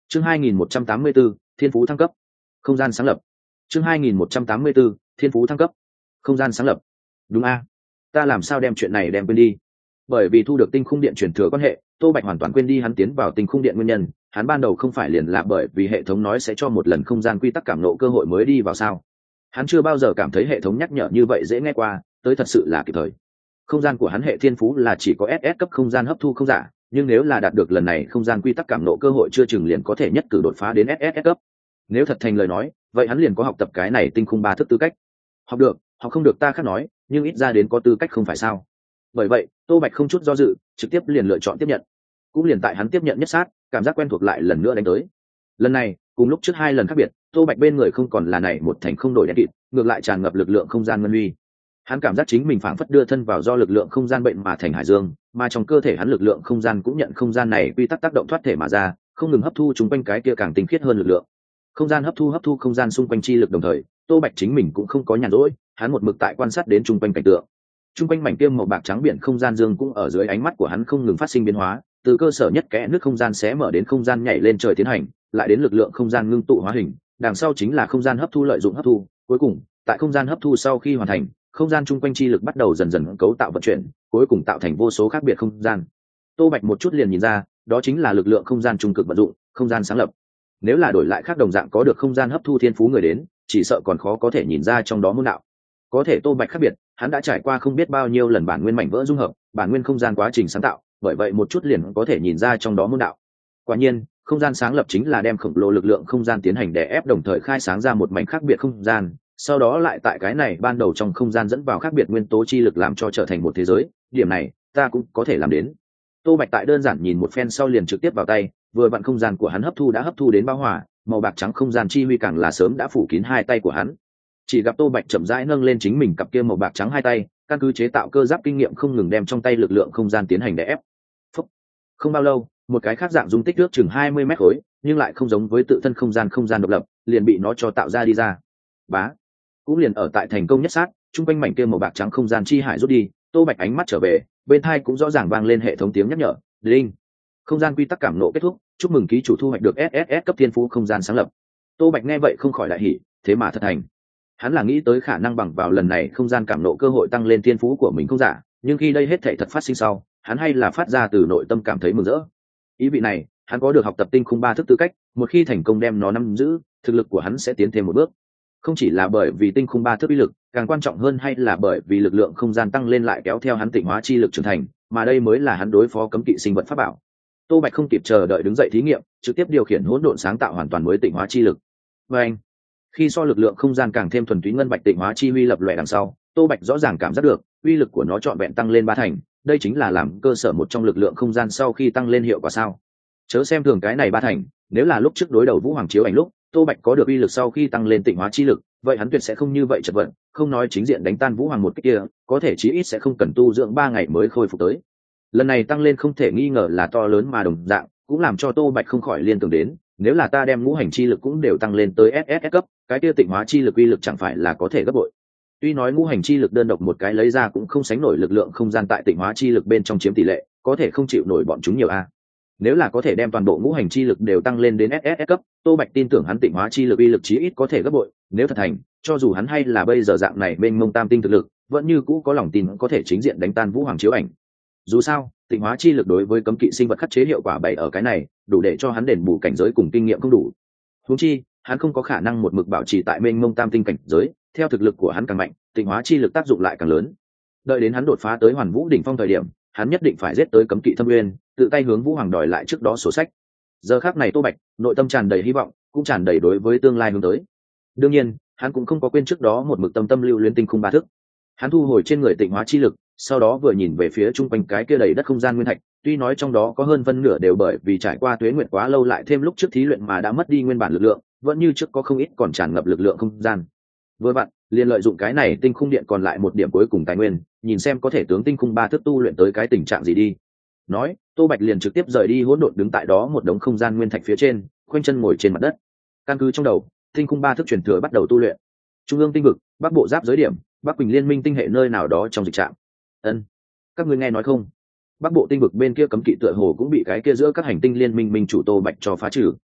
Chương 2184, Thiên phú thăng cấp. Không gian sáng lập. Chương 2184, Thiên phú thăng cấp. Không gian sáng lập. Đúng a, ta làm sao đem chuyện này đem quên đi? Bởi vì thu được tinh khung điện truyền thừa quan hệ, Tô Bạch hoàn toàn quên đi hắn tiến vào tinh khung điện nguyên nhân. Hắn ban đầu không phải liền là bởi vì hệ thống nói sẽ cho một lần không gian quy tắc cảm nộ cơ hội mới đi vào sao? Hắn chưa bao giờ cảm thấy hệ thống nhắc nhở như vậy dễ nghe qua, tới thật sự là kịp thời. Không gian của hắn hệ thiên phú là chỉ có SS cấp không gian hấp thu không giả, nhưng nếu là đạt được lần này không gian quy tắc cảm nộ cơ hội chưa chừng liền có thể nhất cử đột phá đến SS cấp. Nếu thật thành lời nói, vậy hắn liền có học tập cái này tinh khung ba thức tư cách. Học được, học không được ta khác nói, nhưng ít ra đến có tư cách không phải sao? Bởi vậy, Tô Bạch không chút do dự, trực tiếp liền lựa chọn tiếp nhận. Cũng liền tại hắn tiếp nhận nhất sát, cảm giác quen thuộc lại lần nữa đánh tới. Lần này, cùng lúc trước hai lần khác biệt, Tô Bạch bên người không còn là này một thành không đổi đen kịt, ngược lại tràn ngập lực lượng không gian ngân uy. Hắn cảm giác chính mình phảng phất đưa thân vào do lực lượng không gian bệnh mà thành hải dương, mà trong cơ thể hắn lực lượng không gian cũng nhận không gian này quy tắc tác động thoát thể mà ra, không ngừng hấp thu chúng quanh cái kia càng tinh khiết hơn lực lượng. Không gian hấp thu không gian xung quanh chi lực đồng thời, Tô Bạch chính mình cũng không có nhàn rỗi, hắn một mực tại quan sát đến chung quanh cảnh tượng. Chung quanh mảnh tiêm màu bạc trắng biển không gian dương cũng ở dưới ánh mắt của hắn không ngừng phát sinh biến hóa, từ cơ sở nhất kẽ nước không gian xé mở đến không gian nhảy lên trời tiến hành, lại đến lực lượng không gian ngưng tụ hóa hình, đằng sau chính là không gian hấp thu lợi dụng hấp thu, cuối cùng, tại không gian hấp thu sau khi hoàn thành, không gian chung quanh chi lực bắt đầu dần dần cấu tạo vận chuyển, cuối cùng tạo thành vô số khác biệt không gian. Tô Bạch một chút liền nhìn ra, đó chính là lực lượng không gian trung cực vận dụng, không gian sáng lập. Nếu là đổi lại khác đồng dạng có được không gian hấp thu thiên phú người đến, chỉ sợ còn khó có thể nhìn ra trong đó môn đạo. Có thể Tô Bạch khác biệt, hắn đã trải qua không biết bao nhiêu lần bản nguyên mảnh vỡ dung hợp, bản nguyên không gian quá trình sáng tạo, bởi vậy một chút liền có thể nhìn ra trong đó môn đạo. Quả nhiên, không gian sáng lập chính là đem khổng lồ lực lượng không gian tiến hành đè ép đồng thời khai sáng ra một mảnh khác biệt không gian, sau đó lại tại cái này ban đầu trong không gian dẫn vào khác biệt nguyên tố chi lực làm cho trở thành một thế giới, điểm này ta cũng có thể làm đến. Tô Bạch tại đơn giản nhìn một phen sau liền trực tiếp vào tay, vừa vặn không gian của hắn đã hấp thu đến bao hòa, màu bạc trắng không gian chi huy càng là sớm đã phủ kín hai tay của hắn. Chỉ gặp Tô Bạch chậm rãi nâng lên chính mình cặp kia màu bạc trắng hai tay, căn cứ chế tạo cơ giáp kinh nghiệm không ngừng đem trong tay lực lượng không gian tiến hành đè ép. Không bao lâu, một cái khác dạng dung tích nước chừng 20 mét khối, nhưng lại không giống với tự thân không gian độc lập, liền bị nó cho tạo ra đi ra. Bá, cũng liền ở tại thành công nhất sát, trung quanh mảnh kia màu bạc trắng không gian chi hải rút đi, Tô Bạch ánh mắt trở về, bên tai cũng rõ ràng vang lên hệ thống tiếng nhắc nhở, "Đinh, không gian quy tắc cảm nộ kết thúc, chúc mừng ký chủ thu hoạch được SSS cấp thiên phú không gian sáng lập." Tô Bạch nghe vậy không khỏi đại hỉ, thế mà thật thành. Hắn là nghĩ tới khả năng bằng vào lần này không gian cảm nộ cơ hội tăng lên thiên phú của mình không giả, nhưng khi đây hết thảy thật phát sinh sau, hắn hay là phát ra từ nội tâm cảm thấy mừng rỡ. Ý vị này, hắn có được học tập tinh khung ba thức tư cách, một khi thành công đem nó nắm giữ, thực lực của hắn sẽ tiến thêm một bước. Không chỉ là bởi vì tinh khung ba thức uy lực, càng quan trọng hơn hay là bởi vì lực lượng không gian tăng lên lại kéo theo hắn tịnh hóa chi lực trưởng thành, mà đây mới là hắn đối phó cấm kỵ sinh vật pháp bảo. Tô Bạch không kịp chờ đợi đứng dậy thí nghiệm, trực tiếp điều khiển hỗn độn sáng tạo hoàn toàn mới tịnh hóa chi lực. Và anh, khi so lực lượng không gian càng thêm thuần túy ngân bạch tịnh hóa chi huy lập lòe đằng sau, Tô Bạch rõ ràng cảm giác được uy lực của nó trọn vẹn tăng lên 3 thành, đây chính là làm cơ sở một trong lực lượng không gian sau khi tăng lên hiệu quả sao? Chớ xem thường cái này 3 thành, nếu là lúc trước đối đầu Vũ Hoàng chiếu ảnh lúc, Tô Bạch có được uy lực sau khi tăng lên tịnh hóa chi lực, vậy hắn tuyệt sẽ không như vậy chật vật, không nói chính diện đánh tan Vũ Hoàng một cái kia, có thể chí ít sẽ không cần tu dưỡng 3 ngày mới khôi phục tới. Lần này tăng lên không thể nghi ngờ là to lớn mà đồng dạng, cũng làm cho Tô Bạch không khỏi liên tưởng đến, nếu là ta đem ngũ hành chi lực cũng đều tăng lên tới SSS cấp, cái kia tịnh hóa chi lực uy lực chẳng phải là có thể gấp bội. Tuy nói ngũ hành chi lực đơn độc một cái lấy ra cũng không sánh nổi lực lượng không gian tại tịnh hóa chi lực bên trong chiếm tỷ lệ, có thể không chịu nổi bọn chúng nhiều a. Nếu là có thể đem toàn bộ ngũ hành chi lực đều tăng lên đến SSS cấp, Tô Bạch tin tưởng hắn tịnh hóa chi lực uy lực chí ít có thể gấp bội, nếu thật thành, cho dù hắn hay là bây giờ dạng này bên mông tam tinh thực lực, vẫn như cũ có lòng tin có thể chính diện đánh tan Vũ Hoàng chiếu ảnh. Dù sao, tịnh hóa chi lực đối với cấm kỵ sinh vật khắc chế hiệu quả bày ở cái này, đủ để cho hắn đền bù cảnh giới cùng kinh nghiệm không đủ. Huống chi, hắn không có khả năng một mực bảo trì tại bên mông tam tinh cảnh giới, theo thực lực của hắn càng mạnh, tịnh hóa chi lực tác dụng lại càng lớn. Đợi đến hắn đột phá tới Hoàn Vũ đỉnh phong thời điểm, hắn nhất định phải giết tới cấm kỵ thâm nguyên, tự tay hướng Vũ Hoàng đòi lại trước đó sổ sách. Giờ khắc này Tô Bạch, nội tâm tràn đầy hy vọng, cũng tràn đầy đối với tương lai hướng tới. Đương nhiên, hắn cũng không có quên trước đó một mực tâm lưu luyến tinh khung ba thức. Hắn thu hồi trên người tịnh hóa chi lực, sau đó vừa nhìn về phía trung quanh cái kia đầy đất không gian nguyên thạch, tuy nói trong đó có hơn phân nửa đều bởi vì trải qua tuế nguyệt quá lâu lại thêm lúc trước thí luyện mà đã mất đi nguyên bản lực lượng, vẫn như trước có không ít còn tràn ngập lực lượng không gian. Vừa vặn, liền lợi dụng cái này tinh khung điện còn lại một điểm cuối cùng tài nguyên, nhìn xem có thể tướng tinh khung ba thức tu luyện tới cái tình trạng gì đi. Nói, Tô Bạch liền trực tiếp rời đi hỗn độn đứng tại đó một đống không gian nguyên thạch phía trên, khoanh chân ngồi trên mặt đất. Căn cứ trong đầu, tinh khung ba thức truyền thừa bắt đầu tu luyện. Trung ương tinh vực, bắc bộ giáp giới điểm, bắc Quỳnh liên minh tinh hệ nơi nào đó trong dịch trạm. Ân, các ngươi nghe nói không? Bắc bộ tinh vực bên kia cấm kỵ tựa hồ cũng bị cái kia giữa các hành tinh liên minh minh chủ Tô Bạch cho phá trừ.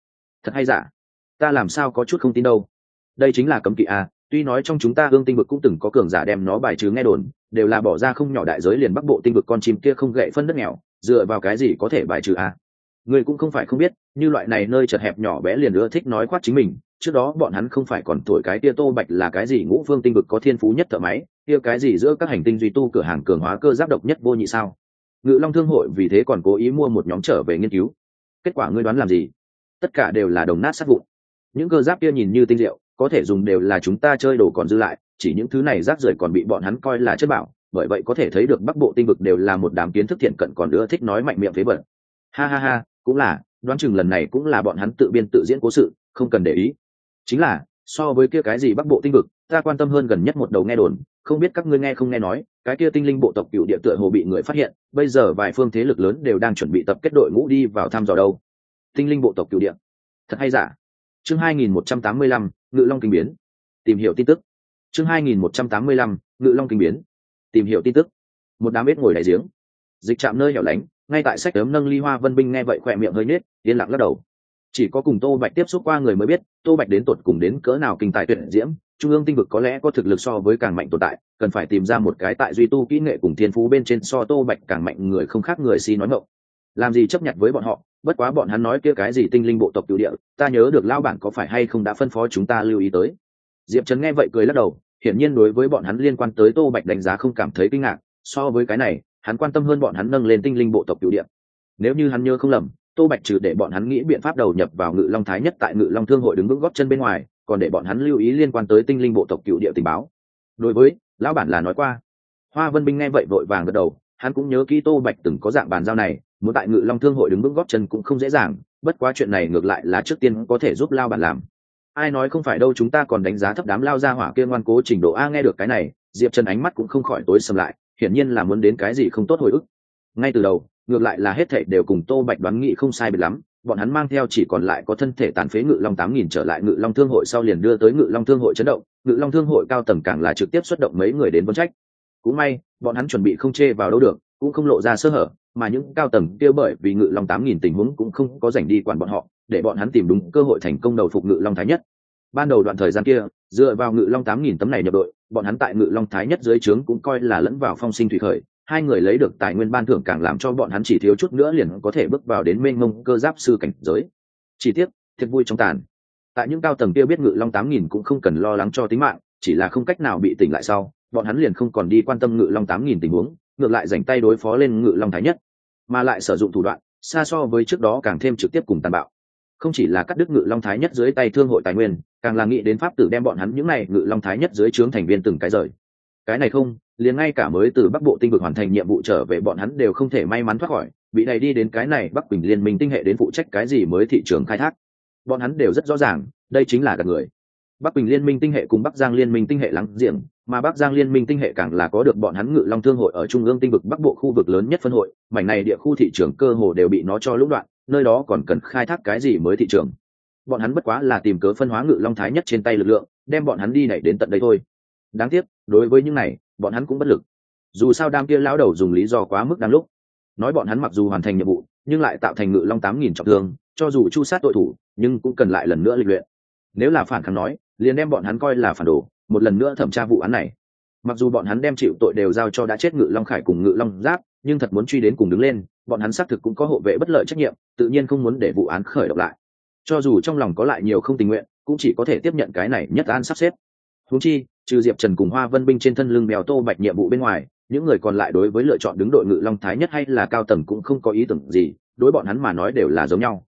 Thật hay giả? Ta làm sao có chút không tin đâu. Đây chính là cấm kỵ à, tuy nói trong chúng ta ương tinh vực cũng từng có cường giả đem nó bài trừ, nghe đồn đều là bỏ ra không nhỏ đại giới liền bắc bộ tinh vực con chim kia không gậy phân đất nghèo, dựa vào cái gì có thể bài trừ à? Người cũng không phải không biết, như loại này nơi chật hẹp nhỏ bé liền ưa thích nói khoác chính mình. Trước đó bọn hắn không phải còn thổi cái kia Tô Bạch là cái gì ngũ phương tinh vực có thiên phú nhất thợ máy, kia cái gì giữa các hành tinh duy tu cửa hàng cường hóa cơ giáp độc nhất vô nhị sao? Ngự Long Thương hội vì thế còn cố ý mua một nhóm trở về nghiên cứu. Kết quả ngươi đoán làm gì? Tất cả đều là đồng nát sát vụn. Những cơ giáp kia nhìn như tinh diệu, có thể dùng đều là chúng ta chơi đồ còn dư lại, chỉ những thứ này rác rưởi còn bị bọn hắn coi là chất bảo, bởi vậy có thể thấy được bắc bộ tinh vực đều là một đám kiến thức thiện cận còn nữa thích nói mạnh miệng phế vật. Ha ha ha, cũng là, đoán chừng lần này cũng là bọn hắn tự biên tự diễn cố sự, không cần để ý. Chính là, so với kia cái gì bắc bộ tinh vực, ta quan tâm hơn gần nhất một đầu nghe đồn, không biết các ngươi nghe không nghe nói, cái kia tinh linh bộ tộc cựu địa tựa hồ bị người phát hiện, bây giờ vài phương thế lực lớn đều đang chuẩn bị tập kết đội ngũ đi vào thăm dò đâu. Tinh linh bộ tộc cựu địa, thật hay giả? Chương 2185, Ngự Long kinh biến. Tìm hiểu tin tức. Chương 2185, Ngự Long kinh biến. Tìm hiểu tin tức. Một đám ếch ngồi đại giếng, dịch trạm nơi hẻo lánh, ngay tại sách ấm nâng ly. Hoa Vân Binh nghe vậy khỏe miệng hơi nết, yên lặng lắc đầu. Chỉ có cùng Tô Bạch tiếp xúc qua người mới biết, Tô Bạch đến tột cùng đến cỡ nào kinh tài tuyệt diễm, trung ương tinh vực có lẽ có thực lực so với càng mạnh tồn tại, cần phải tìm ra một cái tại duy tu kỹ nghệ cùng thiên phú bên trên so Tô Bạch càng mạnh người không khác người si nói ngọng. Làm gì chấp nhận với bọn họ, bất quá bọn hắn nói kia cái gì tinh linh bộ tộc cửu địa, ta nhớ được lao bản có phải hay không đã phân phó chúng ta lưu ý tới. Diệp Trần nghe vậy cười lắc đầu, hiển nhiên đối với bọn hắn liên quan tới Tô Bạch đánh giá không cảm thấy kinh ngạc, so với cái này, hắn quan tâm hơn bọn hắn nâng lên tinh linh bộ tộc cửu địa. Nếu như hắn nhớ không lầm, Tô Bạch trừ để bọn hắn nghĩ biện pháp đầu nhập vào Ngự Long Thái Nhất tại Ngự Long Thương hội đứng vững gót chân bên ngoài, còn để bọn hắn lưu ý liên quan tới tinh linh bộ tộc cửu địa tình báo. Đối với lão bản là nói qua. Hoa Vân Binh nghe vậy vội vàng gật đầu, hắn cũng nhớ kỹ Tô Bạch từng có dạng bàn giao này, muốn tại Ngự Long Thương hội đứng vững gót chân cũng không dễ dàng, bất quá chuyện này ngược lại là trước tiên có thể giúp lao bản làm. Ai nói không phải đâu, chúng ta còn đánh giá thấp đám lao ra hỏa kia ngoan cố trình độ a. Nghe được cái này, Diệp Trần ánh mắt cũng không khỏi tối sầm lại, hiển nhiên là muốn đến cái gì không tốt hồi ức. Ngay từ đầu, ngược lại là hết thảy đều cùng Tô Bạch đoán nghĩ không sai biệt lắm, bọn hắn mang theo chỉ còn lại có thân thể tàn phế Ngự Long 8000 trở lại Ngự Long Thương hội sau liền đưa tới Ngự Long Thương hội chấn động, Ngự Long Thương hội cao tầng càng là trực tiếp xuất động mấy người đến vấn trách. Cũng may, bọn hắn chuẩn bị không chê vào đâu được, cũng không lộ ra sơ hở, mà những cao tầng kia bởi vì Ngự Long 8000 tình huống cũng không có rảnh đi quản bọn họ, để bọn hắn tìm đúng cơ hội thành công đầu phục Ngự Long Thái Nhất. Ban đầu đoạn thời gian kia, dựa vào Ngự Long 8000 tấm này nhập đội, bọn hắn tại Ngự Long Thái Nhất dưới trướng cũng coi là lẫn vào phong sinh thủy khởi, hai người lấy được tài nguyên ban thưởng càng làm cho bọn hắn chỉ thiếu chút nữa liền có thể bước vào đến mênh mông cơ giáp sư cảnh giới. Chỉ tiếc, thiệt vui trong tàn. Tại những cao tầng kia biết Ngự Long 8000 cũng không cần lo lắng cho tính mạng, chỉ là không cách nào bị tỉnh lại sau, bọn hắn liền không còn đi quan tâm Ngự Long 8000 tình huống, ngược lại dành tay đối phó lên Ngự Long Thái Nhất, mà lại sử dụng thủ đoạn xa so với trước đó càng thêm trực tiếp cùng tàn bạo. Không chỉ là cắt đứt Ngự Long Thái Nhất dưới tay thương hội tài nguyên, càng là nghĩ đến pháp tử đem bọn hắn những này Ngự Long Thái Nhất dưới trướng thành viên từng cái rời. Cái này không, liền ngay cả mới từ Bắc Bộ tinh vực hoàn thành nhiệm vụ trở về bọn hắn đều không thể may mắn thoát khỏi, bị này đi đến cái này Bắc Bình Liên minh tinh hệ đến phụ trách cái gì mới thị trường khai thác. Bọn hắn đều rất rõ ràng, đây chính là gạt người. Bắc Bình Liên minh tinh hệ cùng Bắc Giang Liên minh tinh hệ láng giềng, mà Bắc Giang Liên minh tinh hệ càng là có được bọn hắn Ngự Long Thương hội ở trung ương tinh vực Bắc Bộ khu vực lớn nhất phân hội, mảnh này địa khu thị trường cơ hồ đều bị nó cho lũng đoạn, nơi đó còn cần khai thác cái gì mới thị trường. Bọn hắn bất quá là tìm cớ phân hóa Ngự Long Thái Nhất trên tay lực lượng, đem bọn hắn đi này đến tận đây thôi. Đáng tiếc, đối với những này, bọn hắn cũng bất lực. Dù sao đám kia lão đầu dùng lý do quá mức đáng lúc, nói bọn hắn mặc dù hoàn thành nhiệm vụ, nhưng lại tạo thành Ngự Long 8000 trọng thương, cho dù chu sát tội thủ, nhưng cũng cần lại lần nữa lịch luyện. Nếu là phản kháng nói, liền đem bọn hắn coi là phản đồ, một lần nữa thẩm tra vụ án này. Mặc dù bọn hắn đem chịu tội đều giao cho đã chết Ngự Long Khải cùng Ngự Long Giáp, nhưng thật muốn truy đến cùng đứng lên, bọn hắn xác thực cũng có hộ vệ bất lợi trách nhiệm, tự nhiên không muốn để vụ án khởi động lại. Cho dù trong lòng có lại nhiều không tình nguyện, cũng chỉ có thể tiếp nhận cái này nhất an sắp xếp. Huống chi, trừ Diệp Trần cùng Hoa Vân Binh trên thân lưng mèo Tô Bạch nhiệm vụ bên ngoài, những người còn lại đối với lựa chọn đứng đội Ngự Long Thái Nhất hay là cao tầng cũng không có ý tưởng gì, đối bọn hắn mà nói đều là giống nhau.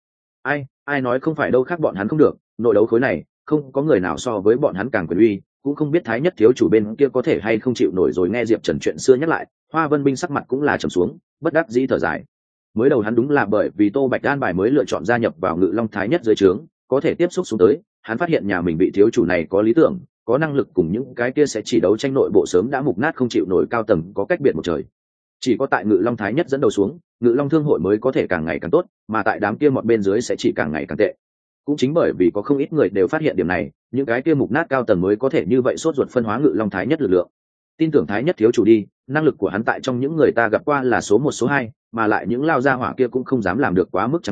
Ai nói không phải đâu, khác bọn hắn không được, nội đấu khối này, không có người nào so với bọn hắn càng quyền uy, cũng không biết Thái Nhất thiếu chủ bên kia có thể hay không chịu nổi. Rồi nghe Diệp Trần chuyện xưa nhắc lại, Hoa Vân Binh sắc mặt cũng là trầm xuống, bất đắc dĩ thở dài. Mới đầu hắn đúng là bởi vì Tô Bạch an bài mới lựa chọn gia nhập vào Ngự Long Thái Nhất dưới trướng, có thể tiếp xúc xuống tới, hắn phát hiện nhà mình bị thiếu chủ này có lý tưởng, có năng lực cùng những cái kia sẽ chỉ đấu tranh nội bộ sớm đã mục nát không chịu nổi cao tầng có cách biệt một trời. Chỉ có tại Ngự Long Thái Nhất dẫn đầu xuống, Ngự Long Thương hội mới có thể càng ngày càng tốt, mà tại đám kia một bên dưới sẽ chỉ càng ngày càng tệ. Cũng chính bởi vì có không ít người đều phát hiện điểm này, những cái kia mục nát cao tầng mới có thể như vậy sốt ruột phân hóa Ngự Long Thái Nhất lực lượng. Tin tưởng Thái Nhất thiếu chủ đi, năng lực của hắn tại trong những người ta gặp qua là số 1 số 2, mà lại những lao gia hỏa kia cũng không dám làm được quá mức trắng trợn,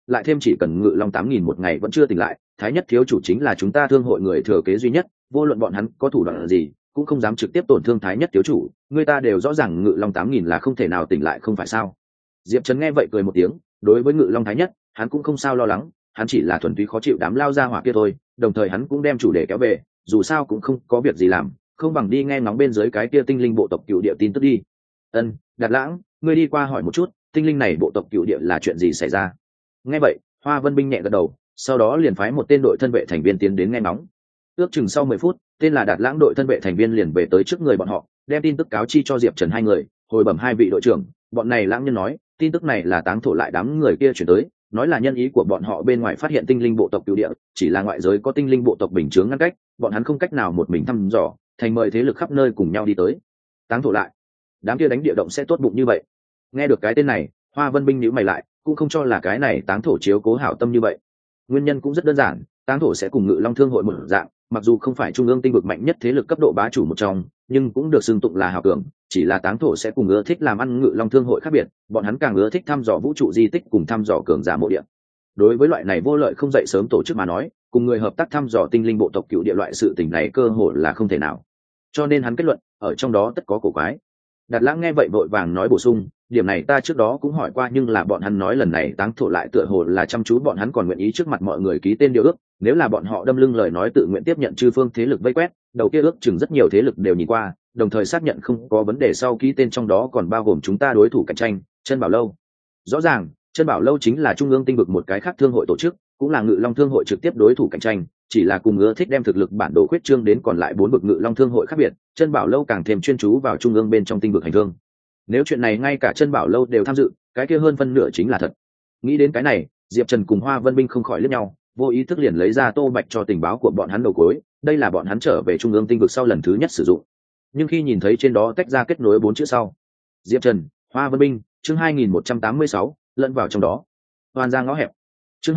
lại thêm chỉ cần Ngự Long 8.000 một ngày vẫn chưa tỉnh lại, Thái Nhất thiếu chủ chính là chúng ta thương hội người thừa kế duy nhất, vô luận bọn hắn có thủ đoạn gì cũng không dám trực tiếp tổn thương Thái Nhất thiếu chủ, người ta đều rõ ràng Ngự Long 8.000 là không thể nào tỉnh lại, không phải sao? Diệp Trần nghe vậy cười một tiếng, đối với Ngự Long Thái Nhất hắn cũng không sao lo lắng, hắn chỉ là thuần túy khó chịu đám lao ra hỏa kia thôi, đồng thời hắn cũng đem chủ đề kéo về, dù sao cũng không có việc gì làm, không bằng đi nghe ngóng bên dưới cái kia tinh linh bộ tộc cựu địa tin tức đi. Đạt Lãng, ngươi đi qua hỏi một chút, tinh linh này bộ tộc cựu địa là chuyện gì xảy ra? Nghe vậy, Hoa Vân Binh nhẹ gật đầu, sau đó liền phái một tên đội thân vệ thành viên tiến đến nghe ngóng. Ước chừng sau 10 phút, tên là Đạt Lãng đội thân vệ thành viên liền về tới trước người bọn họ, đem tin tức cáo chi cho Diệp Trần hai người, hồi bẩm hai vị đội trưởng, bọn này lãng nhân nói, tin tức này là Táng Thổ lại đám người kia chuyển tới, nói là nhân ý của bọn họ bên ngoài phát hiện tinh linh bộ tộc cựu địa, chỉ là ngoại giới có tinh linh bộ tộc bình chướng ngăn cách, bọn hắn không cách nào một mình thăm dò, thành mời thế lực khắp nơi cùng nhau đi tới. Táng Thổ lại, đám kia đánh địa động sẽ tốt bụng như vậy? Nghe được cái tên này, Hoa Vân Binh nhíu mày lại, cũng không cho là cái này Táng Thổ chiếu cố hảo tâm như vậy. Nguyên nhân cũng rất đơn giản, Táng Thổ sẽ cùng Ngự Long Thương hội một dạng, mặc dù không phải trung ương tinh vực mạnh nhất thế lực cấp độ bá chủ một trong, nhưng cũng được xưng tụng là hào cường, chỉ là Táng Thổ sẽ cùng ưa thích làm ăn Ngự Long Thương hội khác biệt, bọn hắn càng ưa thích thăm dò vũ trụ di tích cùng thăm dò cường giả mộ địa. Đối với loại này vô lợi không dậy sớm tổ chức mà nói, cùng người hợp tác thăm dò tinh linh bộ tộc cựu địa loại sự tình này cơ hội là không thể nào. Cho nên hắn kết luận, ở trong đó tất có cổ quái. Đạt Lãng nghe vậy vội vàng nói bổ sung, điểm này ta trước đó cũng hỏi qua, nhưng là bọn hắn nói lần này Táng Thổ lại tựa hồ là chăm chú bọn hắn còn nguyện ý trước mặt mọi người ký tên điều ước, nếu là bọn họ đâm lưng lời nói tự nguyện tiếp nhận chư phương thế lực vây quét, đầu kia ước chừng rất nhiều thế lực đều nhìn qua, đồng thời xác nhận không có vấn đề sau ký tên, trong đó còn bao gồm chúng ta đối thủ cạnh tranh, Chân Bảo Lâu. Rõ ràng, Chân Bảo Lâu chính là trung ương tinh vực một cái khác thương hội tổ chức, cũng là Ngự Long Thương hội trực tiếp đối thủ cạnh tranh, chỉ là cùng ưa thích đem thực lực bản đồ khuyết trương đến còn lại 4 vực Ngự Long Thương hội khác biệt, Chân Bảo Lâu càng thêm chuyên chú vào trung ương bên trong tinh vực hành thương. Nếu chuyện này ngay cả Chân Bảo Lâu đều tham dự, cái kia hơn phân nửa chính là thật. Nghĩ đến cái này, Diệp Trần cùng Hoa Vân Binh không khỏi liếc nhau, vô ý thức liền lấy ra Tô Bạch cho tình báo của bọn hắn đầu cuối, đây là bọn hắn trở về trung ương tinh vực sau lần thứ nhất sử dụng. Nhưng khi nhìn thấy trên đó tách ra kết nối 4 chữ sau, Diệp Trần, Hoa Vân Binh, chương 2186, lẫn vào trong đó. Hoàn ra ngõ hẹp. Chương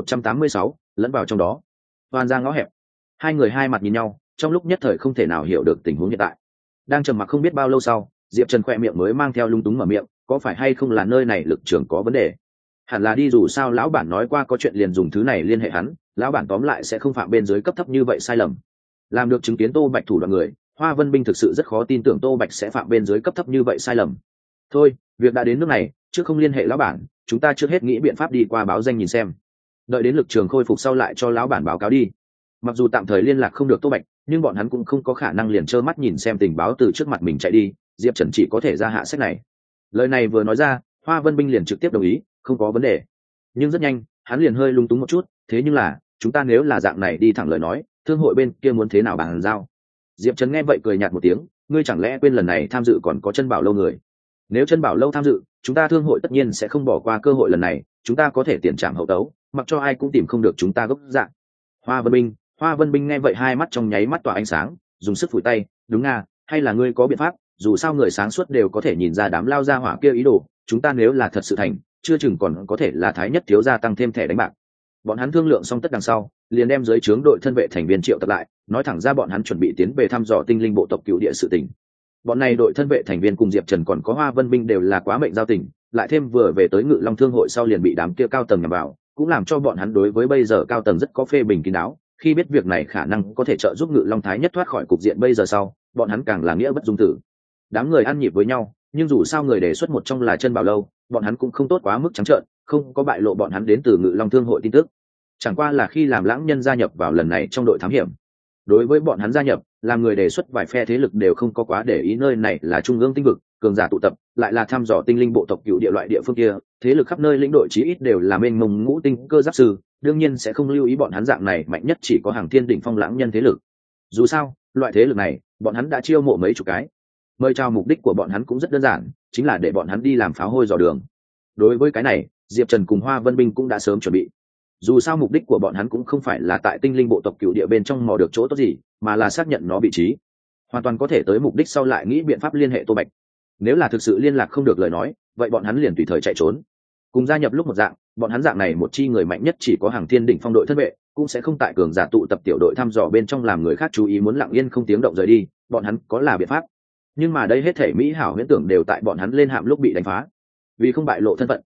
2186, lẫn vào trong đó. Hoàn ra ngõ hẹp. Hai người hai mặt nhìn nhau, trong lúc nhất thời không thể nào hiểu được tình huống hiện tại. Đang trầm mặc không biết bao lâu sau, Diệp Trần khỏe miệng mới mang theo lung túng mở miệng, có phải hay không là nơi này lực trưởng có vấn đề? Hẳn là đi, dù sao lão bản nói qua có chuyện liền dùng thứ này liên hệ hắn, lão bản tóm lại sẽ không phạm bên dưới cấp thấp như vậy sai lầm. Làm được chứng kiến Tô Bạch thủ đoạn người, Hoa Vân Binh thực sự rất khó tin tưởng Tô Bạch sẽ phạm bên dưới cấp thấp như vậy sai lầm. Thôi, việc đã đến nước này, trước không liên hệ lão bản, chúng ta trước hết nghĩ biện pháp đi qua báo danh nhìn xem. Đợi đến lực trường khôi phục sau lại cho lão bản báo cáo đi. Mặc dù tạm thời liên lạc không được Tô Bạch, nhưng bọn hắn cũng không có khả năng liền trơ mắt nhìn xem tình báo từ trước mặt mình chạy đi, Diệp Trần chỉ có thể ra hạ sách này. Lời này vừa nói ra, Hoa Vân Binh liền trực tiếp đồng ý, không có vấn đề. Nhưng rất nhanh, hắn liền hơi lung túng một chút, thế nhưng là, chúng ta nếu là dạng này đi thẳng lời nói, thương hội bên kia muốn thế nào bàn giao? Diệp Trần nghe vậy cười nhạt một tiếng, ngươi chẳng lẽ quên lần này tham dự còn có Chân Bảo Lâu người? Nếu Chân Bảo Lâu tham dự, chúng ta thương hội tất nhiên sẽ không bỏ qua cơ hội lần này, chúng ta có thể tiền trảm hậu tấu, mặc cho ai cũng tìm không được chúng ta gốc dạng. Hoa Vân Binh nghe vậy hai mắt trong nháy mắt tỏa ánh sáng, dùng sức phủi tay, đúng à, hay là ngươi có biện pháp, dù sao người sáng suốt đều có thể nhìn ra đám lao ra hỏa kia ý đồ, chúng ta nếu là thật sự thành, chưa chừng còn có thể là Thái Nhất thiếu gia tăng thêm thẻ đánh bạc. Bọn hắn thương lượng xong tất đằng sau, liền đem dưới trướng đội thân vệ thành viên triệu tập lại, nói thẳng ra bọn hắn chuẩn bị tiến về thăm dò tinh linh bộ tộc cựu địa sự tình. Bọn này đội thân vệ thành viên cùng Diệp Trần còn có Hoa Vân Binh đều là quá mệnh giao tình, lại thêm vừa về tới Ngự Long Thương hội sau liền bị đám kia cao tầng nhằm vào, cũng làm cho bọn hắn đối với bây giờ cao tầng rất có phê bình kín đáo. Khi biết việc này khả năng có thể trợ giúp Ngự Long Thái Nhất thoát khỏi cục diện bây giờ sau, bọn hắn càng là nghĩa bất dung tử. Đám người ăn nhịp với nhau, nhưng dù sao người đề xuất một trong là Chân Bảo Lâu, bọn hắn cũng không tốt quá mức trắng trợn, không có bại lộ bọn hắn đến từ Ngự Long Thương hội tin tức. Chẳng qua là khi làm lãng nhân gia nhập vào lần này trong đội thám hiểm, đối với bọn hắn gia nhập, làm người đề xuất vài phe thế lực đều không có quá để ý, nơi này là trung ương tinh vực, cường giả tụ tập, lại là thăm dò tinh linh bộ tộc cựu địa loại địa phương kia, thế lực khắp nơi lĩnh đội chí ít đều là mênh mông ngũ tinh cơ giáp sư, đương nhiên sẽ không lưu ý bọn hắn dạng này mạnh nhất chỉ có hàng thiên đỉnh phong lãng nhân thế lực. Dù sao, loại thế lực này, bọn hắn đã chiêu mộ mấy chục cái. Mời chào mục đích của bọn hắn cũng rất đơn giản, chính là để bọn hắn đi làm pháo hôi dò đường. Đối với cái này, Diệp Trần cùng Hoa Vân Binh cũng đã sớm chuẩn bị. Dù sao mục đích của bọn hắn cũng không phải là tại tinh linh bộ tộc cựu địa bên trong mò được chỗ tốt gì, mà là xác nhận nó vị trí. Hoàn toàn có thể tới mục đích sau lại nghĩ biện pháp liên hệ Tô Bạch. Nếu là thực sự liên lạc không được lời nói, vậy bọn hắn liền tùy thời chạy trốn. Cùng gia nhập lúc một dạng, bọn hắn dạng này một chi người mạnh nhất chỉ có hàng thiên đỉnh phong đội thân vệ, cũng sẽ không tại cường giả tụ tập tiểu đội thăm dò bên trong làm người khác chú ý muốn lặng yên không tiếng động rời đi, bọn hắn có là biện pháp. Nhưng mà đây hết thể mỹ hảo huyễn tưởng đều tại bọn hắn lên hạm lúc bị đánh phá. Vì không bại lộ thân phận,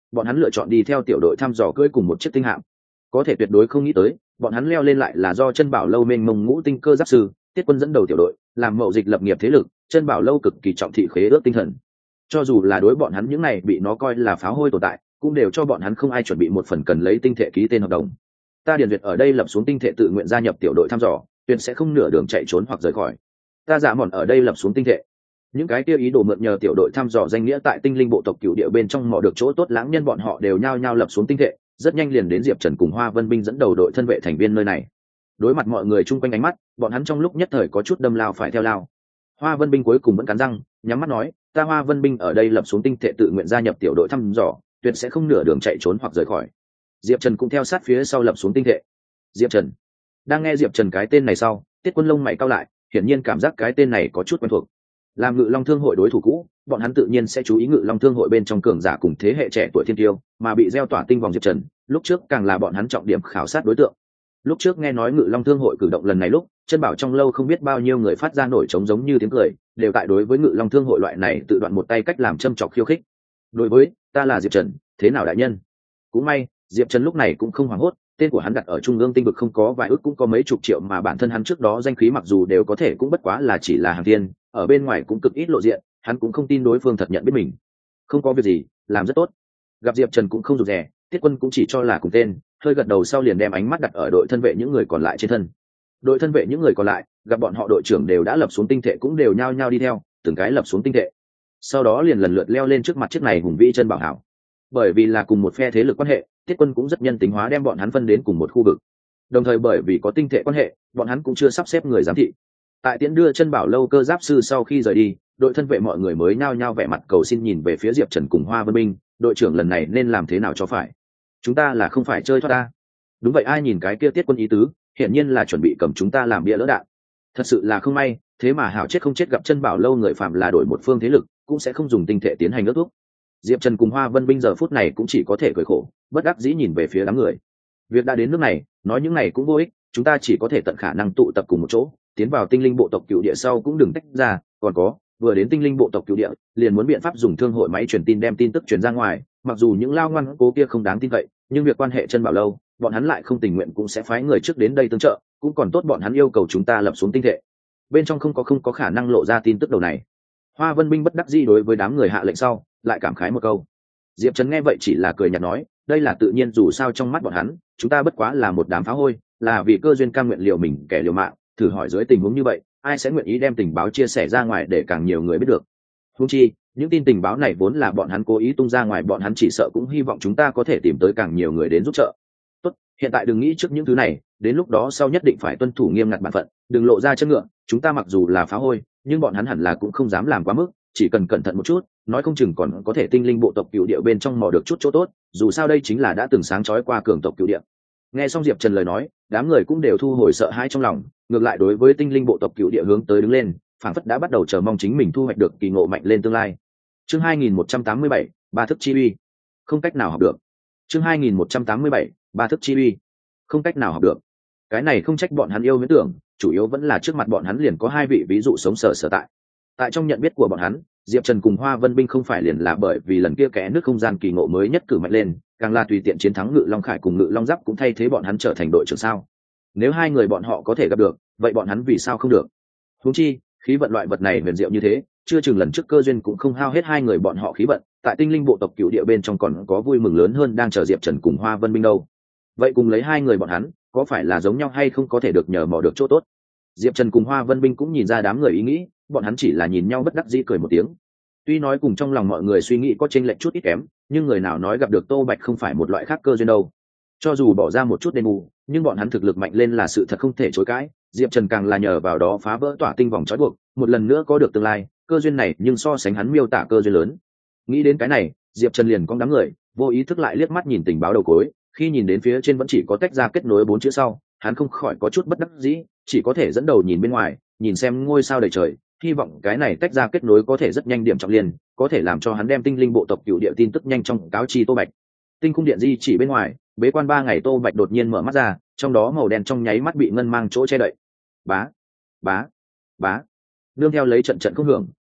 bọn hắn lựa chọn đi theo tiểu đội thăm dò cưỡi cùng một chiếc tinh hạm. Có thể tuyệt đối không nghĩ tới bọn hắn leo lên lại là do chân bảo lâu mênh mông ngũ tinh cơ giáp sư Tiết Quân dẫn đầu tiểu đội, làm mậu dịch lập nghiệp thế lực. Chân bảo lâu cực kỳ trọng thị khế ước tinh thần, cho dù là đối bọn hắn những này bị nó coi là pháo hôi tồn tại, cũng đều cho bọn hắn không ai chuẩn bị một phần cần lấy tinh thể ký tên hợp đồng. Ta Điền Duyệt ở đây lập xuống tinh thể tự nguyện gia nhập tiểu đội thăm dò, tuyệt sẽ không nửa đường chạy trốn hoặc rời khỏi. Ta Dạ Mòn ở đây lập xuống tinh thể. Những cái kia ý đồ mượn nhờ tiểu đội thăm dò danh nghĩa tại tinh linh bộ tộc cửu địa bên trong mò được chỗ tốt lãng nhân, bọn họ đều nhao nhao lập xuống tinh thể, rất nhanh liền đến Diệp Trần cùng Hoa Vân Binh dẫn đầu đội thân vệ thành viên nơi này. Đối mặt mọi người chung quanh ánh mắt, bọn hắn trong lúc nhất thời có chút đâm lao phải theo lao. Hoa Vân Binh cuối cùng vẫn cắn răng, nhắm mắt nói, ta Hoa Vân Binh ở đây lập xuống tinh thể tự nguyện gia nhập tiểu đội thăm dò, tuyệt sẽ không nửa đường chạy trốn hoặc rời khỏi. Diệp Trần cũng theo sát phía sau lập xuống tinh thể. Diệp Trần. Đang nghe Diệp Trần cái tên này sau, Tiết Quân lông mày cau lại, hiển nhiên cảm giác cái tên này có chút quen thuộc. Làm Ngự Long Thương hội đối thủ cũ, bọn hắn tự nhiên sẽ chú ý Ngự Long Thương hội bên trong cường giả cùng thế hệ trẻ tuổi thiên tiêu, mà bị gieo tỏa tinh vòng Diệp Trần, lúc trước càng là bọn hắn trọng điểm khảo sát đối tượng. Lúc trước nghe nói Ngự Long Thương hội cử động lần này lúc, Chân Bảo trong lâu không biết bao nhiêu người phát ra nổi trống giống như tiếng cười, đều tại đối với Ngự Long Thương hội loại này tự đoạn một tay cách làm châm chọc khiêu khích. Đối với, ta là Diệp Trần, thế nào đại nhân? Cũng may, Diệp Trần lúc này cũng không hoảng hốt, tên của hắn đặt ở trung ương tinh vực không có vài ước cũng có mấy chục triệu, mà bản thân hắn trước đó danh khí mặc dù đều có thể cũng bất quá là chỉ là hàng thiên, ở bên ngoài cũng cực ít lộ diện, hắn cũng không tin đối phương thật nhận biết mình. Không có việc gì, làm rất tốt. Gặp Diệp Trần cũng không rụt rè, Tiết Quân cũng chỉ cho là cùng tên, hơi gật đầu sau liền đem ánh mắt đặt ở đội thân vệ những người còn lại trên thân. Đội thân vệ những người còn lại gặp bọn họ đội trưởng đều đã lập xuống tinh thể, cũng đều nhao nhao đi theo, từng cái lập xuống tinh thể. Sau đó liền lần lượt leo lên trước mặt chiếc này hùng vĩ chân bảo hảo. Bởi vì là cùng một phe thế lực quan hệ, Tiết Quân cũng rất nhân tính hóa đem bọn hắn phân đến cùng một khu vực. Đồng thời bởi vì có tinh thể quan hệ, bọn hắn cũng chưa sắp xếp người giám thị. Tại tiễn đưa chân bảo lâu cơ giáp sư sau khi rời đi, đội thân vệ mọi người mới nhao nhao vẻ mặt cầu xin nhìn về phía Diệp Trần cùng Hoa Vân Binh, đội trưởng lần này nên làm thế nào cho phải? Chúng ta là không phải chơi thoát ta. Đúng vậy, ai nhìn cái kia Tiết Quân ý tứ, hiển nhiên là chuẩn bị cầm chúng ta làm bia lỡ đạn. Thật sự là không may, thế mà hảo chết không chết gặp chân bảo lâu người phạm là đổi một phương thế lực, cũng sẽ không dùng tinh thể tiến hành ước thuốc. Diệp Trần cùng Hoa Vân Binh giờ phút này cũng chỉ có thể cười khổ, bất đắc dĩ nhìn về phía đám người. Việc đã đến nước này, nói những này cũng vô ích, chúng ta chỉ có thể tận khả năng tụ tập cùng một chỗ, tiến vào tinh linh bộ tộc cựu địa sau cũng đừng tách ra, còn có, vừa đến tinh linh bộ tộc cựu địa, liền muốn biện pháp dùng thương hội máy truyền tin đem tin tức truyền ra ngoài, mặc dù những lao ngoan cố kia không đáng tin cậy, nhưng việc quan hệ chân bảo lâu, bọn hắn lại không tình nguyện cũng sẽ phái người trước đến đây tương trợ, cũng còn tốt bọn hắn yêu cầu chúng ta lập xuống tinh thể. Bên trong không có khả năng lộ ra tin tức đầu này. Hoa Vân Binh bất đắc dĩ đối với đám người hạ lệnh sau, lại cảm khái một câu. Diệp Trần nghe vậy chỉ là cười nhạt nói, đây là tự nhiên, dù sao trong mắt bọn hắn, chúng ta bất quá là một đám phá hôi, là vì cơ duyên cam nguyện liều mình kẻ liều mạng, thử hỏi dưới tình huống như vậy, ai sẽ nguyện ý đem tình báo chia sẻ ra ngoài để càng nhiều người biết được. Huống chi, những tin tình báo này vốn là bọn hắn cố ý tung ra ngoài, bọn hắn chỉ sợ cũng hy vọng chúng ta có thể tìm tới càng nhiều người đến giúp trợ. Tốt, hiện tại đừng nghĩ trước những thứ này, đến lúc đó sau nhất định phải tuân thủ nghiêm ngặt bản phận, đừng lộ ra chân ngựa, chúng ta mặc dù là phá hôi, nhưng bọn hắn hẳn là cũng không dám làm quá mức, chỉ cần cẩn thận một chút, nói không chừng còn có thể tinh linh bộ tộc cựu địa bên trong mò được chút chỗ tốt, dù sao đây chính là đã từng sáng chói qua cường tộc cựu địa. Nghe xong Diệp Trần lời nói, đám người cũng đều thu hồi sợ hãi trong lòng, ngược lại đối với tinh linh bộ tộc cựu địa hướng tới đứng lên, phảng phất đã bắt đầu chờ mong chính mình thu hoạch được kỳ ngộ mạnh lên tương lai. Chương 2187, ba thức chi uy. Không cách nào học được. Chương 2187, ba thức chi uy. Không cách nào học được. Cái này không trách bọn hắn yêu huyễn tưởng, chủ yếu vẫn là trước mặt bọn hắn liền có hai vị ví dụ sống sở tại. Tại trong nhận biết của bọn hắn, Diệp Trần cùng Hoa Vân Binh không phải liền là bởi vì lần kia kẽ nước không gian kỳ ngộ mới nhất cử mạnh lên, càng là tùy tiện chiến thắng Ngự Long Khải cùng Ngự Long Giáp cũng thay thế bọn hắn trở thành đội trưởng sao? Nếu hai người bọn họ có thể gặp được, vậy bọn hắn vì sao không được? Huống chi, khí vận loại vật này huyền diệu như thế, chưa chừng lần trước cơ duyên cũng không hao hết hai người bọn họ khí vận, tại tinh linh bộ tộc cựu địa bên trong còn có vui mừng lớn hơn đang chờ Diệp Trần cùng Hoa Vân Binh đâu. Vậy cùng lấy hai người bọn hắn, có phải là giống nhau hay không có thể được nhờ mò được chỗ tốt? Diệp Trần cùng Hoa Vân Binh cũng nhìn ra đám người ý nghĩ, bọn hắn chỉ là nhìn nhau bất đắc dĩ cười một tiếng. Tuy nói cùng trong lòng mọi người suy nghĩ có chênh lệch chút ít kém, nhưng người nào nói gặp được Tô Bạch không phải một loại khác cơ duyên đâu. Cho dù bỏ ra một chút đền bù, nhưng bọn hắn thực lực mạnh lên là sự thật không thể chối cãi. Diệp Trần càng là nhờ vào đó phá vỡ tỏa tinh vòng trói buộc, một lần nữa có được tương lai, cơ duyên này nhưng so sánh hắn miêu tả cơ duyên lớn. Nghĩ đến cái này, Diệp Trần liền cong đám người, vô ý thức lại liếc mắt nhìn tình báo đầu cối, khi nhìn đến phía trên vẫn chỉ có tách ra kết nối 4 chữ sau, hắn không khỏi có chút bất đắc dĩ, chỉ có thể dẫn đầu nhìn bên ngoài, nhìn xem ngôi sao đầy trời, hy vọng cái này tách ra kết nối có thể rất nhanh điểm trọng liền, có thể làm cho hắn đem tinh linh bộ tộc cựu địa tin tức nhanh trong cáo chi Tô Bạch. Tinh cung điện di chỉ bên ngoài, bế quan 3 ngày Tô Bạch đột nhiên mở mắt ra, trong đó màu đen trong nháy mắt bị ngân mang chỗ che đậy. Bá, bá, bá. Nương theo lấy trận trận không hưởng,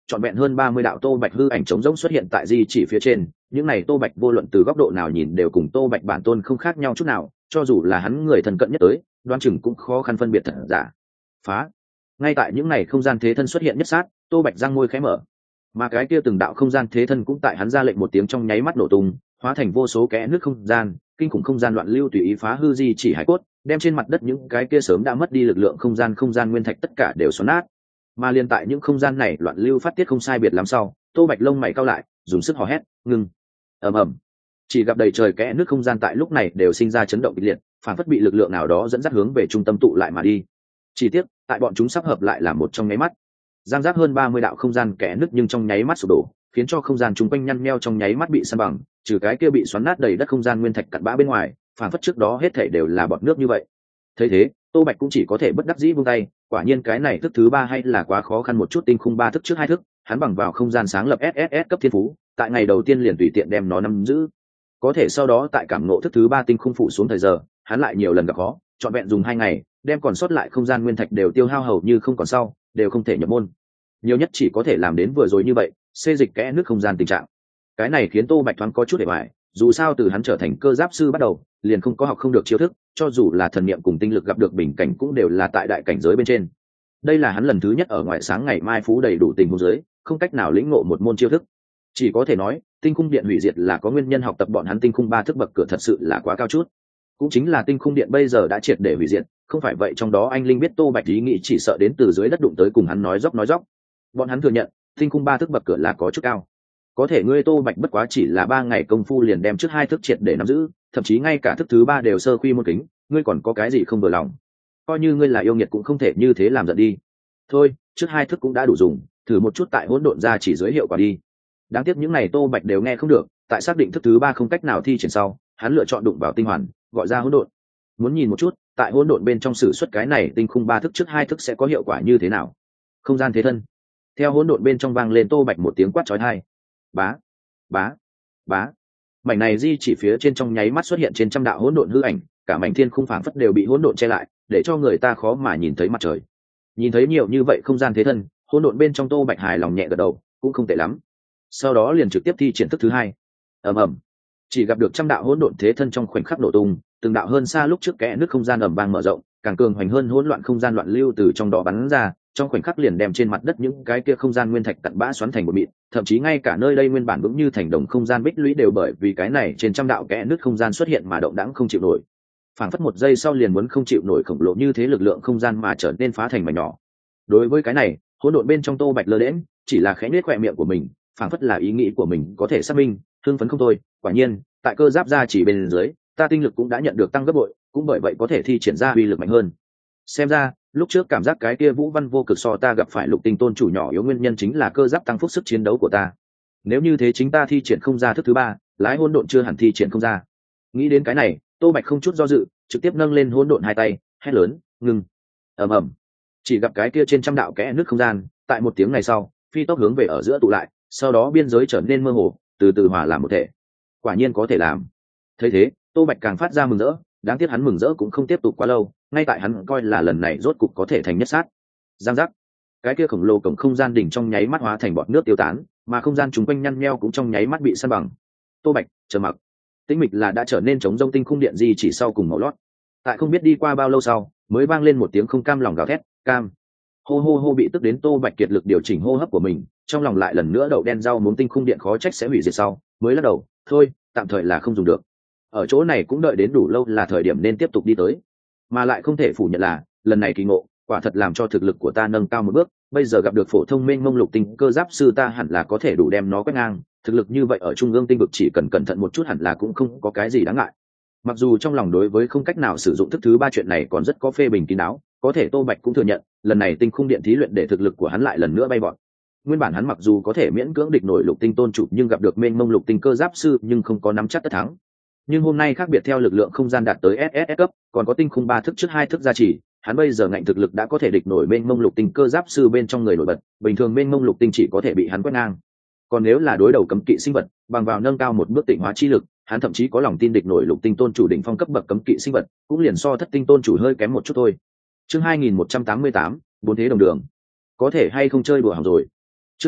trọn vẹn hơn 30 đạo tô bạch hư ảnh trống rỗng xuất hiện tại di chỉ phía trên. Những này tô bạch vô luận từ góc độ nào nhìn đều cùng tô bạch bản tôn không khác nhau chút nào, cho dù là hắn người thân cận nhất tới đoan chừng cũng khó khăn phân biệt thật giả. Phá. Ngay tại những này không gian thế thân xuất hiện nhất sát, tô bạch răng môi khẽ mở, mà cái kia từng đạo không gian thế thân cũng tại hắn ra lệnh một tiếng trong nháy mắt nổ tung, hóa thành vô số kẽ nước không gian, kinh khủng không gian loạn lưu tùy ý phá hư di chỉ hải cốt, đem trên mặt đất những cái kia sớm đã mất đi lực lượng không gian nguyên thạch tất cả đều xoắn nát. Mà liên tại những không gian này loạn lưu phát tiết không sai biệt lắm sau, tô bạch lông mày cau lại, dùng sức hò hét, ngưng. Ầm ầm. Chỉ gặp đầy trời kẽ nước không gian tại lúc này đều sinh ra chấn động kịch liệt, phản phất bị lực lượng nào đó dẫn dắt hướng về trung tâm tụ lại mà đi. Chỉ tiếc, tại bọn chúng sắp hợp lại là một trong nháy mắt, giang giác hơn 30 đạo không gian kẽ nứt nhưng trong nháy mắt sụp đổ, khiến cho không gian chung quanh nhăn nheo trong nháy mắt bị san bằng, trừ cái kia bị xoắn nát đầy đất không gian nguyên thạch cặn bã bên ngoài, phản phất trước đó hết thảy đều là bọt nước như vậy. Thấy thế, tô bạch cũng chỉ có thể bất đắc dĩ buông tay, quả nhiên cái này thức thứ ba hay là quá khó khăn một chút. Tinh khung ba thức trước hai thức, hắn bằng vào không gian sáng lập SSS cấp thiên phú, tại ngày đầu tiên liền tùy tiện đem nó nắm giữ. Có thể sau đó tại cảm ngộ thức thứ ba tinh khung phụ xuống thời giờ, hắn lại nhiều lần gặp khó, trọn vẹn dùng 2 ngày, đem còn sót lại không gian nguyên thạch đều tiêu hao hầu như không còn sau, đều không thể nhập môn. Nhiều nhất chỉ có thể làm đến vừa rồi như vậy, xê dịch kẽ nước không gian tình trạng. Cái này khiến tô bạch thoáng có chút để hoài, dù sao từ hắn trở thành cơ giáp sư bắt đầu liền không có học không được chiêu thức, cho dù là thần niệm cùng tinh lực gặp được bình cảnh cũng đều là tại đại cảnh giới bên trên. Đây là hắn lần thứ nhất ở ngoại sáng ngày mai phú đầy đủ tình huống giới, không cách nào lĩnh ngộ một môn chiêu thức. Chỉ có thể nói tinh khung điện hủy diệt là có nguyên nhân, học tập bọn hắn tinh khung ba thức bậc cửa thật sự là quá cao chút. Cũng chính là tinh khung điện bây giờ đã triệt để hủy diệt, không phải vậy trong đó anh linh biết tô bạch ý nghĩ chỉ sợ đến từ dưới đất đụng tới cùng hắn nói dóc. Bọn hắn thừa nhận tinh khung ba thức bậc cửa là có chút cao, có thể ngươi tô bạch bất quá chỉ là 3 ngày công phu liền đem trước 2 thức triệt để nắm giữ, thậm chí ngay cả thức thứ 3 đều sơ quy môn kính, ngươi còn có cái gì không vừa lòng? Coi như ngươi là yêu nghiệt cũng không thể như thế làm giận đi. Thôi, trước 2 thức cũng đã đủ dùng, thử một chút tại hỗn độn ra chỉ dưới hiệu quả đi. Đáng tiếc những này tô bạch đều nghe không được, tại xác định thức thứ 3 không cách nào thi triển sau, hắn lựa chọn đụng vào tinh hoàn, gọi ra hỗn độn. Muốn nhìn một chút tại hỗn độn bên trong sử xuất cái này tinh khung 3 thức trước 2 thức sẽ có hiệu quả như thế nào. Không gian thế thân. Theo hỗn độn bên trong vang lên tô bạch một tiếng quát chói tai. Bá, bá, bá. Mảnh này di chỉ phía trên trong nháy mắt xuất hiện trên trăm đạo hỗn độn hư ảnh, cả mảnh thiên khung phảng phất đều bị hỗn độn che lại, để cho người ta khó mà nhìn thấy mặt trời. Nhìn thấy nhiều như vậy không gian thế thân, hỗn độn bên trong tô bạch hài lòng nhẹ gật đầu, cũng không tệ lắm. Sau đó liền trực tiếp thi triển thức thứ 2. Ầm ầm. Chỉ gặp được trăm đạo hỗn độn thế thân trong khoảnh khắc nổ tung, từng đạo hơn xa lúc trước kẽ nước không gian ầm vang mở rộng, càng cường hoành hơn hỗn loạn không gian loạn lưu từ trong đó bắn ra, trong khoảnh khắc liền đem trên mặt đất những cái kia không gian nguyên thạch cặn bã xoắn thành một mịn, thậm chí ngay cả nơi đây nguyên bản vững như thành đồng không gian bích lũy đều bởi vì cái này trên trăm đạo kẽ nước không gian xuất hiện mà động đãng không chịu nổi. Phảng phất một giây sau liền muốn không chịu nổi khổng lồ như thế lực lượng không gian mà trở nên phá thành mảnh nhỏ. Đối với cái này, hỗn độn bên trong tô bạch lơ đễnh, chỉ là khẽ nhếch khóe miệng của mình, phảng phất là ý nghĩ của mình có thể xác minh, hưng phấn không thôi. Quả nhiên, tại cơ giáp gia chỉ bên dưới, ta tinh lực cũng đã nhận được tăng gấp bội, cũng bởi vậy có thể thi triển ra uy lực mạnh hơn. Xem ra lúc trước cảm giác cái kia vũ văn vô cực so ta gặp phải lục tinh tôn chủ nhỏ yếu nguyên nhân chính là cơ giáp tăng phúc sức chiến đấu của ta. Nếu như thế chính ta thi triển không ra thức thứ 3, lái hỗn độn chưa hẳn thi triển không ra. Nghĩ đến cái này, tô bạch không chút do dự, trực tiếp nâng lên hỗn độn 2 tay, hét lớn, ngừng. Ầm ầm. Chỉ gặp cái kia trên trăm đạo kẽ nước không gian, tại một tiếng này sau, phi tốc hướng về ở giữa tụ lại, sau đó biên giới trở nên mơ hồ, từ từ hòa làm một thể. Quả nhiên có thể làm. Thấy thế, tô bạch càng phát ra mừng rỡ, đáng tiếc hắn mừng rỡ cũng không tiếp tục quá lâu, ngay tại hắn coi là lần này rốt cục có thể thành nhất sát. Giang giác. Cái kia khổng lồ cổng không gian đỉnh trong nháy mắt hóa thành bọt nước tiêu tán, mà không gian chúng quanh nhăn nheo cũng trong nháy mắt bị san bằng. Tô bạch trầm mặc, tĩnh mịch là đã trở nên trống rông tinh khung điện gì chỉ sau cùng màu lót. Tại không biết đi qua bao lâu sau, mới vang lên một tiếng không cam lòng gào thét, cam. Hô hô hô, bị tức đến tô bạch kiệt lực điều chỉnh hô hấp của mình, trong lòng lại lần nữa đậu đen rau muốn tinh khung điện khó trách sẽ hủy diệt sau, mới lắc đầu, thôi, tạm thời là không dùng được. Ở chỗ này cũng đợi đến đủ lâu là thời điểm nên tiếp tục đi tới. Mà lại không thể phủ nhận là lần này kỳ ngộ quả thật làm cho thực lực của ta nâng cao một bước, bây giờ gặp được phổ thông mênh mông lục tinh cơ giáp sư ta hẳn là có thể đủ đem nó quét ngang, thực lực như vậy ở trung ương tinh vực chỉ cần cẩn thận một chút hẳn là cũng không có cái gì đáng ngại. Mặc dù trong lòng đối với không cách nào sử dụng thức thứ 3 chuyện này còn rất có phê bình kín đáo, có thể tô bạch cũng thừa nhận lần này tinh khung điện thí luyện để thực lực của hắn lại lần nữa bay vọt. Nguyên bản hắn mặc dù có thể miễn cưỡng địch nổi lục tinh tôn chủ nhưng gặp được mênh mông lục tinh cơ giáp sư nhưng không có nắm chắc tất thắng. Nhưng hôm nay khác biệt, theo lực lượng không gian đạt tới SSS cấp, còn có tinh khung 3 thức trước 2 thức gia trì, hắn bây giờ ngạnh thực lực đã có thể địch nổi mênh mông lục tinh cơ giáp sư bên trong người nổi bật, bình thường mênh mông lục tinh chỉ có thể bị hắn quét ngang. Còn nếu là đối đầu cấm kỵ sinh vật, bằng vào nâng cao một bước tịnh hóa chi lực, hắn thậm chí có lòng tin địch nổi lục tinh tôn chủ đỉnh phong cấp bậc cấm kỵ sinh vật, cũng liền so thất tinh tôn chủ hơi kém một chút thôi. Chương 2188, bốn thế đồng đường. Có thể hay không chơi đùa hỏng rồi. Chương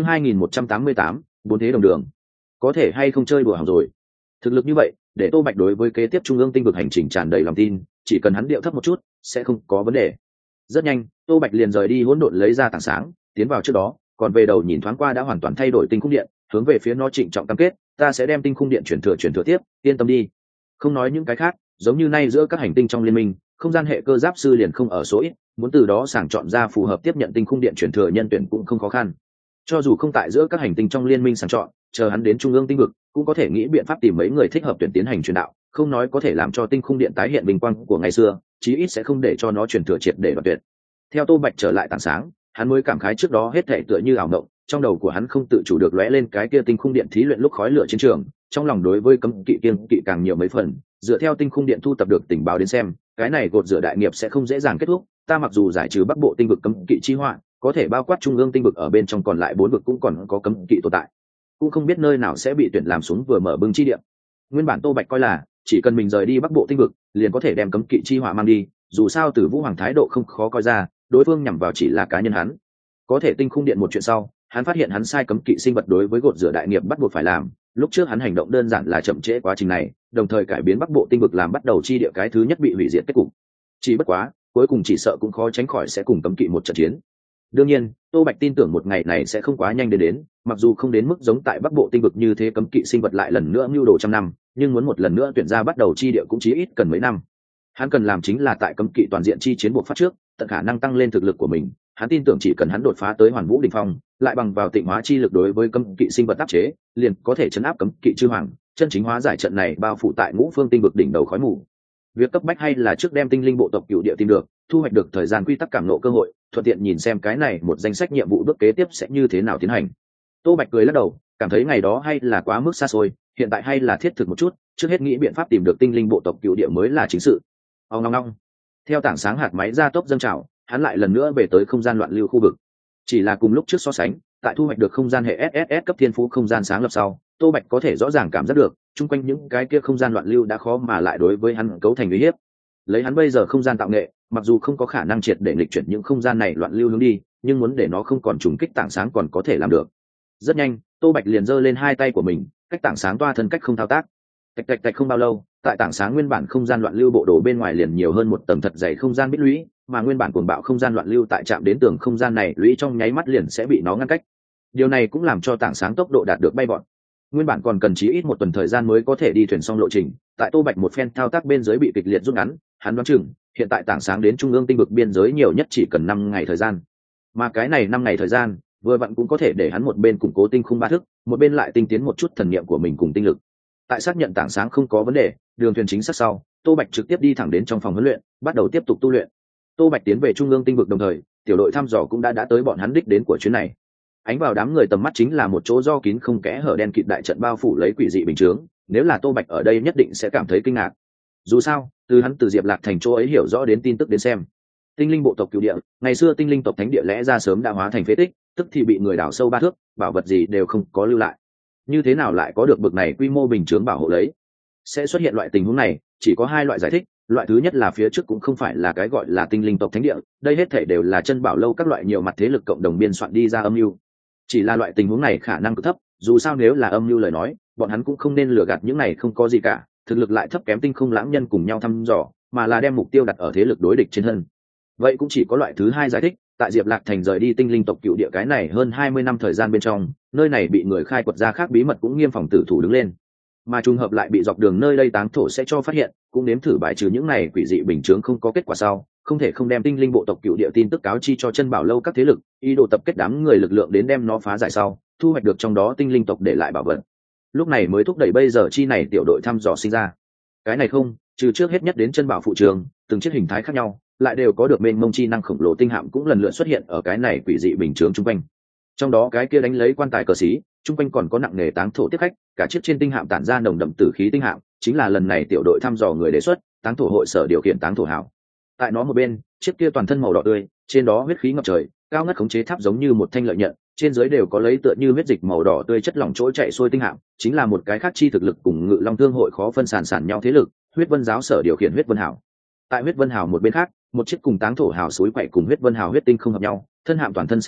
2188, bốn thế đồng đường. Có thể hay không chơi đùa hỏng rồi. Thực lực như vậy, để Tô Bạch đối với kế tiếp trung ương tinh vực hành trình tràn đầy lòng tin, chỉ cần hắn điệu thấp một chút, sẽ không có vấn đề. Rất nhanh, Tô Bạch liền rời đi hỗn độn lấy ra tảng sáng, tiến vào trước đó, còn về đầu nhìn thoáng qua đã hoàn toàn thay đổi tinh khung điện, hướng về phía nó trịnh trọng cam kết, ta sẽ đem tinh khung điện chuyển thừa tiếp, yên tâm đi. Không nói những cái khác, giống như nay giữa các hành tinh trong liên minh, không gian hệ cơ giáp sư liền không ở số ít, muốn từ đó sàng chọn ra phù hợp tiếp nhận tinh khung điện chuyển thừa nhân tuyển cũng không khó khăn. Cho dù không tại giữa các hành tinh trong liên minh sàng chọn, chờ hắn đến trung ương tinh vực, cũng có thể nghĩ biện pháp tìm mấy người thích hợp tuyển tiến hành truyền đạo, không nói có thể làm cho tinh khung điện tái hiện vinh quang của ngày xưa, chí ít sẽ không để cho nó truyền thừa triệt để đoạt tuyệt. Theo Tô Bạch trở lại tảng sáng, hắn mới cảm khái trước đó hết thảy tựa như ảo mộng, trong đầu của hắn không tự chủ được lóe lên cái kia tinh khung điện thí luyện lúc khói lửa chiến trường, trong lòng đối với cấm kỵ kiêng kỵ càng nhiều mấy phần, dựa theo tinh khung điện thu tập được tình báo đến xem, cái này gột rửa đại nghiệp sẽ không dễ dàng kết thúc, ta mặc dù giải trừ Bắc Bộ tinh vực cấm kỵ chi họa, có thể bao quát trung ương tinh vực ở bên trong còn lại 4 vực cũng còn có cấm kỵ tồn tại, cũng không biết nơi nào sẽ bị tuyển làm xuống vừa mở bưng chi địa. Nguyên bản Tô Bạch coi là chỉ cần mình rời đi Bắc Bộ tinh vực, liền có thể đem cấm kỵ chi họa mang đi, dù sao từ Vũ Hoàng thái độ không khó coi ra, đối phương nhằm vào chỉ là cá nhân hắn. Có thể tinh khung điện một chuyện sau, hắn phát hiện hắn sai cấm kỵ sinh vật đối với gột rửa đại nghiệp bắt buộc phải làm, lúc trước hắn hành động đơn giản là chậm trễ quá trình này, đồng thời cải biến Bắc Bộ tinh vực làm bắt đầu chi địa cái thứ nhất bị hủy diệt kết cục. Chỉ bất quá, cuối cùng chỉ sợ cũng khó tránh khỏi sẽ cùng cấm kỵ một trận chiến. Đương nhiên, Tô Bạch tin tưởng một ngày này sẽ không quá nhanh đến, mặc dù không đến mức giống tại Bắc Bộ tinh vực như thế cấm kỵ sinh vật lại lần nữa mưu đồ trăm năm, nhưng muốn một lần nữa tuyển ra bắt đầu chi địa cũng chí ít cần mấy năm. Hắn cần làm chính là tại cấm kỵ toàn diện chi chiến buộc phát trước, tận khả năng tăng lên thực lực của mình. Hắn tin tưởng chỉ cần hắn đột phá tới Hoàn Vũ đỉnh phong, lại bằng vào tịnh hóa chi lực đối với cấm kỵ sinh vật áp chế, liền có thể chấn áp cấm kỵ chư hoàng, chân chính hóa giải trận này bao phủ tại ngũ phương tinh vực đỉnh đầu khói mù. Việc cấp bách hay là trước đem tinh linh bộ tộc cựu địa tìm được, thu hoạch được thời gian quy tắc cảm ngộ cơ hội, thuận tiện nhìn xem cái này một danh sách nhiệm vụ bước kế tiếp sẽ như thế nào tiến hành. Tô Bạch cười lắc đầu, cảm thấy ngày đó hay là quá mức xa xôi, hiện tại hay là thiết thực một chút, trước hết nghĩ biện pháp tìm được tinh linh bộ tộc cựu địa mới là chính sự. Ông ngong ngong. Theo tảng sáng hạt máy ra tốc dâng trào, hắn lại lần nữa về tới không gian loạn lưu khu vực. Chỉ là cùng lúc trước so sánh, tại thu hoạch được không gian hệ SSS cấp thiên phú không gian sáng lập sau, Tô Bạch có thể rõ ràng cảm giác được, chung quanh những cái kia không gian loạn lưu đã khó mà lại đối với hắn cấu thành uy hiếp. Lấy hắn bây giờ không gian tạo nghệ, mặc dù không có khả năng triệt để nghịch chuyển những không gian này loạn lưu hướng đi, nhưng muốn để nó không còn trùng kích tảng sáng còn có thể làm được. Rất nhanh, Tô Bạch liền giơ lên hai tay của mình, cách tảng sáng toa thân cách không thao tác. Tạch tạch tạch, không bao lâu, tại tảng sáng nguyên bản không gian loạn lưu bộ đồ bên ngoài liền nhiều hơn một tầng thật dày không gian bích lũy, mà nguyên bản cuồng bạo không gian loạn lưu tại chạm đến tường không gian này lũy trong nháy mắt liền sẽ bị nó ngăn cách. Điều này cũng làm cho tảng sáng tốc độ đạt được bay vọt. Nguyên bản còn cần chí ít một tuần thời gian mới có thể đi thuyền xong lộ trình, tại Tô Bạch một phen thao tác bên dưới bị kịch liệt rút ngắn, hắn đoán chừng hiện tại tảng sáng đến trung ương tinh vực biên giới nhiều nhất chỉ cần 5 ngày thời gian. Mà cái này 5 ngày thời gian, vừa vặn cũng có thể để hắn một bên củng cố tinh khung ba thức, một bên lại tinh tiến một chút thần niệm của mình cùng tinh lực. Tại xác nhận tảng sáng không có vấn đề, đường thuyền chính xác sau, Tô Bạch trực tiếp đi thẳng đến trong phòng huấn luyện, bắt đầu tiếp tục tu luyện. Tô Bạch tiến về trung ương tinh vực đồng thời, tiểu đội thăm dò cũng đã tới bọn hắn đích đến của chuyến này. Ánh vào đám người tầm mắt chính là một chỗ do kín không kẽ hở đen kịt đại trận bao phủ lấy quỷ dị bình chướng, nếu là Tô Bạch ở đây nhất định sẽ cảm thấy kinh ngạc. Dù sao, từ Diệp Lạc thành chỗ ấy hiểu rõ đến tin tức đến xem, tinh linh bộ tộc cửu địa, ngày xưa tinh linh tộc thánh địa lẽ ra sớm đã hóa thành phế tích, tức thì bị người đào sâu 3 thước, bảo vật gì đều không có lưu lại. Như thế nào lại có được bực này quy mô bình chướng bảo hộ lấy? Sẽ xuất hiện loại tình huống này, chỉ có 2 loại giải thích. Loại thứ nhất là phía trước cũng không phải là cái gọi là tinh linh tộc thánh địa, đây hết thảy đều là chân bảo lâu các loại nhiều mặt thế lực cộng đồng biên soạn đi ra âm mưu. Chỉ là loại tình huống này khả năng cực thấp, dù sao nếu là âm mưu lời nói, bọn hắn cũng không nên lừa gạt những này không có gì cả, thực lực lại thấp kém tinh không lãng nhân cùng nhau thăm dò, mà là đem mục tiêu đặt ở thế lực đối địch trên thân. Vậy cũng chỉ có loại thứ 2 giải thích, tại Diệp Lạc thành rời đi tinh linh tộc cựu địa cái này hơn 20 năm thời gian bên trong, nơi này bị người khai quật ra khác bí mật cũng nghiêm phòng tử thủ đứng lên. Mà trùng hợp lại bị dọc đường nơi đây táng thổ sẽ cho phát hiện, cũng nếm thử bài trừ những này quỷ dị bình chướng không có kết quả sau, không thể không đem tinh linh bộ tộc cựu địa tin tức cáo chi cho chân bảo lâu các thế lực, ý đồ tập kết đám người lực lượng đến đem nó phá giải sau, thu hoạch được trong đó tinh linh tộc để lại bảo vật. Lúc này mới thúc đẩy bây giờ chi này tiểu đội thăm dò sinh ra. Cái này không, trừ trước hết nhất đến chân bảo phụ trường, từng chiếc hình thái khác nhau, lại đều có được mênh mông chi năng khổng lồ tinh hạm cũng lần lượt xuất hiện ở cái này quỷ dị bình chướng chung quanh. Trong đó cái kia đánh lấy quan tài cờ xí, chung quanh còn có nặng nề táng thổ tiếp khách, cả chiếc trên tinh hạm tản ra nồng đậm tử khí tinh hạm, chính là lần này tiểu đội thăm dò người đề xuất, táng thổ hội sở điều khiển táng thổ hảo. Tại nó một bên, chiếc kia toàn thân màu đỏ tươi, trên đó huyết khí ngập trời, cao ngất khống chế tháp giống như một thanh lợi nhận, trên dưới đều có lấy tựa như huyết dịch màu đỏ tươi chất lỏng trôi chạy xuôi tinh hạm, chính là một cái khác chi thực lực cùng Ngự Long Thương hội khó phân sản nhau thế lực, Huyết Vân giáo sở điều khiển Huyết Vân hảo. Tại Huyết Vân hảo một bên khác, một chiếc cùng táng thổ hảo suối quậy cùng Huyết Vân hảo huyết tinh không hợp nhau, thân hạm toàn thân xanh nhạt,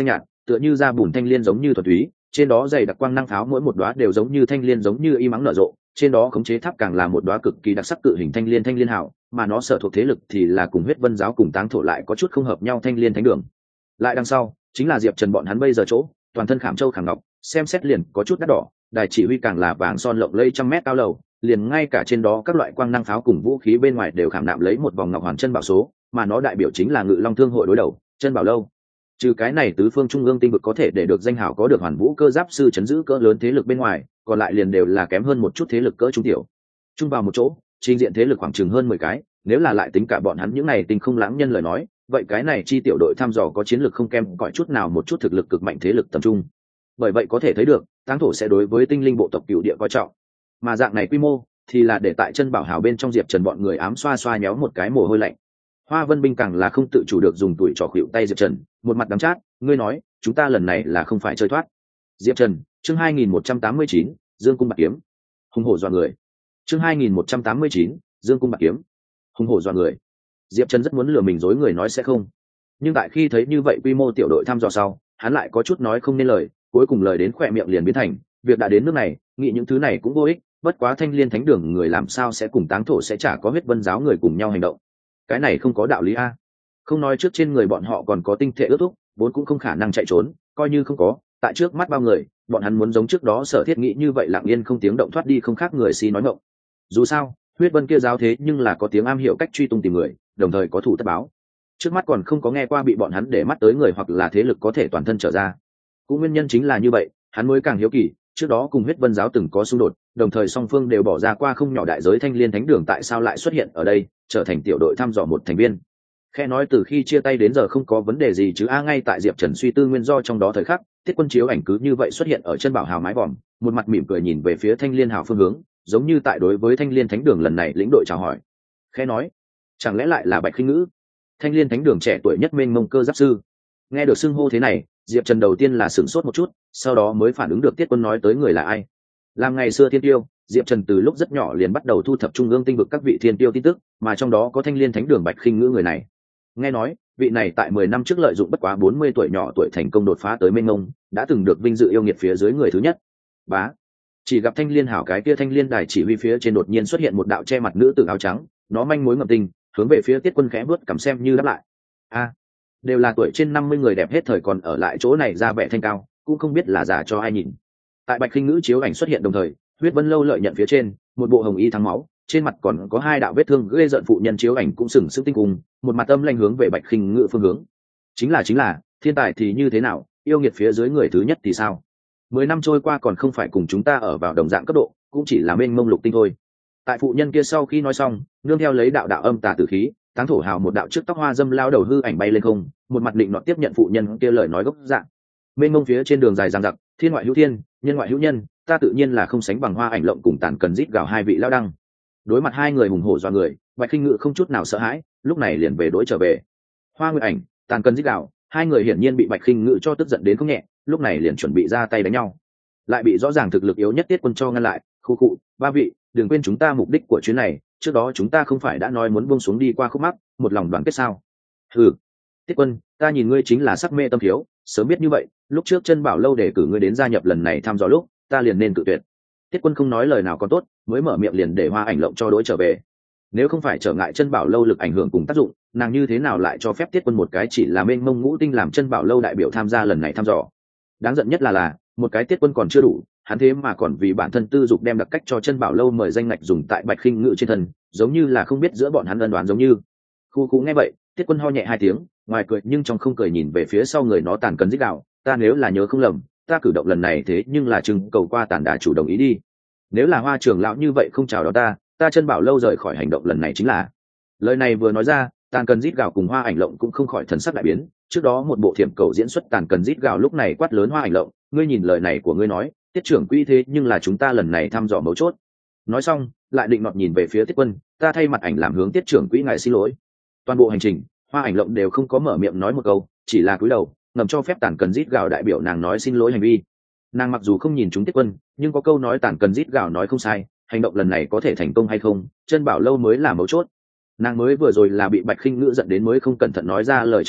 tựa như da bùn thanh liên giống như thuần túy, trên đó dày đặc quang năng pháo mỗi một đóa đều giống như thanh liên giống như y mắng nở rộ, trên đó khống chế tháp càng là một đóa cực kỳ đặc sắc cự hình thanh liên hảo, mà nó sở thuộc thế lực thì là cùng huyết vân giáo cùng táng thổ lại có chút không hợp nhau thanh liên thánh đường. Lại đằng sau chính là Diệp Trần bọn hắn bây giờ chỗ, toàn thân khảm châu khảm ngọc, xem xét liền có chút đắt đỏ, đài chỉ huy càng là vàng son lộng lẫy trăm mét cao lầu, liền ngay cả trên đó các loại quang năng pháo cùng vũ khí bên ngoài đều khảm nạm lấy một vòng ngọc hoàn chân bảo số, mà nó đại biểu chính là Ngự Long Thương hội đối đầu, chân bảo lâu. Trừ cái này tứ phương trung ương tinh vực có thể để được danh hào có được hoàn vũ cơ giáp sư chấn giữ cỡ lớn thế lực bên ngoài, còn lại liền đều là kém hơn một chút thế lực cỡ trung tiểu. Chung vào một chỗ, trình diện thế lực khoảng chừng hơn 10 cái, nếu là lại tính cả bọn hắn những này tinh không lãng nhân lời nói, vậy cái này chi tiểu đội thăm dò có chiến lược không kém cỏi chút nào một chút thực lực cực mạnh thế lực tầm trung. Bởi vậy có thể thấy được, táng thổ sẽ đối với tinh linh bộ tộc cựu địa coi trọng. Mà dạng này quy mô thì là để tại chân bảo hào bên trong Diệp Trần bọn người ám xoa xoa nhéo một cái mồ hôi lạnh. Hoa Vân binh càng là không tự chủ được dùng tuổi trò khuỵu tay Diệp Trần, một mặt đắng chát, ngươi nói, chúng ta lần này là không phải chơi thoát. Diệp Trần, chương 2189, Dương cung bạc kiếm. Hùng hổ dọa người. Chương 2189, Dương cung bạc kiếm. Hùng hổ dọa người. Diệp Trần rất muốn lừa mình dối người nói sẽ không, nhưng tại khi thấy như vậy quy mô tiểu đội thăm dò sau, hắn lại có chút nói không nên lời, cuối cùng lời đến khỏe miệng liền biến thành, việc đã đến nước này, nghĩ những thứ này cũng vô ích, bất quá thanh liên thánh đường người làm sao sẽ cùng táng thổ sẽ chả có huyết vân giáo người cùng nhau hành động. Cái này không có đạo lý a. Không nói trước trên người bọn họ còn có tinh thể ước thúc, vốn cũng không khả năng chạy trốn, coi như không có, tại trước mắt bao người, bọn hắn muốn giống trước đó Sở Thiết nghĩ như vậy lặng yên không tiếng động thoát đi không khác người si nói ngọng. Dù sao, huyết vân kia giáo thế nhưng là có tiếng am hiểu cách truy tung tìm người, đồng thời có thủ tất báo. Trước mắt còn không có nghe qua bị bọn hắn để mắt tới người hoặc là thế lực có thể toàn thân trở ra. Cũng nguyên nhân chính là như vậy, hắn mới càng hiếu kỳ, trước đó cùng huyết vân giáo từng có xung đột, đồng thời song phương đều bỏ ra qua không nhỏ đại giới thanh liên thánh đường tại sao lại xuất hiện ở đây, trở thành tiểu đội thăm dò một thành viên. Khe nói từ khi chia tay đến giờ không có vấn đề gì chứ ngay tại Diệp Trần suy tư nguyên do trong đó thời khắc, Tiết Quân chiếu ảnh cứ như vậy xuất hiện ở chân bảo hào mái vòm, một mặt mỉm cười nhìn về phía thanh liên hào phương hướng, giống như tại đối với thanh liên thánh đường lần này lĩnh đội chào hỏi. Khe nói, chẳng lẽ lại là Bạch Khinh Ngữ, thanh liên thánh đường trẻ tuổi nhất mênh mông cơ giáp sư. Nghe được xưng hô thế này, Diệp Trần đầu tiên là sửng sốt một chút, sau đó mới phản ứng được Tiết Quân nói tới người là ai. Làm ngày xưa thiên tiêu, Diệp Trần từ lúc rất nhỏ liền bắt đầu thu thập trung ương tinh vực các vị thiên tiêu tin tức, mà trong đó có thanh liên thánh đường Bạch Khinh Ngữ người này. Nghe nói, vị này tại 10 năm trước lợi dụng bất quá 40 tuổi nhỏ tuổi thành công đột phá tới mênh mông, đã từng được vinh dự yêu nghiệt phía dưới người thứ nhất. Bá. Chỉ gặp thanh liên hảo cái kia thanh liên đài chỉ huy phía trên đột nhiên xuất hiện một đạo che mặt nữ tử áo trắng, nó manh mối ngậm tình, hướng về phía Tiết Quân khẽ bước cầm xem như đáp lại. Đều là tuổi trên 50 người đẹp hết thời còn ở lại chỗ này ra vẻ thanh cao, cũng không biết là giả cho ai nhìn. Tại Bạch Khinh Ngữ chiếu ảnh xuất hiện đồng thời, huyết vân lâu lợi nhận phía trên, một bộ hồng y thắng máu, trên mặt còn có hai đạo vết thương ghê rợn phụ nhân chiếu ảnh cũng sừng sững tinh cùng, một mặt âm lanh hướng về Bạch Khinh Ngữ phương hướng. Chính là, thiên tài thì như thế nào, yêu nghiệt phía dưới người thứ nhất thì sao? 10 năm trôi qua còn không phải cùng chúng ta ở vào đồng dạng cấp độ, cũng chỉ là mênh mông lục tinh thôi. Tại phụ nhân kia sau khi nói xong, nương theo lấy đạo đạo âm tà tử khí, táng thổ hào một đạo trước tóc hoa dâm lao đầu hư ảnh bay lên không, một mặt định nọ tiếp nhận phụ nhân kia lời nói gốc dạng. Mênh mông phía trên đường dài dằng dặc, thiên ngoại hữu thiên, nhân ngoại hữu nhân, ta tự nhiên là không sánh bằng Hoa Ảnh Lộng cùng Tàn Cần rít gào hai vị lao đăng. Đối mặt hai người hùng hổ do người, Bạch Khinh Ngữ không chút nào sợ hãi, lúc này liền về đối trở về. Hoa Nguyệt Ảnh, Tàn Cần rít gào, hai người hiển nhiên bị Bạch Khinh Ngữ cho tức giận đến không nhẹ, lúc này liền chuẩn bị ra tay đánh nhau. Lại bị rõ ràng thực lực yếu nhất Tiết Quân cho ngăn lại, khu cụ, ba vị, đừng quên chúng ta mục đích của chuyến này, trước đó chúng ta không phải đã nói muốn buông xuống đi qua khúc mắc, một lòng đoàn kết sao? Hừ, Tiết Quân, ta nhìn ngươi chính là sắc mê tâm thiếu, sớm biết như vậy, lúc trước chân bảo lâu để cử ngươi đến gia nhập lần này thăm dò lúc, ta liền nên cự tuyệt. Tiết Quân không nói lời nào còn tốt, mới mở miệng liền để Hoa Ảnh Lộng cho đối trở về. Nếu không phải trở ngại chân bảo lâu lực ảnh hưởng cùng tác dụng, nàng như thế nào lại cho phép Tiết Quân một cái chỉ là mênh mông ngũ tinh làm chân bảo lâu đại biểu tham gia lần này thăm dò? Đáng giận nhất là một cái Tiết Quân còn chưa đủ, hắn thế mà còn vì bản thân tư dục đem đặc cách cho chân bảo lâu mời danh ngạch dùng tại Bạch Khinh Ngữ trên thân, giống như là không biết giữa bọn hắn ân đoán giống như. Khu nghe vậy, Tiết Quân ho nhẹ hai tiếng, ngoài cười nhưng trong không cười nhìn về phía sau người nó Tàn Cần rít gào, ta nếu là nhớ không lầm, ta cử động lần này thế nhưng là trưng cầu qua Tàn đà chủ đồng ý đi. Nếu là Hoa trưởng lão như vậy không chào đón ta chân bảo lâu rời khỏi hành động lần này chính là. Lời này vừa nói ra, Tàn Cần rít gào cùng Hoa Ảnh Lộng cũng không khỏi thần sắc đại biến, trước đó một bộ thiểm cầu diễn xuất Tàn Cần rít gào lúc này quát lớn Hoa Ảnh Lộng, ngươi nhìn lời này của ngươi nói, Tiết trưởng quỹ thế nhưng là chúng ta lần này thăm dò mấu chốt. Nói xong, lại định nọt nhìn về phía Tiết Quân, ta thay mặt ảnh làm hướng Tiết trưởng quỹ ngài xin lỗi. Toàn bộ hành trình, Hoa Ảnh Lộng đều không có mở miệng nói một câu, chỉ là cúi đầu, ngầm cho phép Tàn Cần rít gào đại biểu nàng nói xin lỗi hành vi. Nàng mặc dù không nhìn chúng Tiết Quân, nhưng có câu nói Tàn Cần rít gào nói không sai, hành động lần này có thể thành công hay không, chân bảo lâu mới là mấu chốt. Nàng mới vừa rồi là bị Bạch Khinh Ngữ giận đến mới không cẩn thận nói ra lời trong lòng,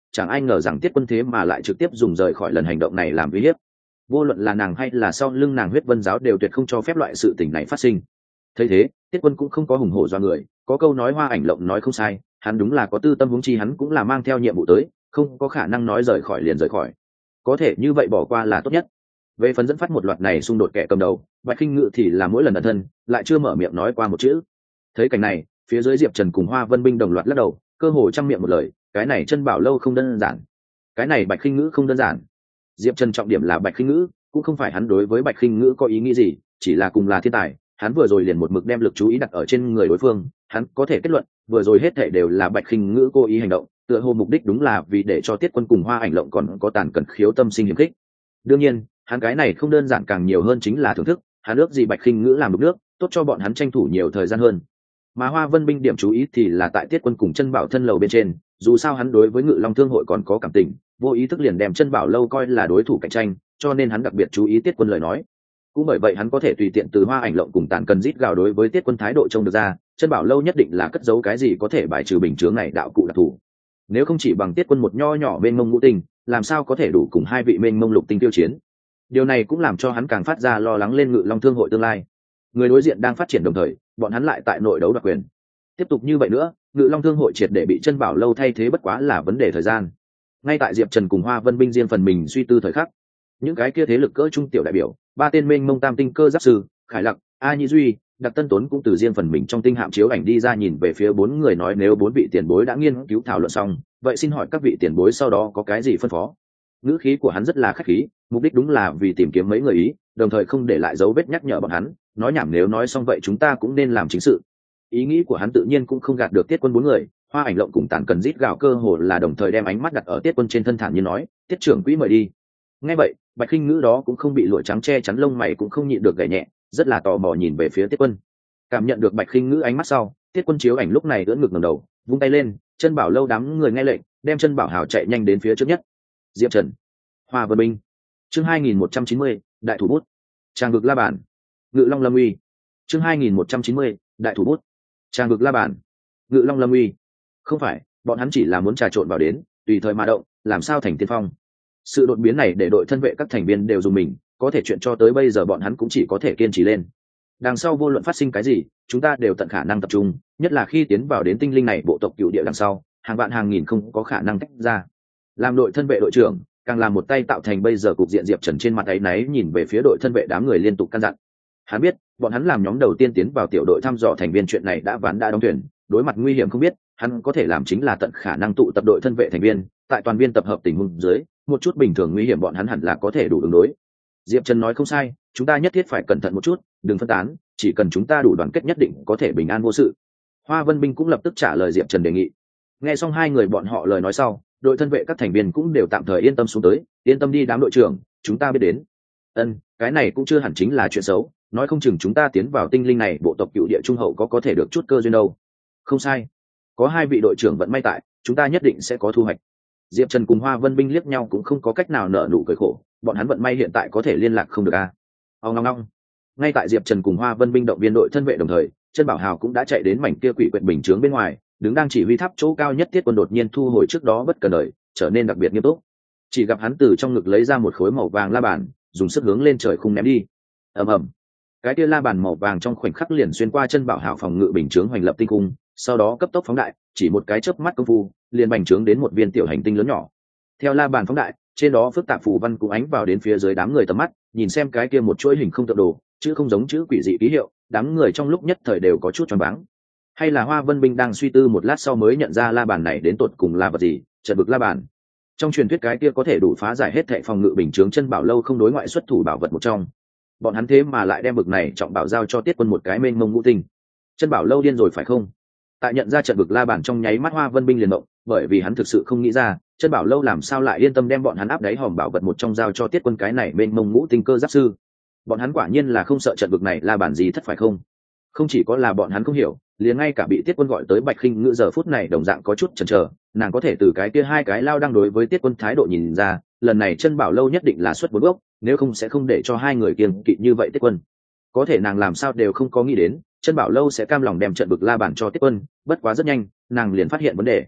chẳng ai ngờ rằng Tiết Quân thế mà lại trực tiếp dùng rời khỏi lần hành động này làm uy hiếp. Vô luận là nàng hay là sau lưng nàng Huyết Vân giáo đều tuyệt không cho phép loại sự tình này phát sinh. Thấy thế, Tiết Quân cũng không có hùng hổ do người, có câu nói Hoa Ảnh Lộng nói không sai, hắn đúng là có tư tâm, huống chi hắn cũng là mang theo nhiệm vụ tới, không có khả năng nói rời khỏi liền rời khỏi. Có thể như vậy bỏ qua là tốt nhất. Về phần dẫn phát một loạt này xung đột kẻ cầm đầu, Bạch Khinh Ngự thì là mỗi lần ẩn thân, lại chưa mở miệng nói qua một chữ. Thấy cảnh này, phía dưới Diệp Trần cùng Hoa Vân Binh đồng loạt lắc đầu, cơ hồ trăm miệng một lời, cái này Chân Bảo lâu không đơn giản, cái này Bạch Khinh Ngữ không đơn giản. Diệp Trần trọng điểm là Bạch Khinh Ngữ, cũng không phải hắn đối với Bạch Khinh Ngữ có ý nghĩ gì, chỉ là cùng là thiên tài, hắn vừa rồi liền một mực đem lực chú ý đặt ở trên người đối phương, hắn có thể kết luận, vừa rồi hết thảy đều là Bạch Khinh Ngữ cố ý hành động, tựa hồ mục đích đúng là vì để cho Tiết Quân cùng Hoa Ảnh Lộng còn có Tàn Cẩn Khiếu tâm sinh hiểm khích. Đương nhiên, hắn cái này không đơn giản, càng nhiều hơn chính là thưởng thức, hắn ước gì Bạch Khinh Ngữ làm đục nước, tốt cho bọn hắn tranh thủ nhiều thời gian hơn. Mà Hoa Vân Binh điểm chú ý thì là tại Tiết Quân cùng Chân Bảo thân lầu bên trên, dù sao hắn đối với Ngự Long Thương hội còn có cảm tình, vô ý thức liền đem Chân Bảo lâu coi là đối thủ cạnh tranh, cho nên hắn đặc biệt chú ý Tiết Quân lời nói. Cũng bởi vậy hắn có thể tùy tiện từ Hoa Ảnh Lộng cùng Tàn Cần rít gào đối với Tiết Quân thái độ trông được ra, Chân Bảo lâu nhất định là cất giấu cái gì có thể bài trừ bình chướng này đạo cụ đặc thù. Nếu không chỉ bằng Tiết Quân một nho nhỏ bên mông ngũ tinh, làm sao có thể đủ cùng hai vị mênh mông lục tinh tiêu chiến. Điều này cũng làm cho hắn càng phát ra lo lắng lên Ngự Long Thương hội tương lai. Người đối diện đang phát triển đồng thời, bọn hắn lại tại nội đấu đặc quyền. Tiếp tục như vậy nữa, Ngự Long Thương hội triệt để bị Chân Bảo lâu thay thế bất quá là vấn đề thời gian. Ngay tại Diệp Trần cùng Hoa Vân Binh riêng phần mình suy tư thời khắc, những cái kia thế lực cỡ trung tiểu đại biểu, ba tên mênh mông tam tinh cơ giáp sư, Khải Lặc, A Nhĩ Duy, Đặc Tân Tuấn cũng từ riêng phần mình trong tinh hạm chiếu ảnh đi ra, nhìn về phía bốn người nói, nếu bốn vị tiền bối đã nghiên cứu thảo luận xong, vậy xin hỏi các vị tiền bối sau đó có cái gì phân phó. Ngữ khí của hắn rất là khách khí, mục đích đúng là vì tìm kiếm mấy người ý, đồng thời không để lại dấu vết nhắc nhở bọn hắn, nói nhảm nếu nói xong vậy chúng ta cũng nên làm chính sự. Ý nghĩ của hắn tự nhiên cũng không gạt được Tiết Quân bốn người, Hoa Ảnh Lộng cùng Tàn Cần rít gào cơ hồ là đồng thời đem ánh mắt đặt ở Tiết Quân trên thân, thản như nói, Tiết trưởng quỹ mời đi. Nghe vậy, Bạch Khinh Ngữ đó cũng không bị lụa trắng che chắn lông mày cũng không nhịn được gảy nhẹ, rất là tò mò nhìn về phía Tiết Quân. Cảm nhận được Bạch Khinh Ngữ ánh mắt sau, Tiết Quân chiếu ảnh lúc này ưỡn ngực ngẩng đầu, vung tay lên, Chân Bảo lâu đám người nghe lệnh, đem Chân Bảo hào chạy nhanh đến phía trước nhất. Diệp Trần, Hoa Vân Binh, chương 2190, đại thủ bút, Tràng vực la bàn, Ngự Long Lâm Uy, chương 2190, đại thủ bút, Tràng vực la bàn, Ngự Long Lâm Uy. Không phải, bọn hắn chỉ là muốn trà trộn vào đến, tùy thời mà động, làm sao thành tiên phong. Sự đột biến này để đội thân vệ các thành viên đều dùng mình, có thể chuyện cho tới bây giờ bọn hắn cũng chỉ có thể kiên trì lên. Đằng sau vô luận phát sinh cái gì, chúng ta đều tận khả năng tập trung, nhất là khi tiến vào đến tinh linh này bộ tộc cựu địa đằng sau, hàng vạn hàng nghìn không có khả năng tách ra. Làm đội thân vệ đội trưởng, càng làm một tay tạo thành bây giờ cục diện. Diệp Trần trên mặt áy náy nhìn về phía đội thân vệ đám người liên tục căn dặn. Hắn biết, bọn hắn làm nhóm đầu tiên tiến vào tiểu đội thăm dò thành viên chuyện này đã ván đã đóng thuyền, đối mặt nguy hiểm không biết, hắn có thể làm chính là tận khả năng tụ tập đội thân vệ thành viên, tại toàn viên tập hợp tình huống dưới, một chút bình thường nguy hiểm bọn hắn hẳn là có thể đủ ứng đối. Diệp Trần nói không sai, chúng ta nhất thiết phải cẩn thận một chút, đừng phân tán, chỉ cần chúng ta đủ đoàn kết nhất định có thể bình an vô sự. Hoa Vân Binh cũng lập tức trả lời Diệp Trần đề nghị. Nghe xong hai người bọn họ lời nói sau, đội thân vệ các thành viên cũng đều tạm thời yên tâm xuống tới, yên tâm đi đám đội trưởng, chúng ta biết đến. Cái này cũng chưa hẳn chính là chuyện xấu, nói không chừng chúng ta tiến vào tinh linh này bộ tộc cựu địa trung hậu có thể được chút cơ duyên đâu. Không sai, có hai vị đội trưởng vận may tại, chúng ta nhất định sẽ có thu hoạch. Diệp Trần cùng Hoa Vân Binh liếc nhau cũng không có cách nào nở nụ cười khổ, bọn hắn vận may hiện tại có thể liên lạc không được a. Ngong ngong. Ngay tại Diệp Trần cùng Hoa Vân Binh động viên đội thân vệ đồng thời, Chân Bảo Hào cũng đã chạy đến mảnh kia quỷ quyệt bình chướng bên ngoài, đứng đang chỉ huy tháp chỗ cao nhất. Tiết Quân đột nhiên thu hồi trước đó bất cần đời, trở nên đặc biệt nghiêm túc. Chỉ gặp hắn từ trong ngực lấy ra một khối màu vàng la bàn, dùng sức hướng lên trời khung ném đi. Ầm ầm. Cái kia la bàn màu vàng trong khoảnh khắc liền xuyên qua Chân Bảo Hào phòng ngự bình chướng hoành lập tinh cung, sau đó cấp tốc phóng đại, chỉ một cái chớp mắt công phu, liền bành trướng đến một viên tiểu hành tinh lớn nhỏ. Theo la bàn phóng đại, trên đó phức tạp phù văn cũng ánh vào đến phía dưới đám người tầm mắt, nhìn xem cái kia một chuỗi hình không tượng đồ, chữ không giống chữ quỷ dị ký hiệu, đám người trong lúc nhất thời đều có chút choáng váng. Hay là Hoa Vân Binh đang suy tư một lát sau mới nhận ra la bàn này đến tột cùng là vật gì, trận vực la bàn. Trong truyền thuyết cái kia có thể đủ phá giải hết thệ phòng ngự bình chướng Chân Bảo lâu không đối ngoại xuất thủ bảo vật một trong. Bọn hắn thế mà lại đem bực này trọng bảo giao cho Tiết Quân một cái mênh mông ngũ tinh. Chân Bảo lâu điên rồi phải không? Tại nhận ra trận vực la bàn trong nháy mắt, Hoa Vân Binh liền động, bởi vì hắn thực sự không nghĩ ra, Chân Bảo lâu làm sao lại yên tâm đem bọn hắn áp đáy hòm bảo vật một trong giao cho Tiết Quân cái này mênh mông ngũ tinh cơ giáp sư. Bọn hắn quả nhiên là không sợ trận vực này la bàn gì thất phải không? Không chỉ có là bọn hắn không hiểu, liền ngay cả bị Tiết Quân gọi tới Bạch Khinh Ngữ giờ phút này đồng dạng có chút chần chờ, nàng có thể từ cái kia hai cái lao đang đối với Tiết Quân thái độ nhìn ra, lần này Chân Bảo lâu nhất định là xuất bốn gốc, nếu không sẽ không để cho hai người kiêng kỵ như vậy Tiết Quân. Có thể nàng làm sao đều không có nghĩ đến, Chân Bảo lâu sẽ cam lòng đem trận vực la bàn cho Tiết Quân, bất quá rất nhanh, nàng liền phát hiện vấn đề.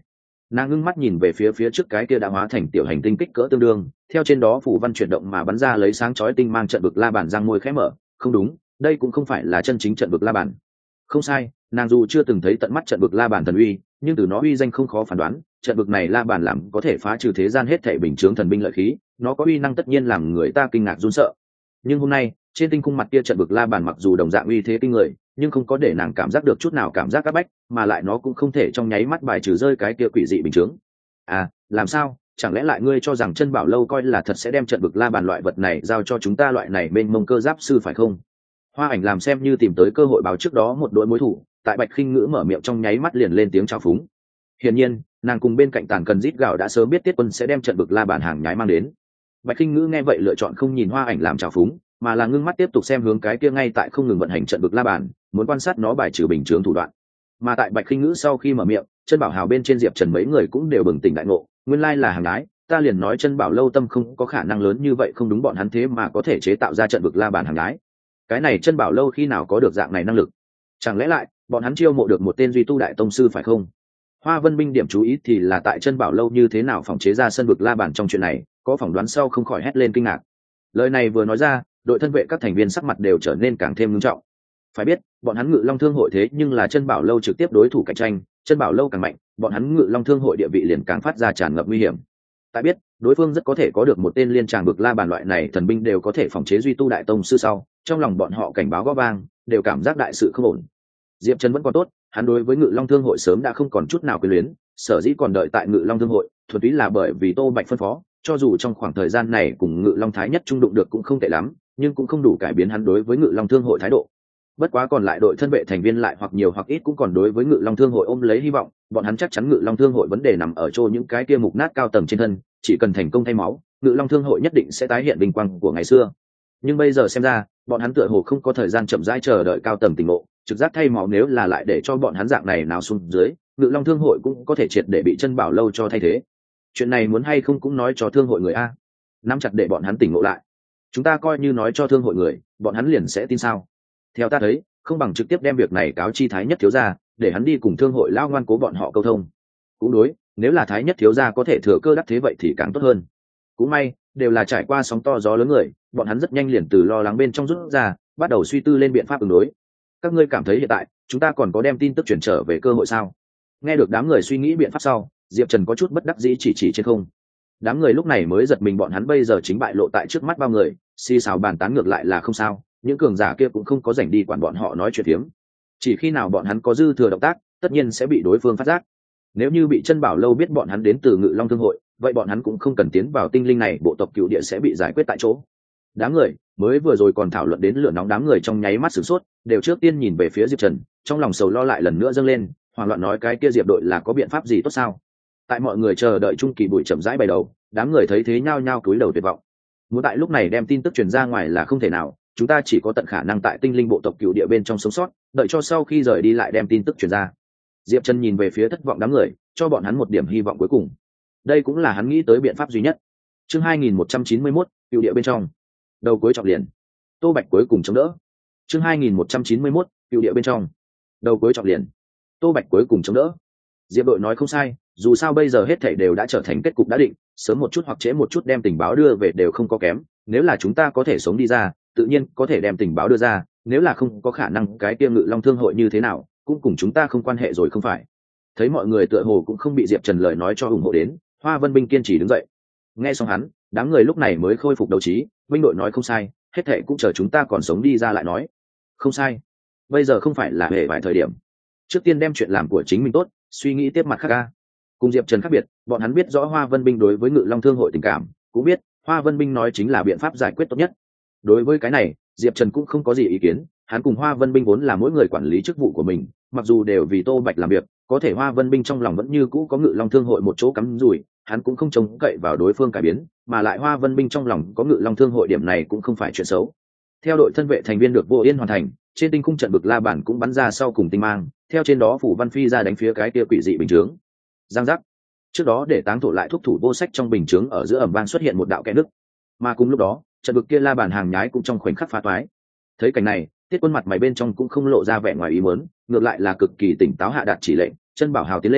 Nàng ngưng mắt nhìn về phía trước cái kia đã hóa thành tiểu hành tinh kích cỡ tương đương, theo trên đó phủ văn chuyển động mà bắn ra lấy sáng chói tinh mang trận vực la bàn, răng môi khẽ mở. Không đúng, đây cũng không phải là chân chính trận vực la bàn. Không sai, nàng dù chưa từng thấy tận mắt trận vực la bàn thần uy, nhưng từ nó uy danh không khó phán đoán, trận vực này la bàn làm có thể phá trừ thế gian hết thảy bình chướng thần binh lợi khí, nó có uy năng tất nhiên làm người ta kinh ngạc run sợ. Nhưng hôm nay, trên tinh khung mặt kia trận vực la bàn mặc dù đồng dạng uy thế kinh người, nhưng không có để nàng cảm giác được chút nào cảm giác áp bách, mà lại nó cũng không thể trong nháy mắt bài trừ rơi cái kia quỷ dị bình chướng. À, làm sao? Chẳng lẽ lại ngươi cho rằng Chân Bảo Lâu coi là thật sẽ đem trận vực la bàn loại vật này giao cho chúng ta loại này bên mông cơ giáp sư phải không? Hoa Ảnh làm xem như tìm tới cơ hội báo trước đó một đội mối thủ, tại Bạch Khinh Ngữ mở miệng trong nháy mắt liền lên tiếng chào phúng. Hiển nhiên, nàng cùng bên cạnh Tàn Cần rít gào đã sớm biết Tiết Quân sẽ đem trận vực la bàn hàng nhái mang đến. Bạch Khinh Ngữ nghe vậy lựa chọn không nhìn Hoa Ảnh làm chào phúng, mà là ngưng mắt tiếp tục xem hướng cái kia ngay tại không ngừng vận hành trận vực la bàn, muốn quan sát nó bài trừ bình chướng thủ đoạn. Mà tại Bạch Khinh Ngữ sau khi mở miệng, Chân Bảo Hào bên trên Diệp Trần mấy người cũng đều bừng tỉnh đại ngộ, nguyên lai là hàng nhái, ta liền nói Chân Bảo Lâu tâm không có khả năng lớn như vậy, không đúng, bọn hắn thế mà có thể chế tạo ra trận vực la bàn hàng nhái. Cái này Chân Bảo Lâu khi nào có được dạng này năng lực? Chẳng lẽ lại bọn hắn chiêu mộ được một tên duy tu đại tông sư phải không? Hoa Vân Binh điểm chú ý thì là tại Chân Bảo Lâu như thế nào phòng chế ra sân vực la bàn trong chuyện này, có phỏng đoán sau không khỏi hét lên kinh ngạc. Lời này vừa nói ra, đội thân vệ các thành viên sắc mặt đều trở nên càng thêm nghiêm trọng. Phải biết, bọn hắn Ngự Long Thương hội thế nhưng là Chân Bảo Lâu trực tiếp đối thủ cạnh tranh, Chân Bảo Lâu càng mạnh, bọn hắn Ngự Long Thương hội địa vị liền càng phát ra tràn ngập nguy hiểm. Tại biết, đối phương rất có thể có được một tên liên tràng vực la bàn loại này thần binh đều có thể phòng chế duy tu đại tông sư sau, trong lòng bọn họ cảnh báo gõ vang, đều cảm giác đại sự không ổn. Diệp Trần vẫn còn tốt, hắn đối với Ngự Long Thương hội sớm đã không còn chút nào quyến luyến, sở dĩ còn đợi tại Ngự Long Thương hội, thuần túy là bởi vì Tô Bạch phân phó, cho dù trong khoảng thời gian này cùng Ngự Long Thái Nhất trung đụng được cũng không tệ lắm, nhưng cũng không đủ cải biến hắn đối với Ngự Long Thương hội thái độ. Bất quá còn lại đội thân vệ thành viên lại hoặc nhiều hoặc ít cũng còn đối với Ngự Long Thương hội ôm lấy hy vọng, bọn hắn chắc chắn Ngự Long Thương hội vấn đề nằm ở chỗ những cái kia mục nát cao tầng trên thân, chỉ cần thành công thay máu, Ngự Long Thương hội nhất định sẽ tái hiện vinh quang của ngày xưa. Nhưng bây giờ xem ra, bọn hắn tựa hồ không có thời gian chậm rãi chờ đợi cao tầng tỉnh ngộ, trực giác thay máu nếu là lại để cho bọn hắn dạng này nào xuống dưới, Ngự Long Thương hội cũng có thể triệt để bị Chân Bảo Lâu cho thay thế. Chuyện này muốn hay không cũng nói cho thương hội người a, nắm chặt để bọn hắn tỉnh ngộ lại. Chúng ta coi như nói cho thương hội người, bọn hắn liền sẽ tin sao? Theo ta thấy, không bằng trực tiếp đem việc này cáo chi Thái Nhất thiếu gia, để hắn đi cùng thương hội lao ngoan cố bọn họ câu thông. Cũng đối, nếu là Thái Nhất thiếu gia có thể thừa cơ đắc thế vậy thì càng tốt hơn. Cũng may, đều là trải qua sóng to gió lớn người, bọn hắn rất nhanh liền từ lo lắng bên trong rút ra, bắt đầu suy tư lên biện pháp ứng đối. Các ngươi cảm thấy hiện tại chúng ta còn có đem tin tức chuyển trở về cơ hội sao? Nghe được đám người suy nghĩ biện pháp sau, Diệp Trần có chút bất đắc dĩ chỉ trên không. Đám người lúc này mới giật mình, bọn hắn bây giờ chính bại lộ tại trước mắt bao người, xì xào bàn tán ngược lại là không sao, những cường giả kia cũng không có rảnh đi quản bọn họ nói chuyện phiếm. Chỉ khi nào bọn hắn có dư thừa động tác, tất nhiên sẽ bị đối phương phát giác. Nếu như bị Chân Bảo Lâu biết bọn hắn đến từ Ngự Long Thương hội, vậy bọn hắn cũng không cần tiến vào tinh linh này, bộ tộc cựu địa sẽ bị giải quyết tại chỗ. Đám người mới vừa rồi còn thảo luận đến lửa nóng, đám người trong nháy mắt sửng sốt, đều trước tiên nhìn về phía Diệp Trần, trong lòng sầu lo lại lần nữa dâng lên, hoảng loạn nói cái kia Diệp đội là có biện pháp gì tốt sao? Tại mọi người chờ đợi trung kỳ bụi chậm rãi bày đầu, đám người thấy thế nhao nhao cúi đầu tuyệt vọng. Muốn tại lúc này đem tin tức truyền ra ngoài là không thể nào, chúng ta chỉ có tận khả năng tại tinh linh bộ tộc cựu địa bên trong sống sót, đợi cho sau khi rời đi lại đem tin tức truyền ra. Diệp Trần nhìn về phía thất vọng đám người, cho bọn hắn một điểm hy vọng cuối cùng. Đây cũng là hắn nghĩ tới biện pháp duy nhất. Chương 2191, cựu địa bên trong. Đầu cuối trọng liền. Tô Bạch cuối cùng chống đỡ. Chương 2191, cựu địa bên trong. Đầu cuối trọng liền. Tô Bạch cuối cùng chống đỡ. Diệp đội nói không sai, dù sao bây giờ hết thảy đều đã trở thành kết cục đã định, sớm một chút hoặc trễ một chút đem tình báo đưa về đều không có kém, nếu là chúng ta có thể sống đi ra, tự nhiên có thể đem tình báo đưa ra, nếu là không có khả năng, cái kia Ngự Long Thương hội như thế nào cũng cùng chúng ta không quan hệ rồi không phải? Thấy mọi người tựa hồ cũng không bị Diệp Trần lời nói cho ủng hộ đến, Hoa Vân Binh kiên trì đứng dậy. Nghe xong hắn, đám người lúc này mới khôi phục đấu trí, Binh đội nói không sai, hết thảy cũng chờ chúng ta còn sống đi ra lại nói. Không sai, bây giờ không phải là hệ vài thời điểm, trước tiên đem chuyện làm của chính mình tốt, suy nghĩ tiếp mặt khác ca. Cùng Diệp Trần khác biệt, bọn hắn biết rõ Hoa Vân Binh đối với Ngự Long Thương hội tình cảm, cũng biết Hoa Vân Binh nói chính là biện pháp giải quyết tốt nhất. Đối với cái này, Diệp Trần cũng không có gì ý kiến, hắn cùng Hoa Vân Binh vốn là mỗi người quản lý chức vụ của mình, mặc dù đều vì Tô Bạch làm việc, có thể Hoa Vân Binh trong lòng vẫn như cũ có Ngự Long Thương hội một chỗ cắm rủi, hắn cũng không trông cậy vào đối phương cải biến, mà lại Hoa Vân Binh trong lòng có Ngự Long Thương hội, điểm này cũng không phải chuyện xấu. Theo đội thân vệ thành viên được vô yên hoàn thành, trên tinh khung trận bực la bản cũng bắn ra sau cùng tinh mang, theo trên đó phủ văn phi ra đánh phía cái kia quỷ dị bình chướng. Giang giác. Trước đó để táng thổ lại thúc thủ vô sách trong bình chướng ở giữa ẩm vang xuất hiện một đạo kẽ nứt, mà cùng lúc đó trận bực kia la bàn hàng nhái cũng trong khoảnh khắc phá toái. Thấy cảnh này, Tiết Quân mặt mày bên trong cũng không lộ ra vẻ ngoài ý muốn, ngược lại là cực kỳ tỉnh táo hạ đạt chỉ lệnh, Chân Bảo Hào tiến lên,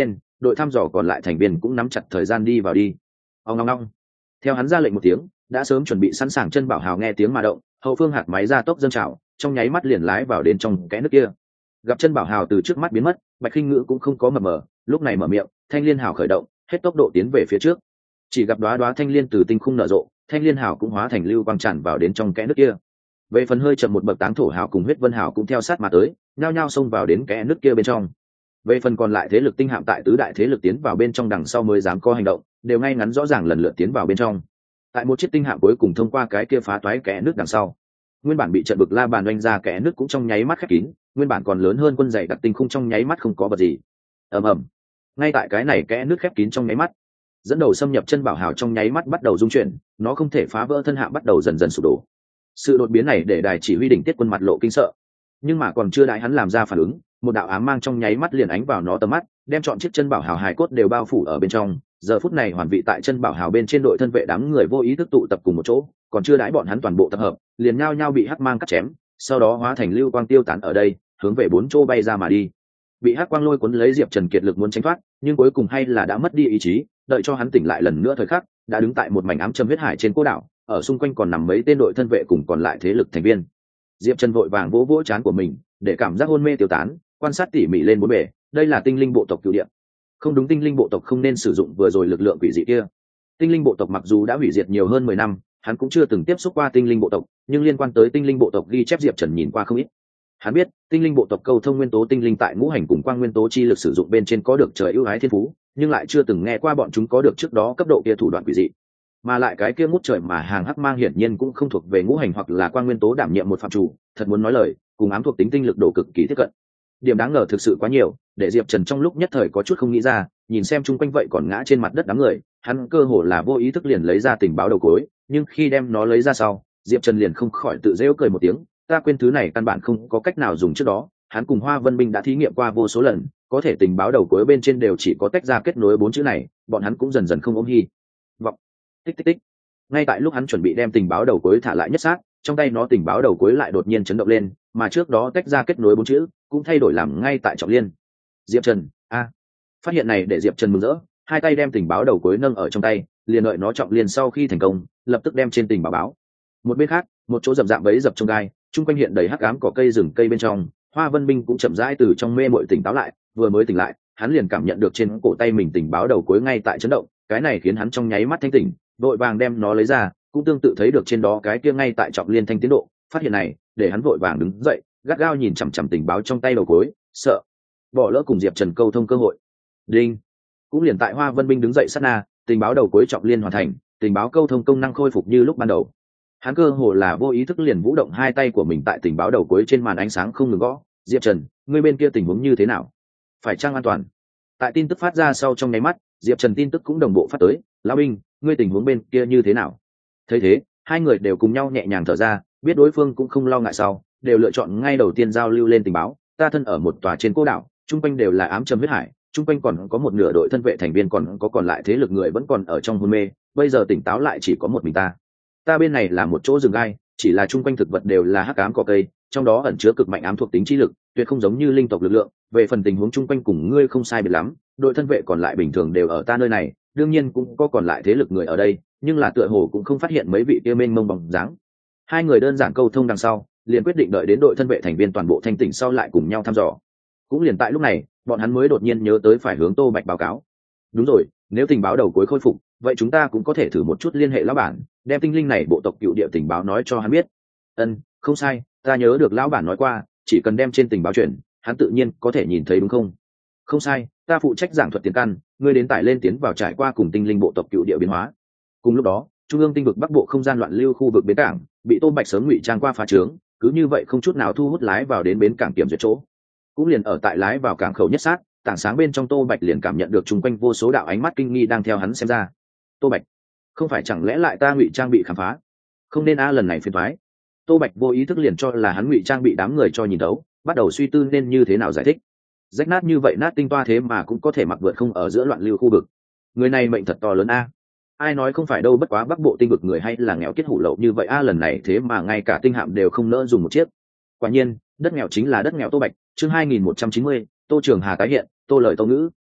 đội thăm dò còn lại thành viên cũng nắm chặt thời gian đi vào đi. Ông ngong ngong. Theo hắn ra lệnh một tiếng, đã sớm chuẩn bị sẵn sàng chân bảo hào nghe tiếng mà động, hậu phương hạt máy ra tốc dâng trào, trong nháy mắt liền lái vào đến trong kẽ nước kia. Gặp chân bảo hào từ trước mắt biến mất, Bạch Khinh Ngữ cũng không có mập mờ, lúc này mở miệng, thanh liên hào khởi động, hết tốc độ tiến về phía trước. Chỉ gặp đóa đóa thanh liên từ tinh khung nở rộ, thanh liên hào cũng hóa thành lưu quang tràn vào đến trong kẽ nước kia. Về phần hơi chậm một bậc táng thổ hào cùng huyết vân hào cũng theo sát mà tới, nhao nhao xông vào đến kẽ nước kia bên trong. Về phần còn lại thế lực tinh hạm tại tứ đại thế lực tiến vào bên trong đằng sau mới dám có hành động, đều ngay ngắn rõ ràng lần lượt tiến vào bên trong. Tại một chiếc tinh hạm cuối cùng thông qua cái kia phá toái kẽ nước đằng sau, nguyên bản bị trận bực la bàn oanh ra kẽ nước cũng trong nháy mắt khép kín, nguyên bản còn lớn hơn quân dày đặc tinh khung trong nháy mắt không có vật gì. Ầm ầm. Ngay tại cái này kẽ nước khép kín trong nháy mắt, dẫn đầu xâm nhập chân bảo hào trong nháy mắt bắt đầu rung chuyển, nó không thể phá vỡ thân hạm bắt đầu dần dần sụp đổ. Sự đột biến này để đài chỉ huy đỉnh tiết quân mặt lộ kinh sợ, nhưng mà còn chưa đãi hắn làm ra phản ứng, một đạo ám mang trong nháy mắt liền ánh vào nó tầm mắt, đem trọn chiếc chân bảo hào hài cốt đều bao phủ ở bên trong. Giờ phút này hoàn vị tại chân bảo hào bên trên đội thân vệ đám người vô ý thức tụ tập cùng một chỗ, còn chưa đãi bọn hắn toàn bộ tập hợp, liền nhao nhao bị hắc mang cắt chém, sau đó hóa thành lưu quang tiêu tán ở đây, hướng về bốn chỗ bay ra mà đi. Bị hắc quang lôi cuốn lấy, Diệp Trần kiệt lực muốn tránh thoát, nhưng cuối cùng hay là đã mất đi ý chí, đợi cho hắn tỉnh lại lần nữa thời khắc, đã đứng tại một mảnh ám châm huyết hải trên cô đảo, ở xung quanh còn nằm mấy tên đội thân vệ cùng còn lại thế lực thành viên. Diệp Trần vội vàng vỗ vỗ trán của mình, để cảm giác hôn mê tiêu tán, quan sát tỉ mỉ lên bốn bề, đây là tinh linh bộ tộc cựu địa. Không đúng, tinh linh bộ tộc không nên sử dụng vừa rồi lực lượng quỷ dị kia. Tinh linh bộ tộc mặc dù đã hủy diệt nhiều hơn 10 năm, hắn cũng chưa từng tiếp xúc qua tinh linh bộ tộc, nhưng liên quan tới tinh linh bộ tộc ghi chép Diệp Trần nhìn qua không ít. Hắn biết, tinh linh bộ tộc câu thông nguyên tố tinh linh tại ngũ hành cùng quang nguyên tố chi lực sử dụng bên trên có được trời ưu ái thiên phú, nhưng lại chưa từng nghe qua bọn chúng có được trước đó cấp độ kia thủ đoạn quỷ dị. Mà lại cái kia ngút trời mà hàng hắc mang hiển nhiên cũng không thuộc về ngũ hành hoặc là quang nguyên tố đảm nhiệm một phạm chủ, thật muốn nói lời, cùng ám thuộc tính tinh lực độ cực kỳ tiếp cận. Điểm đáng ngờ thực sự quá nhiều, để Diệp Trần trong lúc nhất thời có chút không nghĩ ra, nhìn xem chung quanh vậy còn ngã trên mặt đất đám người, hắn cơ hồ là vô ý thức liền lấy ra tình báo đầu cối, nhưng khi đem nó lấy ra sau, Diệp Trần liền không khỏi tự giễu cười một tiếng, ta quên thứ này căn bản không có cách nào dùng trước đó, hắn cùng Hoa Vân Binh đã thí nghiệm qua vô số lần, có thể tình báo đầu cối bên trên đều chỉ có tách ra kết nối 4 chữ này, bọn hắn cũng dần dần không ôm hy vọng. Tích tích tích. Ngay tại lúc hắn chuẩn bị đem tình báo đầu cối thả lại nhất xác, trong tay nó tình báo đầu cối lại đột nhiên chấn động lên, mà trước đó tách ra kết nối 4 chữ cũng thay đổi làm ngay tại trọng liên. Diệp Trần, phát hiện này để Diệp Trần mừng rỡ, hai tay đem tình báo đầu cối nâng ở trong tay, liền đợi nó trọng liên sau khi thành công, lập tức đem trên tình báo báo. Một bên khác, một chỗ rậm rạp bẫy dập trong gai, chung quanh hiện đầy hắc ám cỏ cây rừng cây bên trong, Hoa Vân Binh cũng chậm rãi từ trong mê muội tỉnh táo lại, vừa mới tỉnh lại, hắn liền cảm nhận được trên cổ tay mình tình báo đầu cối ngay tại chấn động, cái này khiến hắn trong nháy mắt thanh tỉnh, vội vàng đem nó lấy ra, cũng tương tự thấy được trên đó cái kia ngay tại trọng liên thanh tiến độ, phát hiện này, để hắn vội vàng đứng dậy, gắt gao nhìn chằm chằm tình báo trong tay đầu cối, sợ bỏ lỡ cùng Diệp Trần câu thông cơ hội. Đinh. Cũng liền tại Hoa Vân Binh đứng dậy sát na, tình báo đầu cối trọng liên hoàn thành, tình báo câu thông công năng khôi phục như lúc ban đầu. Hắn cơ hồ là vô ý thức liền vũ động hai tay của mình tại tình báo đầu cối trên màn ánh sáng không ngừng gõ, Diệp Trần, ngươi bên kia tình huống như thế nào? Phải chăng an toàn? Tại tin tức phát ra sau trong nháy mắt, Diệp Trần tin tức cũng đồng bộ phát tới, lão binh, ngươi tình huống bên kia như thế nào? Thấy thế, hai người đều cùng nhau nhẹ nhàng thở ra, biết đối phương cũng không lo ngại sau, đều lựa chọn ngay đầu tiên giao lưu lên tình báo, ta thân ở một tòa trên cô đảo, trung quanh đều là ám châm huyết hải, trung quanh còn có một nửa đội thân vệ thành viên còn lại thế lực người vẫn còn ở trong hôn mê, bây giờ tỉnh táo lại chỉ có một mình ta. Ta bên này là một chỗ rừng gai, chỉ là trung quanh thực vật đều là hắc ám cỏ cây, trong đó ẩn chứa cực mạnh ám thuộc tính chi lực, tuyệt không giống như linh tộc lực lượng. Về phần tình huống trung quanh cùng ngươi không sai biệt lắm, đội thân vệ còn lại bình thường đều ở ta nơi này, đương nhiên cũng có còn lại thế lực người ở đây, nhưng là tựa hồ cũng không phát hiện mấy vị kia mênh mông bóng dáng. Hai người đơn giản câu thông đằng sau, liền quyết định đợi đến đội thân vệ thành viên toàn bộ thanh tỉnh sau lại cùng nhau thăm dò. Cũng liền tại lúc này, bọn hắn mới đột nhiên nhớ tới phải hướng Tô Bạch báo cáo. Đúng rồi, nếu tình báo đầu cuối khôi phục, vậy chúng ta cũng có thể thử một chút liên hệ lão bản, đem tinh linh này bộ tộc cựu địa tình báo nói cho hắn biết. Không sai, ta nhớ được lão bản nói qua, chỉ cần đem trên tình báo chuyển, hắn tự nhiên có thể nhìn thấy đúng không? Không sai, ta phụ trách giảng thuật tiền căn, ngươi đến tải lên tiến vào trải qua cùng tinh linh bộ tộc cựu địa biến hóa. Cùng lúc đó, trung ương tinh vực bắc bộ không gian loạn lưu khu vực bến cảng bị Tô Bạch sớm ngụy trang qua phá trướng, cứ như vậy không chút nào thu hút lái vào đến bến cảng kiểm duyệt chỗ. Cũng liền ở tại lái vào cảng khẩu nhất sát, tảng sáng bên trong Tô Bạch liền cảm nhận được chung quanh vô số đạo ánh mắt kinh nghi đang theo hắn xem ra. Tô Bạch, không phải chẳng lẽ lại ta ngụy trang bị khám phá? Không nên lần này phiền toái. Tô Bạch vô ý thức liền cho là hắn ngụy trang bị đám người cho nhìn thấu, bắt đầu suy tư nên như thế nào giải thích. Rách nát như vậy nát tinh toa thế mà cũng có thể mặc vượt không ở giữa loạn lưu khu vực. Người này mệnh thật to lớn a. Ai nói không phải đâu, bất quá bắc bộ tinh vực người hay là nghèo kết hủ lậu như vậy a, lần này thế mà ngay cả tinh hạm đều không nỡ dùng một chiếc. Quả nhiên, đất nghèo chính là đất nghèo. Tô Bạch, chương 2190, Tô Trường Hà tái hiện, Tô lời Tô ngữ.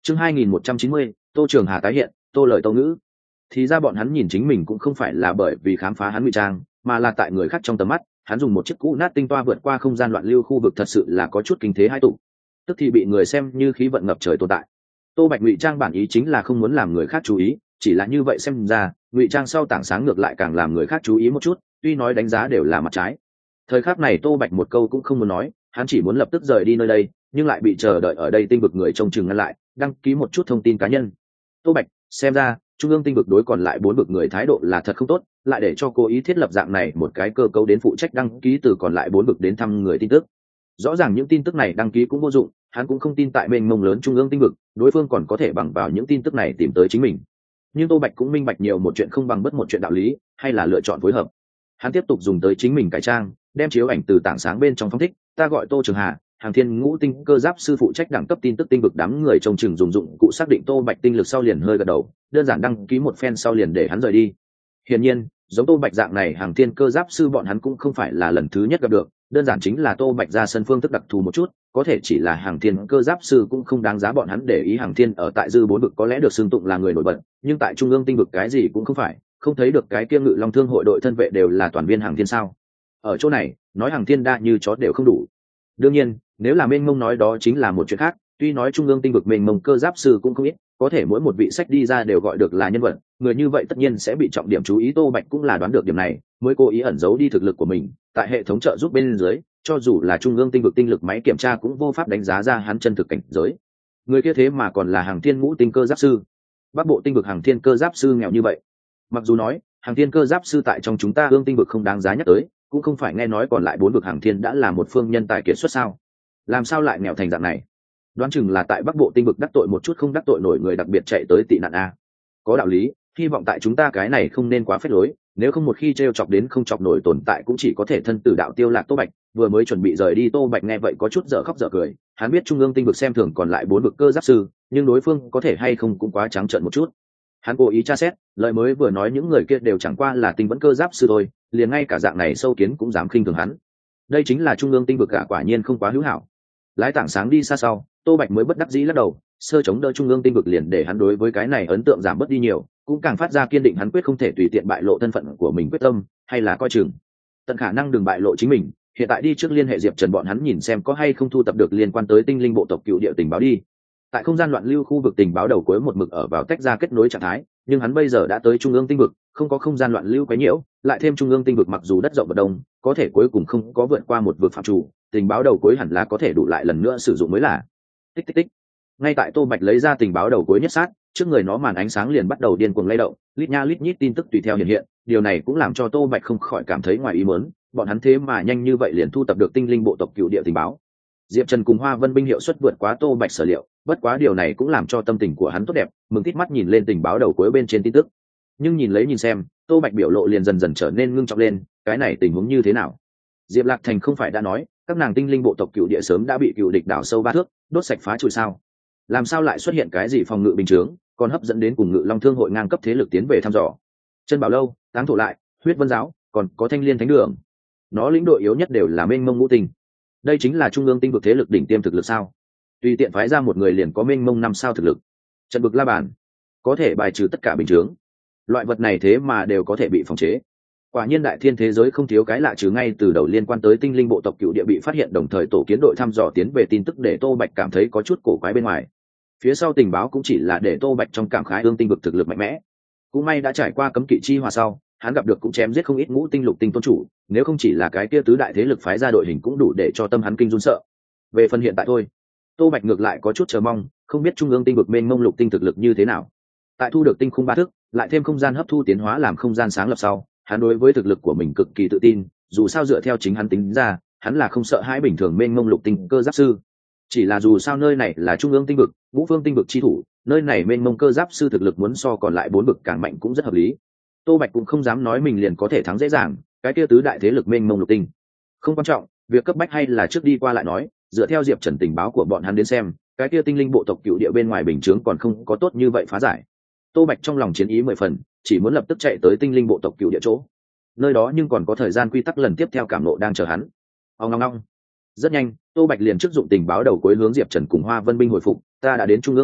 Chương 2190, Tô Trường Hà tái hiện, Tô Lợi Tâu ngữ. Thì ra bọn hắn nhìn chính mình cũng không phải là bởi vì khám phá hắn ngụy trang, mà là tại người khác trong tầm mắt, hắn dùng một chiếc cũ nát tinh toa vượt qua không gian loạn lưu khu vực thật sự là có chút kinh thế hai tụ. Tức thì bị người xem như khí vận ngập trời tồn tại. Tô Bạch ngụy trang bản ý chính là không muốn làm người khác chú ý, chỉ là như vậy xem ra, ngụy trang sau tảng sáng ngược lại càng làm người khác chú ý một chút, tuy nói đánh giá đều là mặt trái. Thời khắc này Tô Bạch một câu cũng không muốn nói, hắn chỉ muốn lập tức rời đi nơi đây, nhưng lại bị chờ đợi ở đây tinh vực người trông chừng ngăn lại, đăng ký một chút thông tin cá nhân. Tô Bạch, xem ra trung ương tinh vực đối còn lại 4 vực người thái độ là thật không tốt, lại để cho cố ý thiết lập dạng này một cái cơ cấu đến phụ trách đăng ký từ còn lại 4 vực đến thăm người tin tức. Rõ ràng những tin tức này đăng ký cũng vô dụng, hắn cũng không tin tại mênh mông lớn trung ương tinh vực, đối phương còn có thể bằng vào những tin tức này tìm tới chính mình. Nhưng Tô Bạch cũng minh bạch nhiều một chuyện không bằng bất một chuyện đạo lý, hay là lựa chọn phối hợp. Hắn tiếp tục dùng tới chính mình cải trang, đem chiếu ảnh từ tảng sáng bên trong phóng thích, ta gọi Tô Trường Hà, Hàng Thiên Ngũ tinh cơ giáp sư phụ trách đẳng cấp tin tức tinh vực, đám người trông chừng dùng dụng cụ xác định Tô Bạch tinh lực sau liền hơi gật đầu, đơn giản đăng ký một phen sau liền để hắn rời đi. Hiển nhiên, giống Tô Bạch dạng này Hàng Thiên cơ giáp sư bọn hắn cũng không phải là lần thứ nhất gặp được, đơn giản chính là Tô Bạch ra sân phương thức đặc thù một chút, có thể chỉ là Hàng Thiên cơ giáp sư cũng không đáng giá bọn hắn để ý. Hàng Thiên ở tại dư 4 vực có lẽ được xưng tụng là người nổi bật, nhưng tại trung ương tinh vực cái gì cũng không phải, không thấy được cái kia Ngự Long Thương hội đội thân vệ đều là toàn viên Hàng Thiên sao? Ở chỗ này, nói Hàng Thiên đa như chó đều không đủ. Đương nhiên, nếu là mênh mông nói đó chính là một chuyện khác, tuy nói trung ương tinh vực mênh mông cơ giáp sư cũng không ít, có thể mỗi một vị sách đi ra đều gọi được là nhân vật, người như vậy tất nhiên sẽ bị trọng điểm chú ý. Tô Bạch cũng là đoán được điểm này, mới cố ý ẩn giấu đi thực lực của mình, tại hệ thống trợ giúp bên dưới, cho dù là trung ương tinh vực tinh lực máy kiểm tra cũng vô pháp đánh giá ra hắn chân thực cảnh giới. Người kia thế mà còn là Hàng Thiên Ngũ tinh cơ giáp sư. Bắc bộ tinh vực Hàng Thiên cơ giáp sư nghèo như vậy. Mặc dù nói, Hàng Thiên cơ giáp sư tại trong chúng ta ương tinh vực không đáng giá nhắc tới, cũng không phải nghe nói còn lại 4 vực Hàng Thiên đã là một phương nhân tài kiệt xuất sao? Làm sao lại nghèo thành dạng này? Đoán chừng là tại Bắc bộ tinh vực đắc tội một chút không đắc tội nổi người đặc biệt chạy tới tị nạn a. Có đạo lý, hy vọng tại chúng ta cái này không nên quá phết lối, nếu không một khi trêu chọc đến không chọc nổi tồn tại cũng chỉ có thể thân tử đạo tiêu lạc. Tô Bạch vừa mới chuẩn bị rời đi, Tô Bạch nghe vậy có chút dở khóc dở cười, hắn biết trung ương tinh vực xem thường còn lại 4 vực cơ giáp sư, nhưng đối phương có thể hay không cũng quá trắng trợn một chút. Hắn cố ý tra xét, lời mới vừa nói những người kia đều chẳng qua là tinh vẫn cơ giáp sư thôi, liền ngay cả dạng này sâu kiến cũng dám khinh thường hắn. Đây chính là trung ương tinh vực cả, quả nhiên không quá hữu hảo. Lái tảng sáng đi xa sau, Tô Bạch mới bất đắc dĩ lắc đầu, sơ chống đỡ trung ương tinh vực liền để hắn đối với cái này ấn tượng giảm bớt đi nhiều, cũng càng phát ra kiên định hắn quyết không thể tùy tiện bại lộ thân phận của mình quyết tâm, hay là coi chừng tận khả năng đừng bại lộ chính mình. Hiện tại đi trước liên hệ Diệp Trần bọn hắn nhìn xem có hay không thu tập được liên quan tới tinh linh bộ tộc cựu địa tình báo đi. Tại không gian loạn lưu khu vực tình báo đầu cuối một mực ở vào tách ra kết nối trạng thái, nhưng hắn bây giờ đã tới trung ương tinh vực, không có không gian loạn lưu quấy nhiễu, lại thêm trung ương tinh vực mặc dù đất rộng và đông, có thể cuối cùng không có vượt qua một vực phạm chủ, tình báo đầu cuối hẳn là có thể đủ lại lần nữa sử dụng mới là. Tích tích tích. Ngay tại Tô Bạch lấy ra tình báo đầu cuối nhất sát, trước người nó màn ánh sáng liền bắt đầu điên cuồng lay động, lít nha lít nhít tin tức tùy theo hiện hiện, điều này cũng làm cho Tô Bạch không khỏi cảm thấy ngoài ý muốn, bọn hắn thế mà nhanh như vậy liền thu tập được tinh linh bộ tộc cựu địa tình báo. Diệp Trần cùng Hoa Vân binh hiệu suất vượt quá Tô Bạch sở liệu, bất quá điều này cũng làm cho tâm tình của hắn tốt đẹp, mừng tít mắt nhìn lên tình báo đầu cuối bên trên tin tức. Nhưng nhìn lấy nhìn xem, Tô Bạch biểu lộ liền dần dần trở nên ngưng trọng lên, cái này tình huống như thế nào? Diệp Lạc Thành không phải đã nói, các nàng tinh linh bộ tộc cựu địa sớm đã bị cựu địch đảo sâu 3 thước, đốt sạch phá trụi sao? Làm sao lại xuất hiện cái gì phòng ngự bình chướng, còn hấp dẫn đến cùng Ngự Long Thương hội ngang cấp thế lực tiến về thăm dò? Chân Bảo Lâu, Táng Thổ Lại, Huyết Vân Giáo, còn có Thanh Liên Thánh Đường. Nó lĩnh đội yếu nhất đều là mênh mông ngũ tinh. Đây chính là trung ương tinh vực thế lực đỉnh tiêm thực lực sao? Tùy tiện phái ra một người liền có mênh mông 5 sao thực lực. Trận vực la bàn, có thể bài trừ tất cả bình chướng. Loại vật này thế mà đều có thể bị phòng chế. Quả nhiên đại thiên thế giới không thiếu cái lạ, trừ ngay từ đầu liên quan tới tinh linh bộ tộc cựu địa bị phát hiện đồng thời tổ kiến đội thăm dò tiến về tin tức để Tô Bạch cảm thấy có chút cổ quái bên ngoài. Phía sau tình báo cũng chỉ là để Tô Bạch trong cảm khái ương tinh vực thực lực mạnh mẽ. Cũng may đã trải qua cấm kỵ chi hòa sau, hắn gặp được cũng chém giết không ít ngũ tinh lục tinh tôn chủ, nếu không chỉ là cái kia tứ đại thế lực phái ra đội hình cũng đủ để cho tâm hắn kinh run sợ. Về phần hiện tại thôi, Tô Bạch ngược lại có chút chờ mong, không biết trung ương tinh vực mênh mông lục tinh thực lực như thế nào. Tại thu được tinh khung 3 thức, lại thêm không gian hấp thu tiến hóa làm không gian sáng lập sau, hắn đối với thực lực của mình cực kỳ tự tin, dù sao dựa theo chính hắn tính ra, hắn là không sợ hãi bình thường mênh mông lục tinh cơ giáp sư. Chỉ là dù sao nơi này là trung ương tinh vực, ngũ phương tinh vực chi thủ, nơi này mênh mông cơ giáp sư thực lực muốn so còn lại 4 vực càng mạnh cũng rất hợp lý. Tô Bạch cũng không dám nói mình liền có thể thắng dễ dàng, cái kia tứ đại thế lực mênh mông lục tinh không quan trọng, việc cấp bách hay là trước đi qua lại nói. Dựa theo Diệp Trần tình báo của bọn hắn đến xem, cái kia tinh linh bộ tộc cựu địa bên ngoài bình chướng còn không có tốt như vậy phá giải. Tô Bạch trong lòng chiến ý 10 phần, chỉ muốn lập tức chạy tới tinh linh bộ tộc cựu địa chỗ. Nơi đó nhưng còn có thời gian quy tắc lần tiếp theo cảm ngộ đang chờ hắn. Ong ong ong. Rất nhanh, Tô Bạch liền trước dụng tình báo đầu cuối hướng Diệp Trần cùng Hoa Vân binh hồi phục, ta đã đến trung ương tinh vực,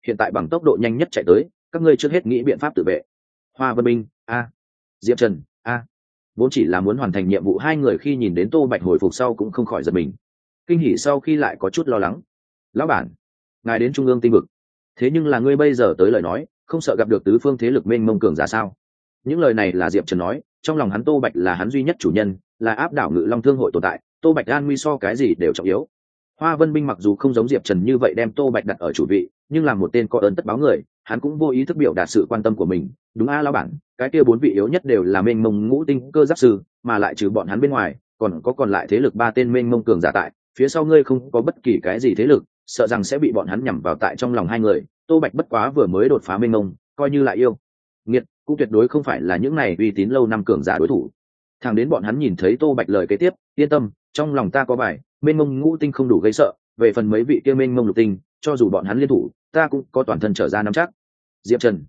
hiện tại bằng tốc độ nhanh nhất chạy tới, các ngươi trước hết nghĩ biện pháp tự vệ. Hoa Vân Minh Diệp Trần vốn chỉ là muốn hoàn thành nhiệm vụ, hai người khi nhìn đến Tô Bạch hồi phục sau cũng không khỏi giật mình, kinh hỉ sau khi lại có chút lo lắng. Lão bản, ngài đến trung ương tinh vực, thế nhưng là ngươi bây giờ tới lời nói không sợ gặp được tứ phương thế lực mênh mông cường giả sao? Những lời này là Diệp Trần nói, trong lòng hắn Tô Bạch là hắn duy nhất chủ nhân, là áp đảo Ngự Long Thương hội tồn tại, Tô Bạch an nguy so cái gì đều trọng yếu. Hoa Vân Binh mặc dù không giống Diệp Trần như vậy đem Tô Bạch đặt ở chủ vị, nhưng là một tên có ơn tất báo người, hắn cũng vô ý thức biểu đạt sự quan tâm của mình. Đúng a lão bản, cái kia 4 vị yếu nhất đều là mênh mông ngũ tinh cơ giáp sư, mà lại trừ bọn hắn bên ngoài, còn lại thế lực 3 tên mênh mông cường giả tại, phía sau ngươi không có bất kỳ cái gì thế lực, sợ rằng sẽ bị bọn hắn nhằm vào tại trong lòng hai người. Tô Bạch bất quá vừa mới đột phá mênh mông, coi như lại yêu nghiệt, cũng tuyệt đối không phải là những này uy tín lâu năm cường giả đối thủ. Thẳng đến bọn hắn nhìn thấy Tô Bạch lời kế tiếp, yên tâm, trong lòng ta có bài, mênh mông ngũ tinh không đủ gây sợ, về phần mấy vị kia mênh mông lục tinh, cho dù bọn hắn liên thủ, ta cũng có toàn thân trở ra nắm chắc. Diệp Trần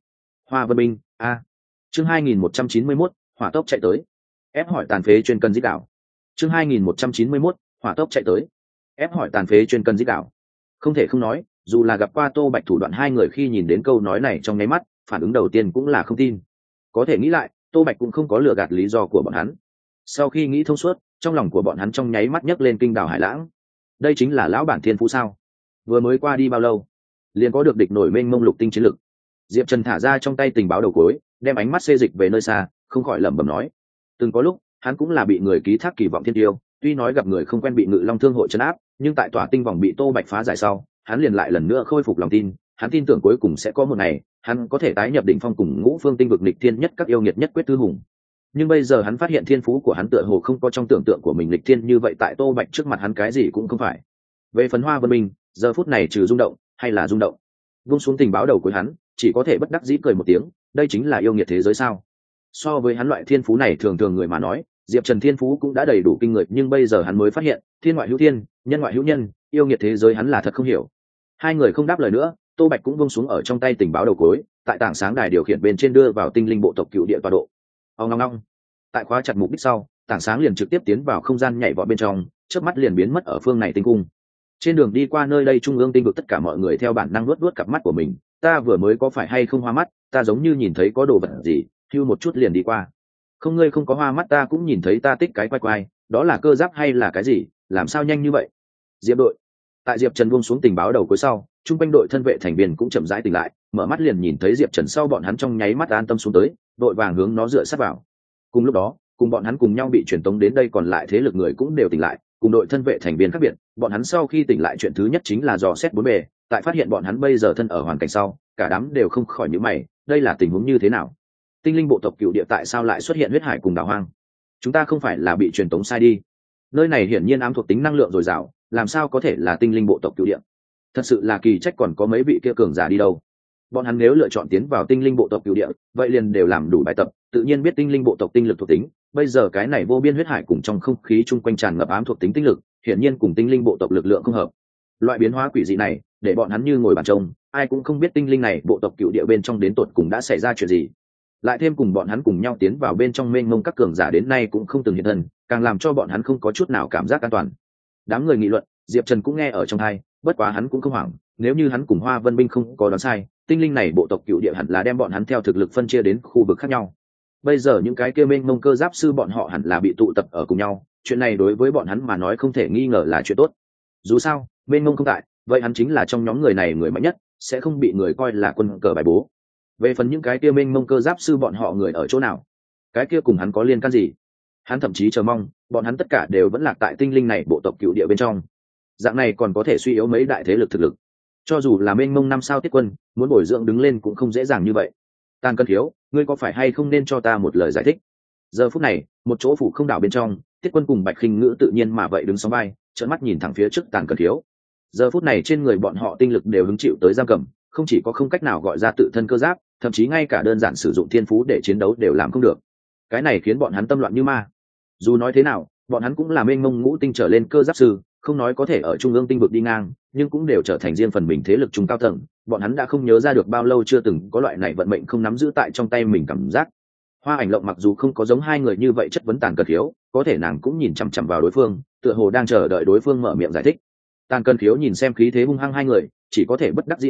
Hoa Vân Minh chương 2191, hỏa tốc chạy tới, ép hỏi tàn phế chuyên cần dít đảo. chương 2191, hỏa tốc chạy tới, ép hỏi tàn phế chuyên cần dít đảo. Không thể không nói, dù là gặp qua Tô Bạch thủ đoạn, hai người khi nhìn đến câu nói này trong nháy mắt, phản ứng đầu tiên cũng là không tin. Có thể nghĩ lại, Tô Bạch cũng không có lừa gạt lý do của bọn hắn. Sau khi nghĩ thông suốt, trong lòng của bọn hắn trong nháy mắt nhấc lên kinh đảo hải lãng. Đây chính là lão bản thiên phú sao? Vừa mới qua đi bao lâu, liền có được địch nổi mênh mông lục tinh chiến lực. Diệp Trần thả ra trong tay tình báo đầu cuối, đem ánh mắt xê dịch về nơi xa, không khỏi lẩm bẩm nói. Từng có lúc, hắn cũng là bị người ký thác kỳ vọng thiên tiêu, tuy nói gặp người không quen bị Ngự Long Thương hội trấn áp, nhưng tại tỏa tinh vòng bị Tô Bạch phá giải sau, hắn liền lại lần nữa khôi phục lòng tin. Hắn tin tưởng cuối cùng sẽ có một ngày, hắn có thể tái nhập đỉnh phong cùng ngũ phương tinh vực nghịch thiên nhất các yêu nghiệt nhất quyết tứ hùng. Nhưng bây giờ hắn phát hiện thiên phú của hắn tựa hồ không có trong tưởng tượng của mình nghịch thiên như vậy, tại Tô Bạch trước mặt hắn cái gì cũng không phải. Về phần Hoa Vân Minh, giờ phút này trừ rung động hay là rung động. Vung xuống tình báo đầu cuối hắn, chỉ có thể bất đắc dĩ cười một tiếng, đây chính là yêu nghiệt thế giới sao? So với hắn loại thiên phú này thường thường người mà nói, Diệp Trần thiên phú cũng đã đầy đủ kinh người, nhưng bây giờ hắn mới phát hiện, thiên ngoại hữu thiên, nhân ngoại hữu nhân, yêu nghiệt thế giới hắn là thật không hiểu. Hai người không đáp lời nữa, Tô Bạch cũng vung xuống ở trong tay tình báo đầu cuối, tại tảng sáng đài điều khiển bên trên đưa vào tinh linh bộ tộc cựu địa tọa độ. Ong ong ong. Tại khóa chặt mục đích sau, tảng sáng liền trực tiếp tiến vào không gian nhảy vọt bên trong, chớp mắt liền biến mất ở phương này tinh cung. Trên đường đi qua nơi đây trung ương tinh vực, tất cả mọi người theo bản năng luốt cặp mắt của mình, ta vừa mới có phải hay không hoa mắt, ta giống như nhìn thấy có đồ vật gì, hưu một chút liền đi qua. Không, ngươi không có hoa mắt, ta cũng nhìn thấy ta tích cái quay quay, đó là cơ giáp hay là cái gì, làm sao nhanh như vậy? Diệp đội. Tại Diệp Trần buông xuống tình báo đầu cuối sau, trung quanh đội thân vệ thành viên cũng chậm rãi tỉnh lại, mở mắt liền nhìn thấy Diệp Trần sau, bọn hắn trong nháy mắt an tâm xuống tới, đội vàng hướng nó dựa sát vào. Cùng lúc đó, cùng bọn hắn cùng nhau bị truyền tống đến đây còn lại thế lực người cũng đều tỉnh lại, cùng đội thân vệ thành viên khác biệt, bọn hắn sau khi tỉnh lại chuyện thứ nhất chính là dò xét bốn bề, tại phát hiện bọn hắn bây giờ thân ở hoàn cảnh sau, cả đám đều không khỏi nhíu mày, đây là tình huống như thế nào? Tinh linh bộ tộc cựu địa tại sao lại xuất hiện huyết hải cùng đảo hoang? Chúng ta không phải là bị truyền tống sai đi? Nơi này hiển nhiên ám thuộc tính năng lượng dồi dào, làm sao có thể là tinh linh bộ tộc cựu địa? Thật sự là kỳ trách, còn có mấy vị kia cường giả đi đâu? Bọn hắn nếu lựa chọn tiến vào tinh linh bộ tộc cựu địa, vậy liền đều làm đủ bài tập, tự nhiên biết tinh linh bộ tộc tinh lực thuộc tính. Bây giờ cái này vô biên huyết hải cùng trong không khí chung quanh tràn ngập ám thuộc tính tinh lực, hiển nhiên cùng tinh linh bộ tộc lực lượng không hợp. Loại biến hóa quỷ dị này, để bọn hắn như ngồi bàn trông, ai cũng không biết tinh linh này bộ tộc cựu địa bên trong đến tột cùng đã xảy ra chuyện gì. Lại thêm cùng bọn hắn cùng nhau tiến vào bên trong mênh mông các cường giả đến nay cũng không từng hiện thân, càng làm cho bọn hắn không có chút nào cảm giác an toàn. Đám người nghị luận, Diệp Trần cũng nghe ở trong tai, bất quá hắn cũng không hoảng, nếu như hắn cùng Hoa Vân Binh không có đoán sai, tinh linh này bộ tộc cựu địa hẳn là đem bọn hắn theo thực lực phân chia đến khu vực khác nhau. Bây giờ những cái kia mênh mông cơ giáp sư bọn họ hẳn là bị tụ tập ở cùng nhau, chuyện này đối với bọn hắn mà nói không thể nghi ngờ là chuyện tốt. Dù sao, mênh mông không tại, vậy hắn chính là trong nhóm người này người mạnh nhất, sẽ không bị người coi là quân cờ bài bố. Về phần những cái kia mênh mông cơ giáp sư bọn họ người ở chỗ nào, cái kia cùng hắn có liên can gì? Hắn thậm chí chờ mong bọn hắn tất cả đều vẫn lạc tại tinh linh này bộ tộc cựu địa bên trong, dạng này còn có thể suy yếu mấy đại thế lực thực lực. Cho dù là mênh mông 5 sao tiết quân, muốn bồi dưỡng đứng lên cũng không dễ dàng như vậy. Tàn Cân Thiếu, ngươi có phải hay không nên cho ta một lời giải thích? Giờ phút này, một chỗ phủ không đảo bên trong, tiết quân cùng Bạch Khinh Ngữ tự nhiên mà vậy đứng sóng vai, trợn mắt nhìn thẳng phía trước Tàn Cân Thiếu. Giờ phút này trên người bọn họ tinh lực đều hứng chịu tới giam cầm, không chỉ có không cách nào gọi ra tự thân cơ giáp, thậm chí ngay cả đơn giản sử dụng thiên phú để chiến đấu đều làm không được. Cái này khiến bọn hắn tâm loạn như ma. Dù nói thế nào, bọn hắn cũng là mênh mông ngũ tinh trở lên cơ giáp sư, không nói có thể ở trung ương tinh vực đi ngang, nhưng cũng đều trở thành riêng phần mình thế lực trung cao tầng. Bọn hắn đã không nhớ ra được bao lâu chưa từng có loại này vận mệnh không nắm giữ tại trong tay mình cảm giác. Hoa Ảnh Lộng mặc dù không có giống hai người như vậy chất vấn Tàn Cân Thiếu, có thể nàng cũng nhìn chằm chằm vào đối phương, tựa hồ đang chờ đợi đối phương mở miệng giải thích. Tàn Cân Thiếu nhìn xem khí thế hung hăng hai người, chỉ có thể bất đắc dĩ nói,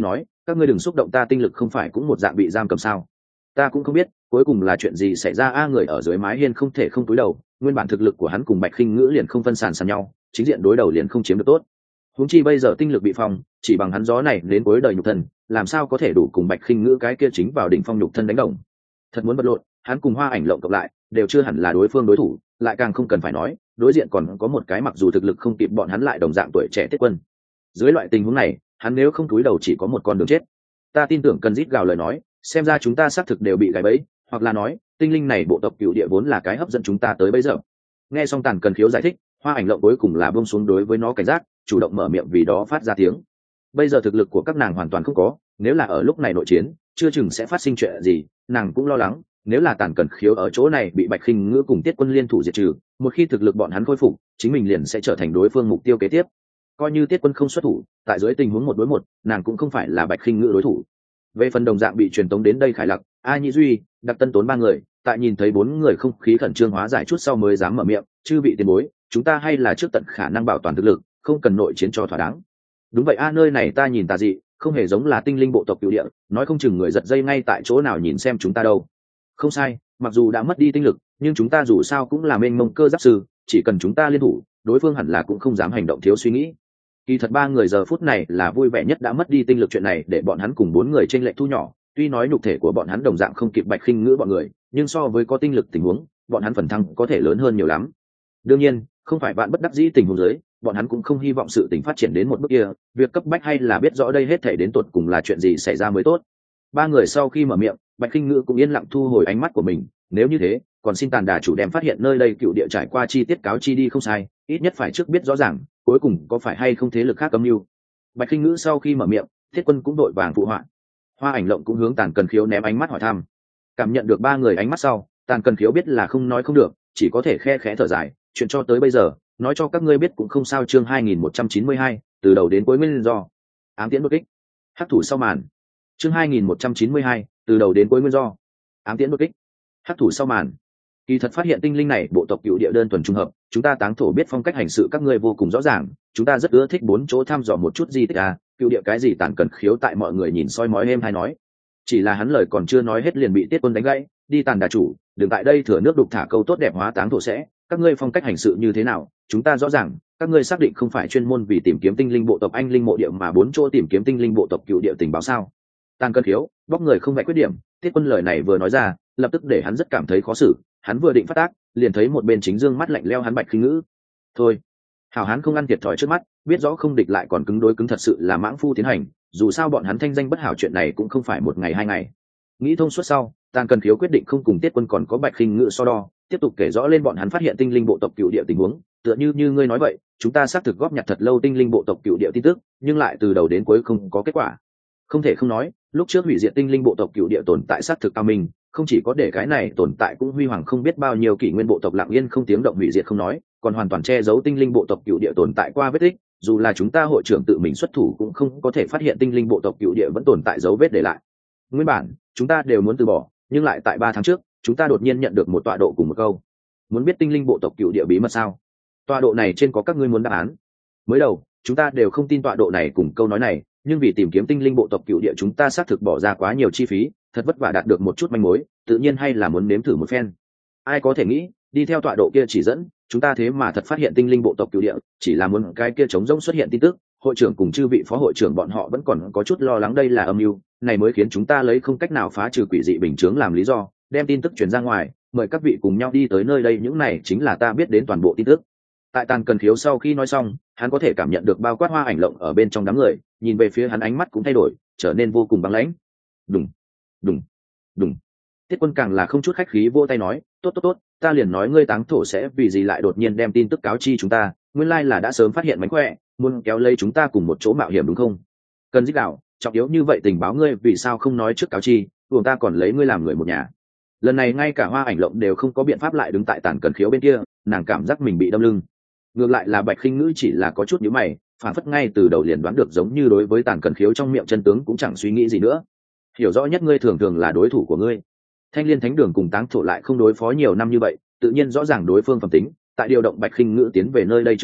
các ngươi đừng xúc động, ta tinh lực không phải cũng một dạng bị giam cầm sao? Ta cũng không biết cuối cùng là chuyện gì xảy ra. Người ở dưới mái hiên không thể không cúi đầu, nguyên bản thực lực của hắn cùng Bạch Khinh Ngữ liền không phân sàn sàn nhau, chính diện đối đầu liền không chiếm được tốt. Huống chi bây giờ tinh lực bị phong, chỉ bằng hắn gió này đến cuối đời nhục thân, làm sao có thể đủ cùng Bạch Khinh Ngữ cái kia chính vào đỉnh phong nhục thân đánh đồng. Thật muốn vật lộn, hắn cùng Hoa Ảnh Lộng cộng lại đều chưa hẳn là đối phương đối thủ, lại càng không cần phải nói đối diện còn có một cái mặc dù thực lực không kịp bọn hắn lại đồng dạng tuổi trẻ Tiết Quân. Dưới loại tình huống này, hắn nếu không cúi đầu chỉ có một con đường chết. Ta tin tưởng cần rít gào lời nói, xem ra chúng ta xác thực đều bị gài bẫy, hoặc là nói tinh linh này bộ tộc cựu địa vốn là cái hấp dẫn chúng ta tới bây giờ. Nghe xong Tàn Cần Khiếu giải thích, Hoa Ảnh Lộng cuối cùng là buông xuống đối với nó cảnh giác, chủ động mở miệng vì đó phát ra tiếng. Bây giờ thực lực của các nàng hoàn toàn không có, nếu là ở lúc này nội chiến chưa chừng sẽ phát sinh chuyện gì, nàng cũng lo lắng. Nếu là Tàn Cần Khiếu ở chỗ này bị Bạch Khinh Ngữ cùng Tiết Quân liên thủ diệt trừ, một khi thực lực bọn hắn khôi phục, chính mình liền sẽ trở thành đối phương mục tiêu kế tiếp. Coi như Tiết Quân không xuất thủ, tại dưới tình huống 1 đối 1, nàng cũng không phải là Bạch Khinh Ngữ đối thủ. Về phần đồng dạng bị truyền tống đến đây Khải Lặc, A Nhĩ Duy, Đặc Tân Tốn 3 người, tại nhìn thấy 4 người không khí khẩn trương hóa giải chút sau mới dám mở miệng, chư vị tiền bối, chúng ta hay là trước tận khả năng bảo toàn thực lực, không cần nội chiến cho thỏa đáng. Đúng vậy nơi này ta nhìn tà dị, không hề giống là tinh linh bộ tộc cựu địa, nói không chừng người giật dây ngay tại chỗ nào nhìn xem chúng ta đâu. Không sai, mặc dù đã mất đi tinh lực, nhưng chúng ta dù sao cũng là mênh mông cơ giáp sư, chỉ cần chúng ta liên thủ, đối phương hẳn là cũng không dám hành động thiếu suy nghĩ. Kỳ thật 3 người giờ phút này là vui vẻ nhất, đã mất đi tinh lực chuyện này để bọn hắn cùng 4 người trên lệch thu nhỏ, tuy nói nhục thể của bọn hắn đồng dạng không kịp Bạch Khinh Ngữ bọn người, nhưng so với có tinh lực tình huống, bọn hắn phần thăng có thể lớn hơn nhiều lắm. Đương nhiên, không phải bạn bất đắc dĩ tình huống dưới, bọn hắn cũng không hy vọng sự tình phát triển đến một bước kia, việc cấp bách hay là biết rõ đây hết thảy đến tột cùng là chuyện gì xảy ra mới tốt. 3 người sau khi mở miệng, Bạch Khinh Ngữ cũng yên lặng thu hồi ánh mắt của mình, nếu như thế, còn xin Tàn Đà chủ đem phát hiện nơi đây cựu địa trải qua chi tiết cáo chi đi không sai, ít nhất phải trước biết rõ ràng, cuối cùng có phải hay không thế lực khác âm mưu. Bạch Khinh Ngữ sau khi mở miệng, Thiết Quân cũng đội vàng phụ họa. Hoa Ảnh Lộng cũng hướng Tàn Cần Khiếu ném ánh mắt hỏi thăm. Cảm nhận được 3 người ánh mắt sau, Tàn Cần Khiếu biết là không nói không được, chỉ có thể khe khẽ thở dài, chuyện cho tới bây giờ, nói cho các ngươi biết cũng không sao. Chương 2192, từ đầu đến cuối nguyên do. Ám tiễn đột kích. Hắc thủ sau màn. Chương 2192, từ đầu đến cuối nguyên do. Ám tiễn đột kích. Hắc thủ sau màn. Kỳ thật phát hiện tinh linh này bộ tộc cựu địa đơn thuần trùng hợp, chúng ta Táng Thổ biết phong cách hành sự các ngươi vô cùng rõ ràng, chúng ta rất ưa thích 4 chỗ thăm dò một chút di tích cựu địa cái gì Tàn Cần Khiếu tại mọi người nhìn soi mói êm hay nói. Chỉ là hắn lời còn chưa nói hết liền bị Tiết Quân đánh gãy, đi Tàn Đà chủ, đừng tại đây thừa nước đục thả câu tốt đẹp hóa Táng Thổ sẽ, các ngươi phong cách hành sự như thế nào, chúng ta rõ ràng, các ngươi xác định không phải chuyên môn vì tìm kiếm tinh linh bộ tộc anh linh mộ địa mà 4 chỗ tìm kiếm tinh linh bộ tộc cựu địa tình báo sao? Tàn Cần Khiếu, bóc người không vạch khuyết điểm, Tiết Quân lời này vừa nói ra, lập tức để hắn rất cảm thấy khó xử, hắn vừa định phát tác, liền thấy một bên chính dương mắt lạnh leo hắn Bạch Khinh Ngữ. Thôi, hảo hán không ăn thiệt thòi trước mắt, biết rõ không địch lại còn cứng đối cứng thật sự là mãng phu tiến hành, dù sao bọn hắn thanh danh bất hảo chuyện này cũng không phải 1 ngày 2 ngày. Nghĩ thông suốt sau, Tàn Cần Khiếu quyết định không cùng Tiết Quân còn có Bạch Khinh Ngữ so đo, tiếp tục kể rõ lên bọn hắn phát hiện tinh linh bộ tộc cựu địa tình huống, tựa như ngươi nói vậy, chúng ta xác thực góp nhặt thật lâu tinh linh bộ tộc cựu địa tin tức, nhưng lại từ đầu đến cuối không có kết quả. Không thể không nói, lúc trước hủy diệt tinh linh bộ tộc cựu địa tồn tại xác thực cao minh, không chỉ có để cái này tồn tại cũng huy hoàng không biết bao nhiêu kỷ nguyên bộ tộc lặng yên không tiếng động hủy diệt không nói, còn hoàn toàn che giấu tinh linh bộ tộc cựu địa tồn tại qua vết tích, dù là chúng ta hội trưởng tự mình xuất thủ cũng không có thể phát hiện tinh linh bộ tộc cựu địa vẫn tồn tại dấu vết để lại. Nguyên bản chúng ta đều muốn từ bỏ, nhưng lại tại 3 tháng trước chúng ta đột nhiên nhận được một tọa độ cùng một câu. Muốn biết tinh linh bộ tộc cựu địa bí mật sao? Tọa độ này trên có các ngươi muốn đáp án. Mới đầu chúng ta đều không tin tọa độ này cùng câu nói này, nhưng vì tìm kiếm tinh linh bộ tộc cựu địa chúng ta xác thực bỏ ra quá nhiều chi phí, thật vất vả đạt được một chút manh mối, tự nhiên hay là muốn nếm thử một phen. Ai có thể nghĩ, đi theo tọa độ kia chỉ dẫn, chúng ta thế mà thật phát hiện tinh linh bộ tộc cựu địa, chỉ là muốn cái kia trống rỗng xuất hiện tin tức, hội trưởng cùng chư vị phó hội trưởng bọn họ vẫn còn có chút lo lắng đây là âm mưu, này mới khiến chúng ta lấy không cách nào phá trừ quỷ dị bình chướng làm lý do, đem tin tức truyền ra ngoài, mời các vị cùng nhau đi tới nơi đây, những này chính là ta biết đến toàn bộ tin tức. Tại Tàn Cần Khiếu sau khi nói xong, hắn có thể cảm nhận được bao quát Hoa Ảnh Lộng ở bên trong đám người, nhìn về phía hắn ánh mắt cũng thay đổi, trở nên vô cùng băng lãnh. Đùng, đùng, đùng. Tiết Quân càng là không chút khách khí vỗ tay nói, tốt, ta liền nói ngươi Táng Thổ sẽ vì gì lại đột nhiên đem tin tức cáo chi chúng ta, nguyên lai là đã sớm phát hiện mánh khỏe, muốn kéo lấy chúng ta cùng một chỗ mạo hiểm đúng không? Cần dích đạo, trọng yếu như vậy tình báo ngươi vì sao không nói trước cáo chi, buồng ta còn lấy ngươi làm người một nhà. Lần này ngay cả Hoa Ảnh Lộng đều không có biện pháp lại đứng tại Tàn Cần Khiếu bên kia, nàng cảm giác mình bị đâm lưng. Ngược lại là Bạch Khinh Ngữ chỉ là có chút nhíu mày, phản phất ngay từ đầu liền đoán được, giống như đối với Tàn Cần Khiếu trong miệng chân tướng cũng chẳng suy nghĩ gì nữa. Hiểu rõ nhất ngươi thường thường là đối thủ của ngươi. Thanh Liên Thánh Đường cùng Táng Thổ lại không đối phó nhiều năm như vậy, tự nhiên rõ ràng đối phương phẩm tính, tại điều động Bạch Khinh Ngữ tiến về nơi đây trước đó,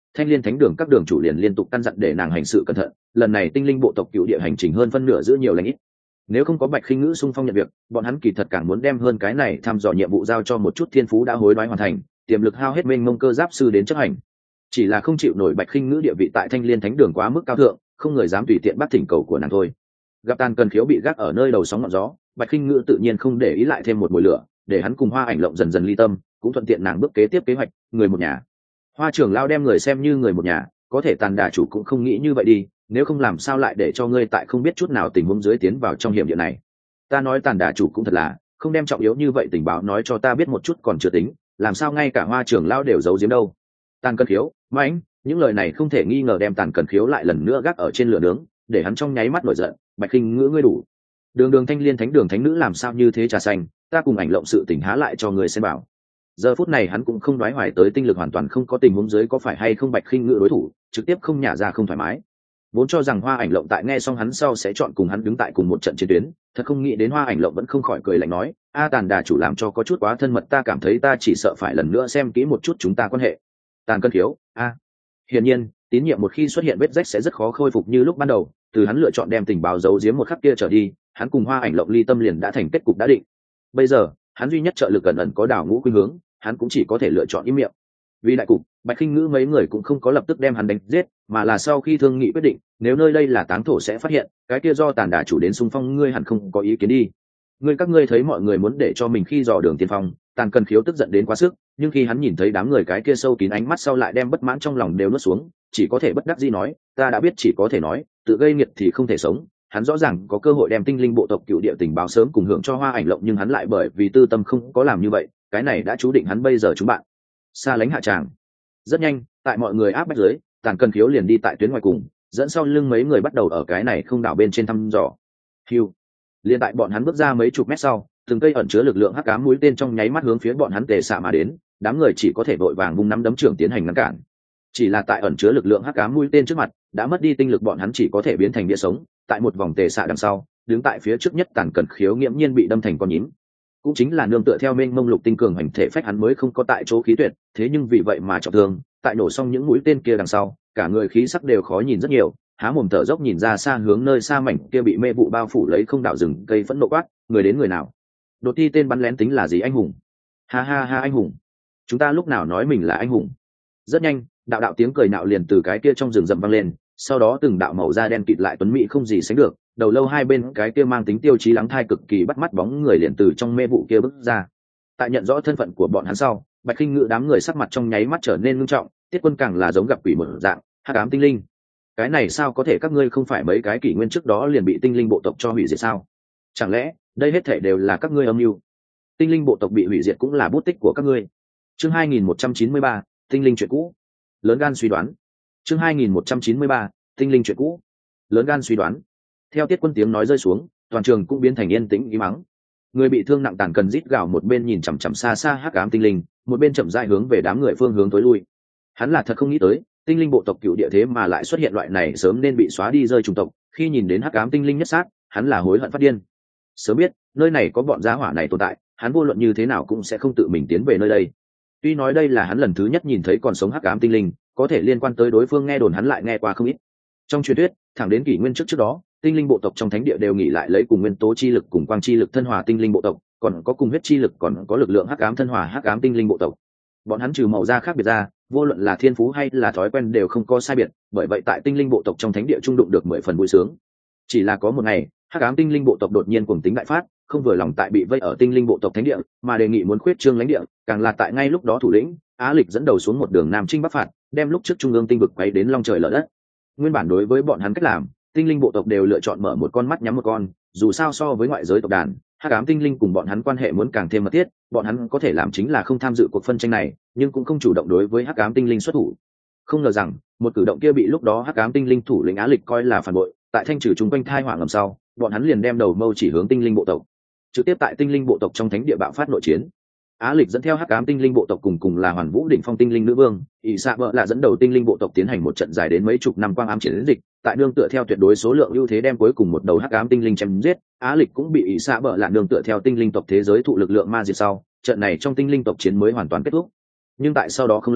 Thanh Liên Thánh Đường các đường chủ liền liên tục căn dặn để nàng hành sự cẩn thận, lần này tinh linh bộ tộc cựu địa hành trình hơn phân nửa giữ nhiều lãnh ít. Nếu không có Bạch Khinh Ngữ xung phong nhận việc, bọn hắn kỳ thật càng muốn đem hơn cái này thăm dò nhiệm vụ giao cho một chút thiên phú đã hối đoái hoàn thành, tiềm lực hao hết mênh mông cơ giáp sư đến chấp hành. Chỉ là không chịu nổi Bạch Khinh Ngữ địa vị tại Thanh Liên Thánh Đường quá mức cao thượng, không người dám tùy tiện bắt thỉnh cầu của nàng thôi. Gặp Tàn Cần Khiếu bị gác ở nơi đầu sóng ngọn gió, Bạch Khinh Ngữ tự nhiên không để ý lại thêm một mùi lửa, để hắn cùng Hoa Ảnh Lộng dần dần ly tâm, cũng thuận tiện nàng bước kế tiếp kế hoạch, người một nhà. Hoa trưởng lao đem người xem như người một nhà, có thể Tàn đà chủ cũng không nghĩ như vậy đi, nếu không làm sao lại để cho ngươi tại không biết chút nào tình huống dưới tiến vào trong hiểm địa này. Ta nói Tàn đà chủ cũng thật là không đem trọng yếu như vậy tình báo nói cho ta biết một chút còn chưa tính, làm sao ngay cả Hoa trưởng lao đều giấu giếm đâu. Tàn Cần Khiếu, Mãnh, những lời này không thể nghi ngờ đem Tàn Cần Khiếu lại lần nữa gác ở trên lửa nướng, để hắn trong nháy mắt nổi giận. Bạch Khinh Ngữ ngươi đủ. Đường Thanh Liên Thánh Đường thánh nữ làm sao như thế trà xanh, ta cùng Ảnh Lộng sự tình há lại cho người xem bảo. Giờ phút này hắn cũng không đoái hoài tới tinh lực hoàn toàn không có tình huống dưới có phải hay không Bạch Khinh Ngữ đối thủ, trực tiếp không nhả ra không thoải mái. Vốn cho rằng Hoa Ảnh Lộng tại nghe xong hắn sau sẽ chọn cùng hắn đứng tại cùng một trận chiến tuyến, thật không nghĩ đến Hoa Ảnh Lộng vẫn không khỏi cười lạnh nói, a Tàn đà chủ làm cho có chút quá thân mật, ta cảm thấy ta chỉ sợ phải lần nữa xem kỹ một chút chúng ta quan hệ. Tàn Cân Khiếu, a. Hiển nhiên, tín nhiệm một khi xuất hiện vết rách sẽ rất khó khôi phục như lúc ban đầu, từ hắn lựa chọn đem tình báo giấu giếm một khắc kia trở đi, hắn cùng Hoa Ảnh Lộng ly tâm liền đã thành kết cục đã định. Bây giờ, hắn duy nhất trợ lực gần ẩn có Đào Ngũ khuynh hướng, hắn cũng chỉ có thể lựa chọn im miệng. Vì đại cục, Bạch Khinh Ngữ mấy người cũng không có lập tức đem hắn đánh giết, mà là sau khi thương nghị quyết định, nếu nơi đây là táng thổ sẽ phát hiện, cái kia do Tàn đà chủ đến xung phong ngươi hẳn không có ý kiến đi. Các ngươi thấy mọi người muốn để cho mình khi dò đường tiên phong, Tàn Cần Khiếu tức giận đến quá sức, nhưng khi hắn nhìn thấy đám người cái kia sâu kín ánh mắt sau lại đem bất mãn trong lòng đều nuốt xuống, chỉ có thể bất đắc dĩ nói, ta đã biết chỉ có thể nói, tự gây nghiệt thì không thể sống. Hắn rõ ràng có cơ hội đem tinh linh bộ tộc cựu địa tình báo sớm cùng hưởng cho Hoa Ảnh Lộng, nhưng hắn lại bởi vì tư tâm không có làm như vậy, cái này đã chú định hắn bây giờ chúng bạn xa lánh hạ tràng. Rất nhanh, tại mọi người áp bách dưới, Tàn Cần Khiếu liền đi tại tuyến ngoài cùng, dẫn sau lưng mấy người bắt đầu ở cái này không đảo bên trên thăm dò. Hưu, liền tại bọn hắn bước ra mấy chục mét sau, từng cây ẩn chứa lực lượng hắc ám mũi tên trong nháy mắt hướng phía bọn hắn tề xạ mà đến, đám người chỉ có thể vội vàng vung nắm đấm trưởng tiến hành ngăn cản. Chỉ là tại ẩn chứa lực lượng hắc ám mũi tên trước mặt, đã mất đi tinh lực bọn hắn chỉ có thể biến thành địa sống, tại một vòng tề xạ đằng sau, đứng tại phía trước nhất Tàn Cần Khiếu nghiễm nhiên bị đâm thành con nhím. Cũng chính là nương tựa theo mênh mông lục tinh cường hành thể phách hắn mới không có tại chỗ khí tuyệt, thế nhưng vì vậy mà trọng thương, tại nổ xong những mũi tên kia đằng sau, cả người khí sắc đều khó nhìn rất nhiều, há mồm thở dốc nhìn ra xa hướng nơi xa mảnh kia bị mê vụ bao phủ lấy không đảo rừng cây phẫn nộ quát, người đến người nào? Đột thi tên bắn lén tính là gì anh hùng? Ha ha ha anh hùng. Chúng ta lúc nào nói mình là anh hùng? Rất nhanh, đạo tiếng cười nạo liền từ cái kia trong rừng rậm vang lên, sau đó từng đạo màu da đen kịt lại tuấn mỹ không gì sánh được, đầu lâu hai bên cái kia mang tính tiêu chí lắng thai cực kỳ bắt mắt bóng người liền từ trong mê vụ kia bước ra. Tại nhận rõ thân phận của bọn hắn sau, Bạch Khinh Ngữ đám người sắc mặt trong nháy mắt trở nên nghiêm trọng, Tiết Quân càng là giống gặp quỷ một dạng, hắc ám tinh linh. Cái này sao có thể, các ngươi không phải mấy cái kỷ nguyên trước đó liền bị tinh linh bộ tộc cho hủy diệt sao? Chẳng lẽ đây hết thảy đều là các ngươi âm mưu? Tinh linh bộ tộc bị hủy diệt cũng là bút tích của các ngươi. Chương 2193, tinh linh chuyện cũ. Lớn gan suy đoán. Chương 2193, tinh linh chuyện cũ. Lớn gan suy đoán. Theo Tiết Quân tiếng nói rơi xuống, toàn trường cũng biến thành yên tĩnh im mắng. Người bị thương nặng Tàn Cần rít gào một bên nhìn chằm chằm xa xa hắc ám tinh linh, một bên chậm rãi hướng về đám người phương hướng tối lui. Hắn là thật không nghĩ tới, tinh linh bộ tộc cựu địa thế mà lại xuất hiện loại này sớm nên bị xóa đi rơi chủng tộc, khi nhìn đến hắc ám tinh linh nhất sát, hắn là hối hận phát điên. Sớm biết, nơi này có bọn gia hỏa này tồn tại, hắn vô luận như thế nào cũng sẽ không tự mình tiến về nơi đây. Tuy nói đây là hắn lần thứ nhất nhìn thấy còn sống hắc ám tinh linh, có thể liên quan tới đối phương nghe đồn hắn lại nghe qua không ít. Trong truyền thuyết, thẳng đến kỷ nguyên trước đó, tinh linh bộ tộc trong thánh địa đều nghỉ lại lấy cùng nguyên tố chi lực cùng quang chi lực thân hòa tinh linh bộ tộc, còn có cùng huyết chi lực, còn có lực lượng hắc ám thân hòa hắc ám tinh linh bộ tộc. Bọn hắn trừ màu da khác biệt ra, vô luận là thiên phú hay là thói quen đều không có sai biệt, bởi vậy tại tinh linh bộ tộc trong thánh địa trung đụng được 10 phần vui sướng. Chỉ là có một ngày, hắc ám tinh linh bộ tộc đột nhiên cuồng tính đại phát, không vừa lòng tại bị vây ở tinh linh bộ tộc thánh địa, mà đề nghị muốn khuyết trương lãnh địa, càng là tại ngay lúc đó thủ lĩnh Á Lịch dẫn đầu xuống một đường nam chinh bắc phạt, đem lúc trước trung ương tinh vực quấy đến long trời lở đất. Nguyên bản đối với bọn hắn cách làm, tinh linh bộ tộc đều lựa chọn mở một con mắt nhắm một con, dù sao so với ngoại giới tộc đàn, hắc ám tinh linh cùng bọn hắn quan hệ muốn càng thêm mật thiết, bọn hắn có thể làm chính là không tham dự cuộc phân tranh này, nhưng cũng không chủ động đối với hắc ám tinh linh xuất thủ. Không ngờ rằng, một cử động kia bị lúc đó hắc ám tinh linh thủ lĩnh Á Lịch coi là phản bội, tại thanh trừ chúng quanh thai hỏa ngầm sau, bọn hắn liền đem đầu mâu chỉ hướng tinh linh bộ tộc, trực tiếp tại tinh linh bộ tộc trong thánh địa bạo phát nội chiến. Á Lịch dẫn theo hắc ám tinh linh bộ tộc cùng là Hoàn Vũ đỉnh phong tinh linh nữ vương, ỷ xạ bợ là dẫn đầu tinh linh bộ tộc tiến hành một trận dài đến mấy chục năm quang ám chiến dịch, tại nương tựa theo tuyệt đối số lượng ưu thế đem cuối cùng một đầu hắc ám tinh linh chém giết. Á Lịch cũng bị ỷ xạ bợ là nương tựa theo tinh linh tộc thế giới thụ lực lượng ma diệt sau, trận này trong tinh linh tộc chiến mới hoàn toàn kết thúc. Nhưng tại sau đó không lâu,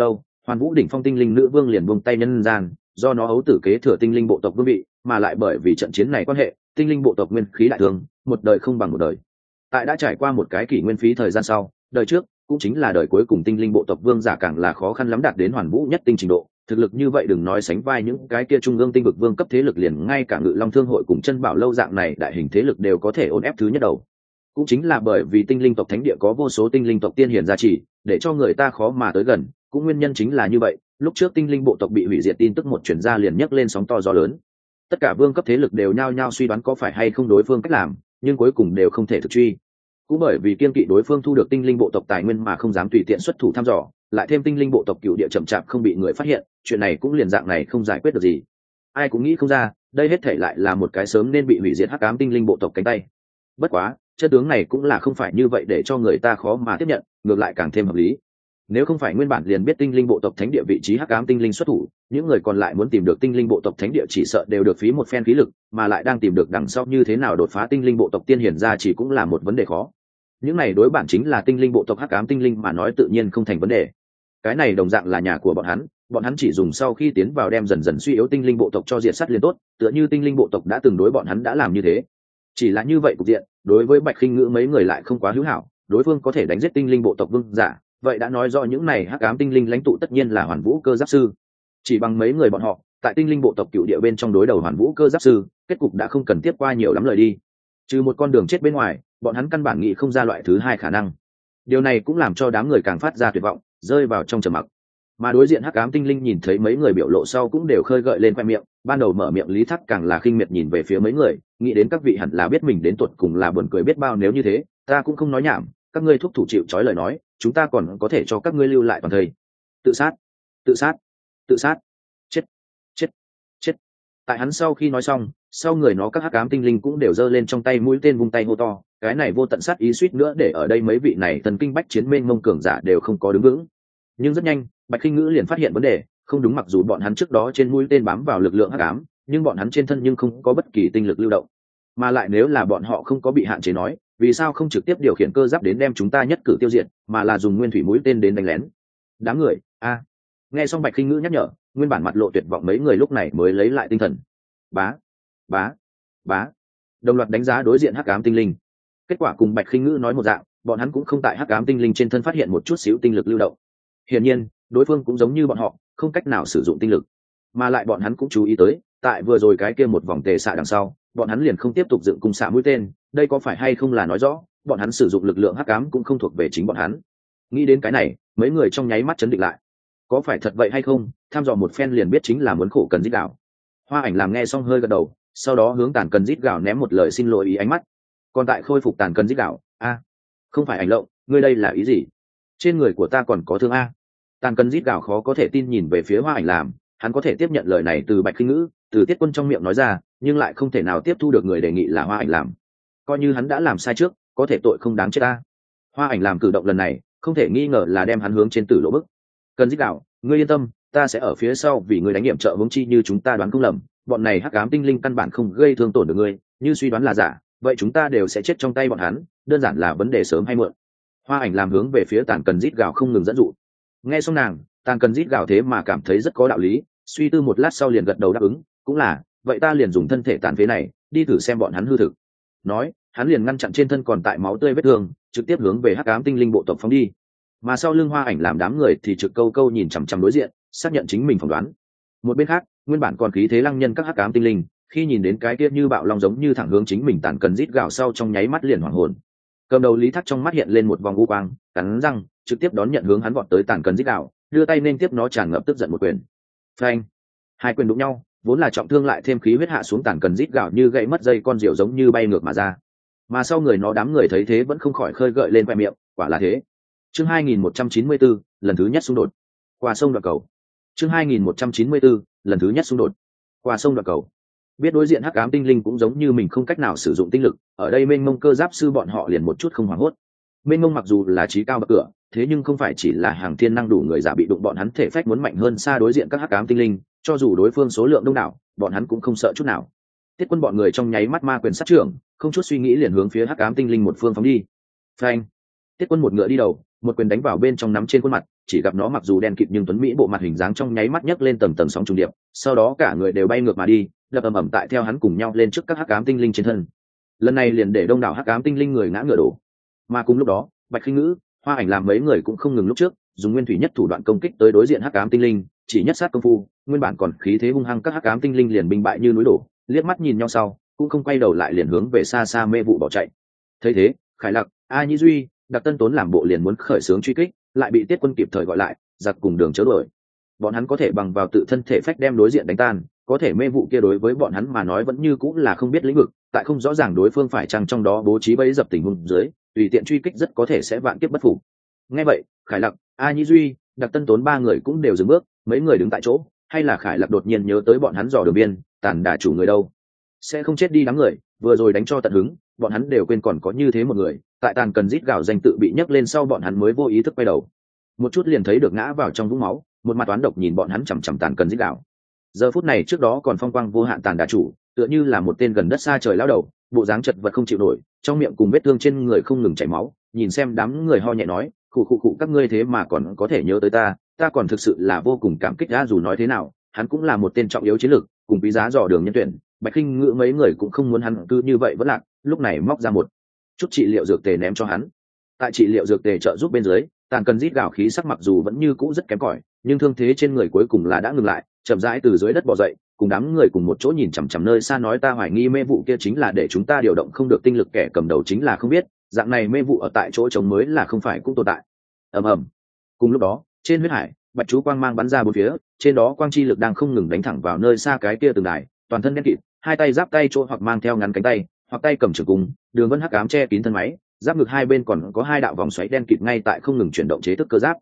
Hoàn Vũ đỉnh phong tinh linh nữ vương liền buông tay nhân gian, do nó ấu tử kế thừa tinh linh bộ tộc vương vị, mà lại bởi vì trận chiến này quan hệ, tinh linh bộ tộc nguyên khí đại thương, một đời không bằng một đời. Tại đã trải qua một cái kỷ nguyên phí thời gian sau, đời trước cũng chính là đời cuối cùng tinh linh bộ tộc vương giả càng là khó khăn lắm đạt đến hoàn vũ nhất tinh trình độ. Thực lực như vậy đừng nói sánh vai những cái kia trung ương tinh vực vương cấp thế lực, liền ngay cả Ngự Long Thương hội cùng Chân Bảo lâu dạng này đại hình thế lực đều có thể ôn ép thứ nhất đầu. Cũng chính là bởi vì tinh linh tộc thánh địa có vô số tinh linh tộc tiên hiển gia trì, để cho người ta khó mà tới gần, cũng nguyên nhân chính là như vậy, lúc trước tinh linh bộ tộc bị hủy diệt tin tức một truyền ra liền nhấc lên sóng to gió lớn. Tất cả vương cấp thế lực đều nhao nhao suy đoán có phải hay không đối phương cách làm, nhưng cuối cùng đều không thể thực truy. Cũng bởi vì kiên kỵ đối phương thu được tinh linh bộ tộc tài nguyên mà không dám tùy tiện xuất thủ thăm dò, lại thêm tinh linh bộ tộc cựu địa chậm chạp không bị người phát hiện, chuyện này cũng liền dạng này không giải quyết được gì. Ai cũng nghĩ không ra, đây hết thể lại là một cái sớm nên bị hủy diệt hắc ám tinh linh bộ tộc cánh tay. Bất quá, chất tướng này cũng là không phải như vậy để cho người ta khó mà tiếp nhận, ngược lại càng thêm hợp lý. Nếu không phải nguyên bản liền biết tinh linh bộ tộc thánh địa vị trí hắc ám tinh linh xuất thủ, những người còn lại muốn tìm được tinh linh bộ tộc thánh địa chỉ sợ đều được phí một phen khí lực, mà lại đang tìm được đằng sau như thế nào đột phá tinh linh bộ tộc tiên hiển ra chỉ cũng là một vấn đề khó. Những này đối bản chính là tinh linh bộ tộc hắc ám tinh linh mà nói tự nhiên không thành vấn đề. Cái này đồng dạng là nhà của bọn hắn chỉ dùng sau khi tiến vào đem dần dần suy yếu tinh linh bộ tộc cho diệt sát liền tốt, tựa như tinh linh bộ tộc đã từng đối bọn hắn đã làm như thế. Chỉ là như vậy cục diện, đối với Bạch Khinh Ngữ mấy người lại không quá hữu hảo, đối phương có thể đánh giết tinh linh bộ tộc vương giả, vậy đã nói rõ những này hắc ám tinh linh lãnh tụ tất nhiên là Hoàn Vũ cơ giáp sư. Chỉ bằng mấy người bọn họ, tại tinh linh bộ tộc cựu địa bên trong đối đầu Hoàn Vũ cơ giáp sư, kết cục đã không cần tiếp qua nhiều lắm lời đi. Trừ một con đường chết bên ngoài, bọn hắn căn bản nghĩ không ra loại thứ hai khả năng. Điều này cũng làm cho đám người càng phát ra tuyệt vọng, rơi vào trong trầm mặc. Mà đối diện hắc ám tinh linh nhìn thấy mấy người biểu lộ sau cũng đều khơi gợi lên khoe miệng, ban đầu mở miệng Lý Thác càng là khinh miệt nhìn về phía mấy người, nghĩ đến các vị hẳn là biết mình đến tuột cùng là buồn cười biết bao, nếu như thế, ta cũng không nói nhảm, các ngươi thúc thủ chịu trói lời nói, chúng ta còn có thể cho các ngươi lưu lại toàn thây. Tự sát, tự sát, tự sát, chết, chết, chết. Tại hắn sau khi nói xong, sau người nó các hắc ám tinh linh cũng đều giơ lên trong tay mũi tên vung tay hô to, cái này vô tận sát ý suýt nữa để ở đây mấy vị này thần kinh bách chiến mênh mông cường giả đều không có đứng vững. Nhưng rất nhanh, Bạch Khinh Ngữ liền phát hiện vấn đề, không đúng, mặc dù bọn hắn trước đó trên mũi tên bám vào lực lượng hắc ám, nhưng bọn hắn trên thân nhưng không có bất kỳ tinh lực lưu động. Mà lại nếu là bọn họ không có bị hạn chế nói, vì sao không trực tiếp điều khiển cơ giáp đến đem chúng ta nhất cử tiêu diệt, mà là dùng nguyên thủy mũi tên đến đánh lén? Đám người, nghe xong Bạch Khinh Ngữ nhắc nhở, nguyên bản mặt lộ tuyệt vọng mấy người lúc này mới lấy lại tinh thần. Bá, bá, bá, đồng loạt đánh giá đối diện hắc ám tinh linh. Kết quả cùng Bạch Khinh Ngữ nói một dạng, bọn hắn cũng không tại hắc ám tinh linh trên thân phát hiện một chút xíu tinh lực lưu động. Hiển nhiên, đối phương cũng giống như bọn họ, không cách nào sử dụng tinh lực. Mà lại bọn hắn cũng chú ý tới, tại vừa rồi cái kia một vòng tề xạ đằng sau, bọn hắn liền không tiếp tục dựng cung xạ mũi tên, đây có phải hay không là nói rõ, bọn hắn sử dụng lực lượng hắc ám cũng không thuộc về chính bọn hắn. Nghĩ đến cái này, mấy người trong nháy mắt chấn định lại. Có phải thật vậy hay không, tham dò một phen liền biết chính là muốn khổ cần rít gạo. Hoa Ảnh làm nghe xong hơi gật đầu, sau đó hướng Tàn Cần rít gạo ném một lời xin lỗi ý ánh mắt. Còn tại khôi phục Tàn Cần rít gạo, không phải Ảnh Lộng, ngươi đây là ý gì? Trên người của ta còn có thương a? Tàn Cần rít gạo khó có thể tin nhìn về phía Hoa Ảnh làm, hắn có thể tiếp nhận lời này từ Bạch Khinh Ngữ, từ Tiết Quân trong miệng nói ra, nhưng lại không thể nào tiếp thu được người đề nghị là Hoa Ảnh làm. Coi như hắn đã làm sai trước, có thể tội không đáng chết ta. Hoa Ảnh làm cử động lần này, không thể nghi ngờ là đem hắn hướng trên tử lộ bức. Cần rít gạo, ngươi yên tâm, ta sẽ ở phía sau vì ngươi đánh nghiệm trợ hướng chi, như chúng ta đoán không lầm, bọn này hắc ám tinh linh căn bản không gây thương tổn được ngươi, như suy đoán là giả, vậy chúng ta đều sẽ chết trong tay bọn hắn, đơn giản là vấn đề sớm hay muộn. Hoa Ảnh làm hướng về phía Tàn Cần rít gạo không ngừng dẫn dụ. Nghe xong nàng, Tàn Cần rít gạo thế mà cảm thấy rất có đạo lý, suy tư một lát sau liền gật đầu đáp ứng, cũng là, vậy ta liền dùng thân thể tàn phế này, đi thử xem bọn hắn hư thực. Nói, hắn liền ngăn chặn trên thân còn tại máu tươi vết thương, trực tiếp hướng về hắc ám tinh linh bộ tộc phóng đi. Mà sau lưng Hoa Ảnh làm đám người thì trực câu câu nhìn chằm chằm đối diện, xác nhận chính mình phỏng đoán. Một bên khác, nguyên bản còn khí thế lăng nhân các hắc ám tinh linh, khi nhìn đến cái kia như bạo long giống như thẳng hướng chính mình Tàn Cần rít gạo sau trong nháy mắt liền hoảng hồn. Cầm đầu Lý Thác trong mắt hiện lên một vòng u quang, cắn răng, trực tiếp đón nhận hướng hắn vọt tới Tàn Cần rít gạo, đưa tay nên tiếp nó tràn ngập tức giận một quyền. Phanh! Hai quyền đụng nhau, vốn là trọng thương lại thêm khí huyết hạ xuống Tàn Cần rít gạo như gãy mất dây con diều giống như bay ngược mà ra. Mà sau người nó đám người thấy thế vẫn không khỏi khơi gợi lên khoe miệng, quả là thế. Chương 2194, lần thứ nhất xung đột. Qua sông đoạt cầu. Chương 2194, lần thứ nhất xung đột. Qua sông đoạt cầu. Biết đối diện hắc ám tinh linh cũng giống như mình không cách nào sử dụng tinh lực, ở đây mênh mông cơ giáp sư bọn họ liền một chút không hoảng hốt. Mênh mông mặc dù là trí cao bậc cửa, thế nhưng không phải chỉ là hàng thiên năng đủ người giả bị đụng, bọn hắn thể phách muốn mạnh hơn xa đối diện các hắc ám tinh linh, cho dù đối phương số lượng đông đảo, bọn hắn cũng không sợ chút nào. Tiết Quân bọn người trong nháy mắt ma quyền sát trưởng, không chút suy nghĩ liền hướng phía hắc ám tinh linh một phương phóng đi. Phanh! Tiết Quân một ngựa đi đầu, một quyền đánh vào bên trong nắm trên khuôn mặt, chỉ gặp nó mặc dù đen kịt nhưng tuấn mỹ bộ mặt hình dáng trong nháy mắt nhấc lên tầng tầng sóng trùng điệp, sau đó cả người đều bay ngược mà đi, đập ầm ầm tại theo hắn cùng nhau lên trước các hắc ám tinh linh trên thân. Lần này liền để đông đảo hắc ám tinh linh người ngã ngựa đổ. Mà cùng lúc đó, Bạch Khinh Ngữ, Hoa Ảnh làm mấy người cũng không ngừng lúc trước, dùng nguyên thủy nhất thủ đoạn công kích tới đối diện hắc ám tinh linh, chỉ nhất sát công phu, nguyên bản còn khí thế hung hăng các hắc ám tinh linh liền binh bại như núi đổ, liếc mắt nhìn nhau sau, cũng không quay đầu lại liền hướng về xa xa mê vụ bỏ chạy. Thấy thế, Khải Lặc, A Nhĩ Duy, Đặc Tân Tốn làm bộ liền muốn khởi xướng truy kích, lại bị Tiết Quân kịp thời gọi lại, giặc cùng đường chớ đuổi. Bọn hắn có thể bằng vào tự thân thể phách đem đối diện đánh tan, có thể mê vụ kia đối với bọn hắn mà nói vẫn như cũng là không biết lĩnh vực, tại không rõ ràng đối phương phải chăng trong đó bố trí bẫy dập tình huống dưới, tùy tiện truy kích rất có thể sẽ vạn kiếp bất phục. Nghe vậy, Khải Lặc, A Nhĩ Duy, Đặc Tân Tốn ba người cũng đều dừng bước, mấy người đứng tại chỗ, hay là Khải Lặc đột nhiên nhớ tới bọn hắn dò đường biên, tàn đả chủ người đâu, sẽ không chết đi đám người, vừa rồi đánh cho tận hứng, bọn hắn đều quên còn có như thế một người, tại tàn cần rít gào danh tự bị nhấc lên sau bọn hắn mới vô ý thức quay đầu, một chút liền thấy được ngã vào trong vũng máu, một mặt toán độc nhìn bọn hắn chằm chằm tàn cần rít gào. Giờ phút này trước đó còn phong quang vô hạn tàn đả chủ, tựa như là một tên gần đất xa trời lão đầu, bộ dáng chật vật không chịu nổi, trong miệng cùng vết thương trên người không ngừng chảy máu, nhìn xem đám người ho nhẹ nói, khụ các ngươi thế mà còn có thể nhớ tới ta còn thực sự là vô cùng cảm kích đã. Dù nói thế nào, hắn cũng là một tên trọng yếu chiến lược, cùng quý giá dò đường nhân tuyển, Bạch Khinh Ngữ mấy người cũng không muốn hắn cứ như vậy vẫn lạc, lúc này móc ra một chút trị liệu dược tề ném cho hắn. Tại trị liệu dược tề trợ giúp bên dưới, tàn cần rít gào khí sắc mặc dù vẫn như cũ rất kém cỏi, nhưng thương thế trên người cuối cùng là đã ngừng lại, chậm rãi từ dưới đất bò dậy, cùng đám người cùng một chỗ nhìn chằm chằm nơi xa nói, ta hoài nghi mê vụ kia chính là để chúng ta điều động không được tinh lực, kẻ cầm đầu chính là không biết, dạng này mê vụ ở tại chỗ trống mới là không phải cũng tồn tại. Ầm ầm. Cùng lúc đó, trên huyết hải, bạch chú quang mang bắn ra bốn phía, trên đó quang chi lực đang không ngừng đánh thẳng vào nơi xa cái kia từng đài, toàn thân đen kịt, hai tay giáp tay chỗ hoặc mang theo ngắn cánh tay, hoặc tay cầm trường cung, đường vân hắc ám che kín thân máy, giáp ngực hai bên còn có hai đạo vòng xoáy đen kịt ngay tại không ngừng chuyển động chế thức cơ giáp.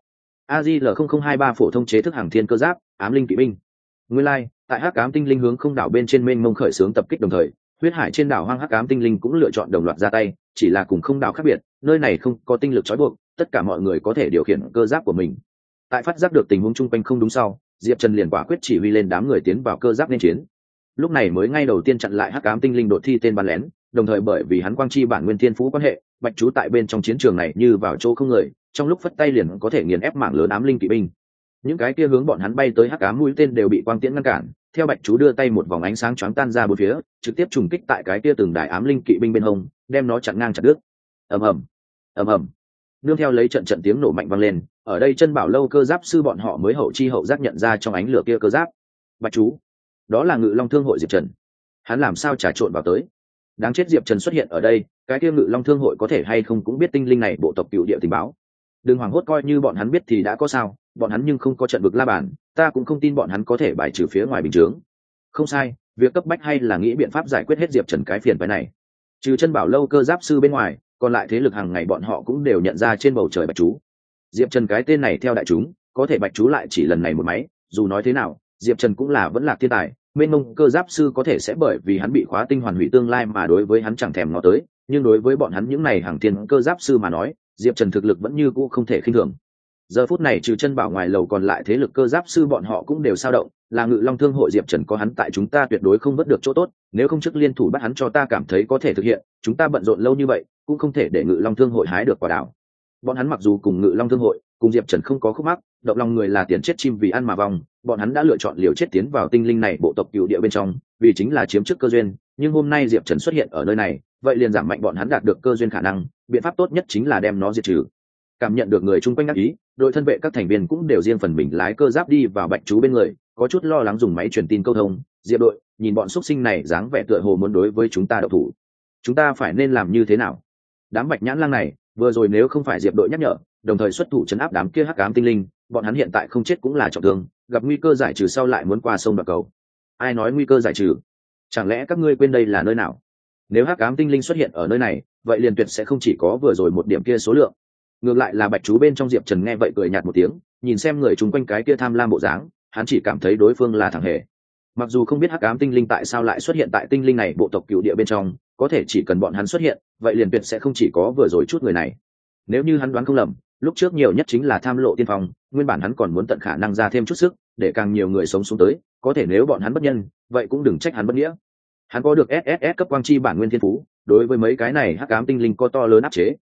AJL0023 phổ thông chế thức hàng thiên cơ giáp, ám linh kỵ binh. Nguyên lai, tại hắc ám tinh linh hướng không đảo bên trên mênh mông khởi xướng tập kích đồng thời, huyết hải trên đảo hoang hắc ám tinh linh cũng lựa chọn đồng loạt ra tay, chỉ là cùng không đảo khác biệt, nơi này không có tinh lực trói buộc, tất cả mọi người có thể điều khiển cơ giáp của mình. Tại phát giác được tình huống chung quanh không đúng sau, Diệp Trần liền quả quyết chỉ huy lên đám người tiến vào cơ giáp nên chiến. Lúc này mới ngay đầu tiên chặn lại hắc ám tinh linh đột thi tên bắn lén, đồng thời bởi vì hắn quang chi bản nguyên thiên phú quan hệ, bạch chú tại bên trong chiến trường này như vào chỗ không người, trong lúc phất tay liền có thể nghiền ép mảng lớn ám linh kỵ binh. Những cái kia hướng bọn hắn bay tới hắc ám mũi tên đều bị quang tiễn ngăn cản, theo bạch chú đưa tay một vòng ánh sáng choáng tan ra bốn phía, trực tiếp trùng kích tại cái kia từng đài ám linh kỵ binh bên hông, đem nó chặn ngang chặt đứt. Ầm ầm, ầm ầm. Nương theo lấy trận tiếng nổ mạnh vang lên, ở đây chân bảo lâu cơ giáp sư bọn họ mới hậu chi hậu giác nhận ra trong ánh lửa kia cơ giáp. Bạch chú, đó là Ngự Long Thương hội Diệp Trần. Hắn làm sao trà trộn vào tới? Đáng chết, Diệp Trần xuất hiện ở đây, cái kia Ngự Long Thương hội có thể hay không cũng biết tinh linh này bộ tộc cựu địa tình báo. Đừng hoảng hốt, coi như bọn hắn biết thì đã có sao, bọn hắn nhưng không có trận vực la bàn, ta cũng không tin bọn hắn có thể bài trừ phía ngoài bình chướng. Không sai, việc cấp bách hay là nghĩ biện pháp giải quyết hết Diệp Trần cái phiền phức này. Trừ chân bảo lâu cơ giáp sư bên ngoài, còn lại thế lực hàng ngày bọn họ cũng đều nhận ra trên bầu trời bạch chú. Diệp Trần cái tên này theo đại chúng, có thể bạch chú lại chỉ lần này một máy, dù nói thế nào, Diệp Trần cũng là vẫn là thiên tài, mênh mông cơ giáp sư có thể sẽ bởi vì hắn bị khóa tinh hoàn hủy tương lai mà đối với hắn chẳng thèm ngó tới, nhưng đối với bọn hắn những này hàng thiên cơ giáp sư mà nói, Diệp Trần thực lực vẫn như cũ không thể khinh thường. Giờ phút này trừ chân bảo ngoài lầu còn lại thế lực cơ giáp sư bọn họ cũng đều sao động, là Ngự Long Thương hội Diệp Trần có hắn tại chúng ta tuyệt đối không vớt được chỗ tốt, nếu không trước liên thủ bắt hắn cho ta cảm thấy có thể thực hiện, chúng ta bận rộn lâu như vậy, cũng không thể để Ngự Long Thương hội hái được quả đào. Bọn hắn mặc dù cùng Ngự Long Thương hội, cùng Diệp Trần không có khúc mắc, động lòng người là tiền chết chim vì ăn mà vong, bọn hắn đã lựa chọn liều chết tiến vào tinh linh này bộ tộc cựu địa bên trong, vì chính là chiếm chức cơ duyên, nhưng hôm nay Diệp Trần xuất hiện ở nơi này, vậy liền giảm mạnh bọn hắn đạt được cơ duyên khả năng, biện pháp tốt nhất chính là đem nó diệt trừ. Cảm nhận được người chung quanh đắc ý, đội thân vệ các thành viên cũng đều riêng phần mình lái cơ giáp đi vào bạch chú bên người, có chút lo lắng dùng máy truyền tin câu thông. Diệp đội, nhìn bọn xuất sinh này dáng vẻ tựa hồ muốn đối với chúng ta đậu thủ, chúng ta phải nên làm như thế nào? Đám bạch nhãn lang này vừa rồi nếu không phải Diệp đội nhắc nhở, đồng thời xuất thủ chấn áp đám kia hắc ám tinh linh, bọn hắn hiện tại không chết cũng là trọng thương, gặp nguy cơ giải trừ sau lại muốn qua sông đoạt cầu. Ai nói nguy cơ giải trừ? Chẳng lẽ các ngươi quên đây là nơi nào? Nếu hắc ám tinh linh xuất hiện ở nơi này, vậy liền tuyệt sẽ không chỉ có vừa rồi một điểm kia số lượng. Ngược lại là bạch chú bên trong Diệp Trần nghe vậy cười nhạt một tiếng, nhìn xem người chung quanh cái kia tham lam bộ dáng, hắn chỉ cảm thấy đối phương là thằng hề. Mặc dù không biết hắc ám tinh linh tại sao lại xuất hiện tại tinh linh này bộ tộc cựu địa bên trong, có thể chỉ cần bọn hắn xuất hiện, vậy liền tuyệt sẽ không chỉ có vừa rồi chút người này. Nếu như hắn đoán không lầm, lúc trước nhiều nhất chính là tham lộ tiên phong, nguyên bản hắn còn muốn tận khả năng ra thêm chút sức, để càng nhiều người sống xuống tới, có thể nếu bọn hắn bất nhân, vậy cũng đừng trách hắn bất nghĩa. Hắn có được SSS cấp quang chi bản nguyên thiên phú, đối với mấy cái này hắc ám tinh linh có to lớn áp chế,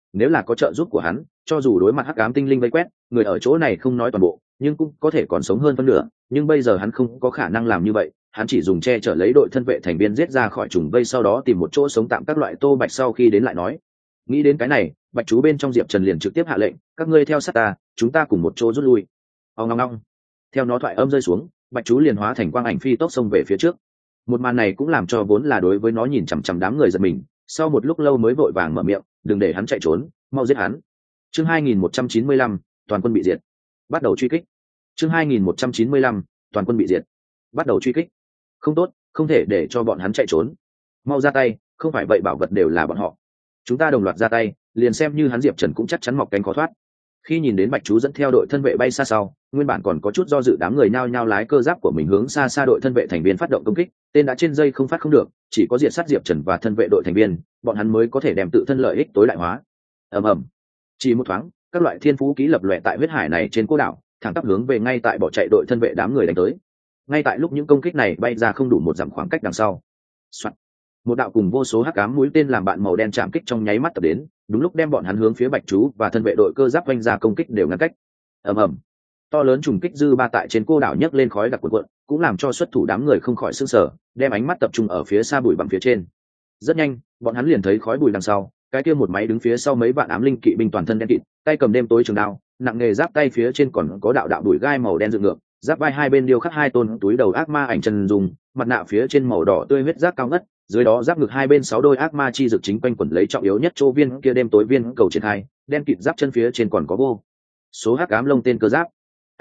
nếu là có trợ giúp của hắn, cho dù đối mặt hắc ám tinh linh vây quét, người ở chỗ này không nói toàn bộ, nhưng cũng có thể còn sống hơn phân nửa. Nhưng bây giờ hắn không có khả năng làm như vậy, hắn chỉ dùng che chở lấy đội thân vệ thành viên giết ra khỏi trùng vây, sau đó tìm một chỗ sống tạm các loại Tô Bạch sau khi đến lại nói. Nghĩ đến cái này, Bạch chú bên trong Diệp Trần liền trực tiếp hạ lệnh, các ngươi theo sát ta, chúng ta cùng một chỗ rút lui. Ong ong ong. Theo nó thoại âm rơi xuống, Bạch chú liền hóa thành quang ảnh phi tốc xông về phía trước. Một màn này cũng làm cho vốn là đối với nó nhìn chằm chằm đám người giật mình, sau một lúc lâu mới vội vàng mở miệng, đừng để hắn chạy trốn, mau giết hắn. Chương 2195, toàn quân bị diệt. Bắt đầu truy kích. Chương 2195, toàn quân bị diệt. Bắt đầu truy kích. Không tốt, không thể để cho bọn hắn chạy trốn. Mau ra tay, không phải vậy bảo vật đều là bọn họ. Chúng ta đồng loạt ra tay, liền xem như hắn Diệp Trần cũng chắc chắn mọc cánh khó thoát. Khi nhìn đến Bạch chú dẫn theo đội thân vệ bay xa sau, nguyên bản còn có chút do dự đám người nhao nhao lái cơ giáp của mình hướng xa xa đội thân vệ thành viên phát động công kích, tên đã trên dây không phát không được, chỉ có diệt sát Diệp Trần và thân vệ đội thành viên, bọn hắn mới có thể đem tự thân lợi ích tối đại hóa. Ầm ầm. Chỉ một thoáng, các loại thiên phú kỹ lập lòe tại huyết hải này trên cô đảo, thẳng tắp hướng về ngay tại bỏ chạy đội thân vệ đám người đánh tới. Ngay tại lúc những công kích này bay ra không đủ một dặm khoảng cách đằng sau, soạt, một đạo cùng vô số hắc ám mũi tên làm bạn màu đen chạm kích trong nháy mắt tập đến, đúng lúc đem bọn hắn hướng phía Bạch chú và thân vệ đội cơ giáp vanh ra công kích đều ngăn cách. Ầm ầm. To lớn trùng kích dư ba tại trên cô đảo nhấc lên khói đặc cuộn cuộn, cũng làm cho xuất thủ đám người không khỏi sửng sở, đem ánh mắt tập trung ở phía xa bụi bằng phía trên. Rất nhanh, bọn hắn liền thấy khói bụi đằng sau, cái kia một máy đứng phía sau mấy vạn ám linh kỵ binh toàn thân đen kịt, tay cầm đêm tối trường đao, nặng nghề giáp tay phía trên còn có đạo đạo đùi gai màu đen dựng ngược, giáp vai hai bên điêu khắc hai tôn túi đầu ác ma ảnh chân dùng, mặt nạ phía trên màu đỏ tươi huyết giáp cao ngất, dưới đó giáp ngực hai bên 6 đôi ác ma chi dực chính quanh quẩn lấy trọng yếu nhất chỗ viên kia đêm tối viên cầu triển khai, đen kịt giáp chân phía trên còn có vô số hắc ám lông tên cơ giáp.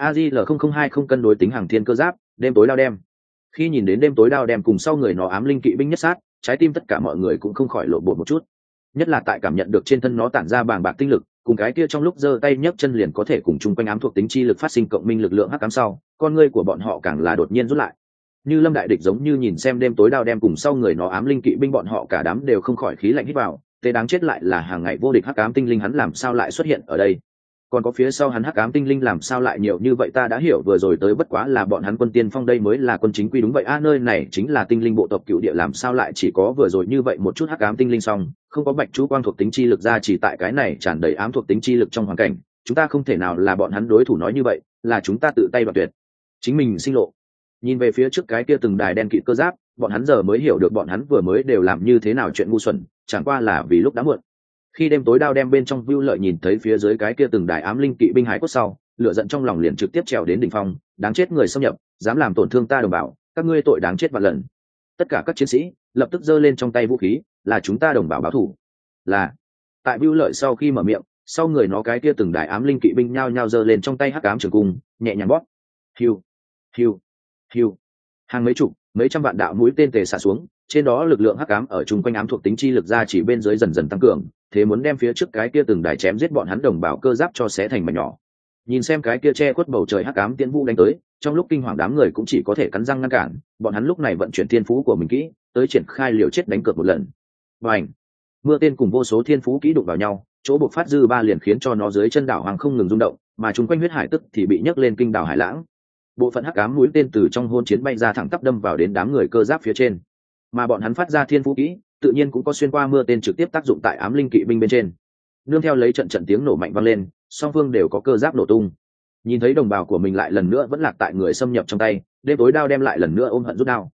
AJL0020 không cân đối tính hàng thiên cơ giáp, đêm tối đao đem. Khi nhìn đến đêm tối đao đem cùng sau người nó ám linh kỵ binh nhất sát, trái tim tất cả mọi người cũng không khỏi lộ bộ một chút. Nhất là tại cảm nhận được trên thân nó tản ra bàng bạc tinh lực, cùng cái kia trong lúc giơ tay nhấc chân liền có thể cùng chung quanh ám thuộc tính chi lực phát sinh cộng minh lực lượng hắc ám sau, con ngươi của bọn họ càng là đột nhiên rút lại. Như lâm đại địch giống như nhìn xem đêm tối đao đem cùng sau người nó ám linh kỵ binh, bọn họ cả đám đều không khỏi khí lạnh hít vào, thế đáng chết lại là hàng ngày vô địch hắc ám tinh linh, hắn làm sao lại xuất hiện ở đây? Còn có phía sau hắn hắc ám tinh linh làm sao lại nhiều như vậy? Ta đã hiểu, vừa rồi tới bất quá là bọn hắn quân tiên phong, đây mới là quân chính quy. Đúng vậy a, nơi này chính là tinh linh bộ tộc cựu địa, làm sao lại chỉ có vừa rồi như vậy một chút hắc ám tinh linh, song không có Bạch chú quang thuộc tính chi lực ra chỉ tại cái này tràn đầy ám thuộc tính chi lực trong hoàn cảnh, chúng ta không thể nào là bọn hắn đối thủ. Nói như vậy là chúng ta tự tay đoạt tuyệt chính mình sinh lộ. Nhìn về phía trước cái kia từng đài đen kịt cơ giáp, bọn hắn giờ mới hiểu được bọn hắn vừa mới đều làm như thế nào chuyện ngu xuẩn, chẳng qua là vì lúc đã muộn. Khi đêm tối đao đem bên trong Vưu Lợi nhìn thấy phía dưới cái kia từng đài ám linh kỵ binh hải cốt sau, lửa giận trong lòng liền trực tiếp trèo đến đỉnh phong, đáng chết người xâm nhập, dám làm tổn thương ta đồng bào, các ngươi tội đáng chết vạn lần. Tất cả các chiến sĩ lập tức giơ lên trong tay vũ khí, là chúng ta đồng bào báo thù. Là. Tại Vưu Lợi sau khi mở miệng, sau người nó cái kia từng đài ám linh kỵ binh nhao nhao giơ lên trong tay hắc ám trường cung, nhẹ nhàng bóp. Hiu, hiu, hiu. Hàng mấy chục, mấy trăm vạn đạo mũi tên tề xạ xuống, trên đó lực lượng hắc ám ở chung quanh ám thuộc tính chi lực ra chỉ bên dưới dần dần tăng cường, thế muốn đem phía trước cái kia từng đài chém giết bọn hắn đồng bào cơ giáp cho xé thành mảnh nhỏ. Nhìn xem cái kia che khuất bầu trời hắc ám tiễn vũ đánh tới, trong lúc kinh hoàng đám người cũng chỉ có thể cắn răng ngăn cản, bọn hắn lúc này vận chuyển thiên phú của mình kỹ, tới triển khai liều chết đánh cược một lần. Bành! Mưa tên cùng vô số thiên phú kỹ đụng vào nhau, chỗ bộc phát dư ba liền khiến cho nó dưới chân đảo hoàng không ngừng rung động, mà chung quanh huyết hải tức thì bị nhấc lên kinh đảo hải lãng. Bộ phận hắc ám mũi tên từ trong hôn chiến bay ra thẳng tắp đâm vào đến đám người cơ giáp phía trên, mà bọn hắn phát ra thiên phú kỹ tự nhiên cũng có xuyên qua mưa tên trực tiếp tác dụng tại ám linh kỵ binh bên trên. Nương theo lấy trận trận tiếng nổ mạnh vang lên, song phương đều có cơ giáp nổ tung. Nhìn thấy đồng bào của mình lại lần nữa vẫn lạc tại người xâm nhập trong tay, đêm tối đao đem lại lần nữa ôm hận rút đao.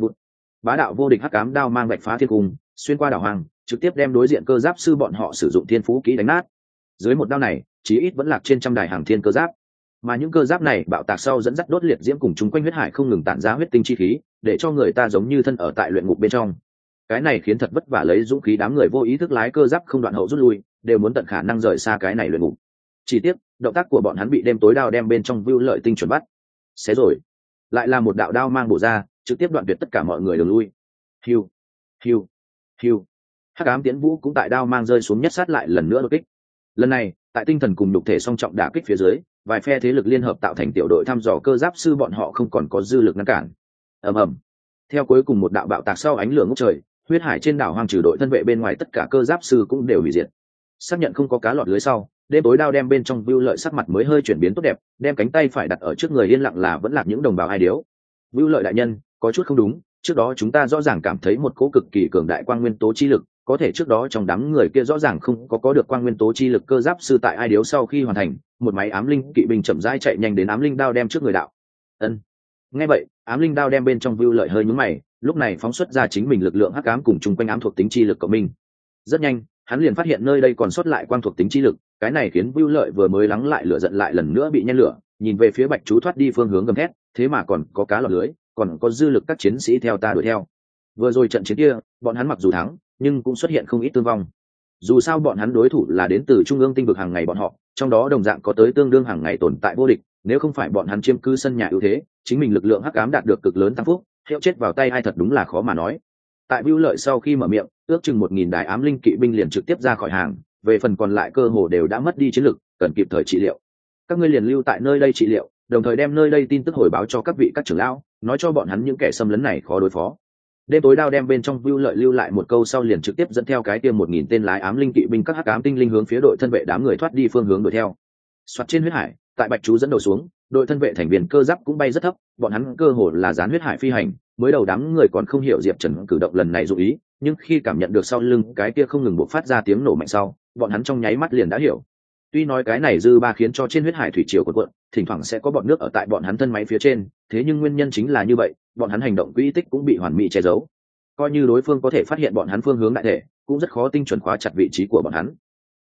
Bá đạo vô địch hắc ám đao mang vạch phá thiên cung, xuyên qua đảo hoàng, trực tiếp đem đối diện cơ giáp sư bọn họ sử dụng thiên phú kỹ đánh nát. Dưới một đao này, chí ít vẫn lạc trên trăm đài hàng thiên cơ giáp. Mà những cơ giáp này bạo tạc sau dẫn dắt đốt liệt diễm cùng chúng quanh huyết hải không ngừng tản ra huyết tinh chi khí, để cho người ta giống như thân ở tại luyện ngục bên trong. Cái này khiến thật vất vả lấy dũng khí đám người vô ý thức lái cơ giáp không đoạn hậu rút lui, đều muốn tận khả năng rời xa cái này luyện ngục. Chỉ tiếc, động tác của bọn hắn bị đêm tối đao đem bên trong Vưu Lợi tinh chuẩn bắt. Xé rồi, lại là một đạo đao mang bổ ra, trực tiếp đoạn tuyệt tất cả mọi người đường lui. Hiu, hiu, hiu. Hắc ám tiễn vũ cũng tại đao mang rơi xuống nhất sát lại lần nữa đột kích. Lần này, tại tinh thần cùng nhục thể song trọng đả kích phía dưới, vài phe thế lực liên hợp tạo thành tiểu đội thăm dò cơ giáp sư bọn họ không còn có dư lực ngăn cản. Ầm ầm. Theo cuối cùng một đạo bạo tạc sau ánh lửa ngút trời, huyết hải trên đảo hoang trừ đội thân vệ bên ngoài tất cả cơ giáp sư cũng đều hủy diệt. Xác nhận không có cá lọt lưới sau, đêm tối đao đem bên trong Vưu Lợi sắc mặt mới hơi chuyển biến tốt đẹp, đem cánh tay phải đặt ở trước người yên lặng là vẫn là những đồng bào ai điếu. Vưu Lợi đại nhân, có chút không đúng, trước đó chúng ta rõ ràng cảm thấy một cỗ cực kỳ cường đại quang nguyên tố chi lực, có thể trước đó trong đám người kia rõ ràng không có được quang nguyên tố chi lực cơ giáp sư tại ai điếu sau khi hoàn thành, một máy ám linh kỵ binh chậm rãi chạy nhanh đến ám linh đao đem trước người đạo. Ân. Nghe vậy, ám linh đao đem bên trong Vưu Lợi hơi nhướng mày, lúc này phóng xuất ra chính mình lực lượng hắc ám cùng chung quanh ám thuộc tính chi lực của mình. Rất nhanh, hắn liền phát hiện nơi đây còn sót lại quang thuộc tính chi lực, cái này khiến Vưu Lợi vừa mới lắng lại lửa giận lại lần nữa bị nhen lửa, nhìn về phía Bạch Chú thoát đi phương hướng gầm thét, thế mà còn có cá lọt lưới, còn có dư lực các chiến sĩ theo ta đuổi theo. Vừa rồi trận chiến kia, bọn hắn mặc dù thắng, nhưng cũng xuất hiện không ít thương vong. Dù sao bọn hắn đối thủ là đến từ trung ương tinh vực hàng ngày bọn họ, trong đó đồng dạng có tới tương đương hàng ngày tồn tại vô địch, nếu không phải bọn hắn chiếm cứ sân nhà ưu thế, chính mình lực lượng hắc ám đạt được cực lớn tăng phúc, hiệu chết vào tay ai thật đúng là khó mà nói. Tại Vưu Lợi sau khi mở miệng, ước chừng 1000 đài ám linh kỵ binh liền trực tiếp ra khỏi hàng, về phần còn lại cơ hồ đều đã mất đi chiến lực, cần kịp thời trị liệu. Các ngươi liền lưu tại nơi đây trị liệu, đồng thời đem nơi đây tin tức hồi báo cho các vị các trưởng lão, nói cho bọn hắn những kẻ xâm lấn này khó đối phó. Đêm tối đao đem bên trong Vưu Lợi lưu lại một câu sau liền trực tiếp dẫn theo cái kia 1000 tên lái ám linh kỵ binh các hắc ám tinh linh hướng phía đội thân vệ đám người thoát đi phương hướng đuổi theo. Soạt trên huyết hải, tại Bạch Chú dẫn đầu xuống, đội thân vệ thành viên cơ giáp cũng bay rất thấp, bọn hắn cơ hồ là dán huyết hải phi hành, mới đầu đám người còn không hiểu Diệp Trần cử động lần này dụng ý, nhưng khi cảm nhận được sau lưng cái kia không ngừng bộc phát ra tiếng nổ mạnh sau, bọn hắn trong nháy mắt liền đã hiểu. Tuy nói cái này dư ba khiến cho trên huyết hải thủy triều cuộn cuộn, thỉnh thoảng sẽ có bọt nước ở tại bọn hắn thân máy phía trên, thế nhưng nguyên nhân chính là như vậy, bọn hắn hành động quỹ tích cũng bị hoàn mỹ che giấu. Coi như đối phương có thể phát hiện bọn hắn phương hướng đại thể, cũng rất khó tinh chuẩn khóa chặt vị trí của bọn hắn.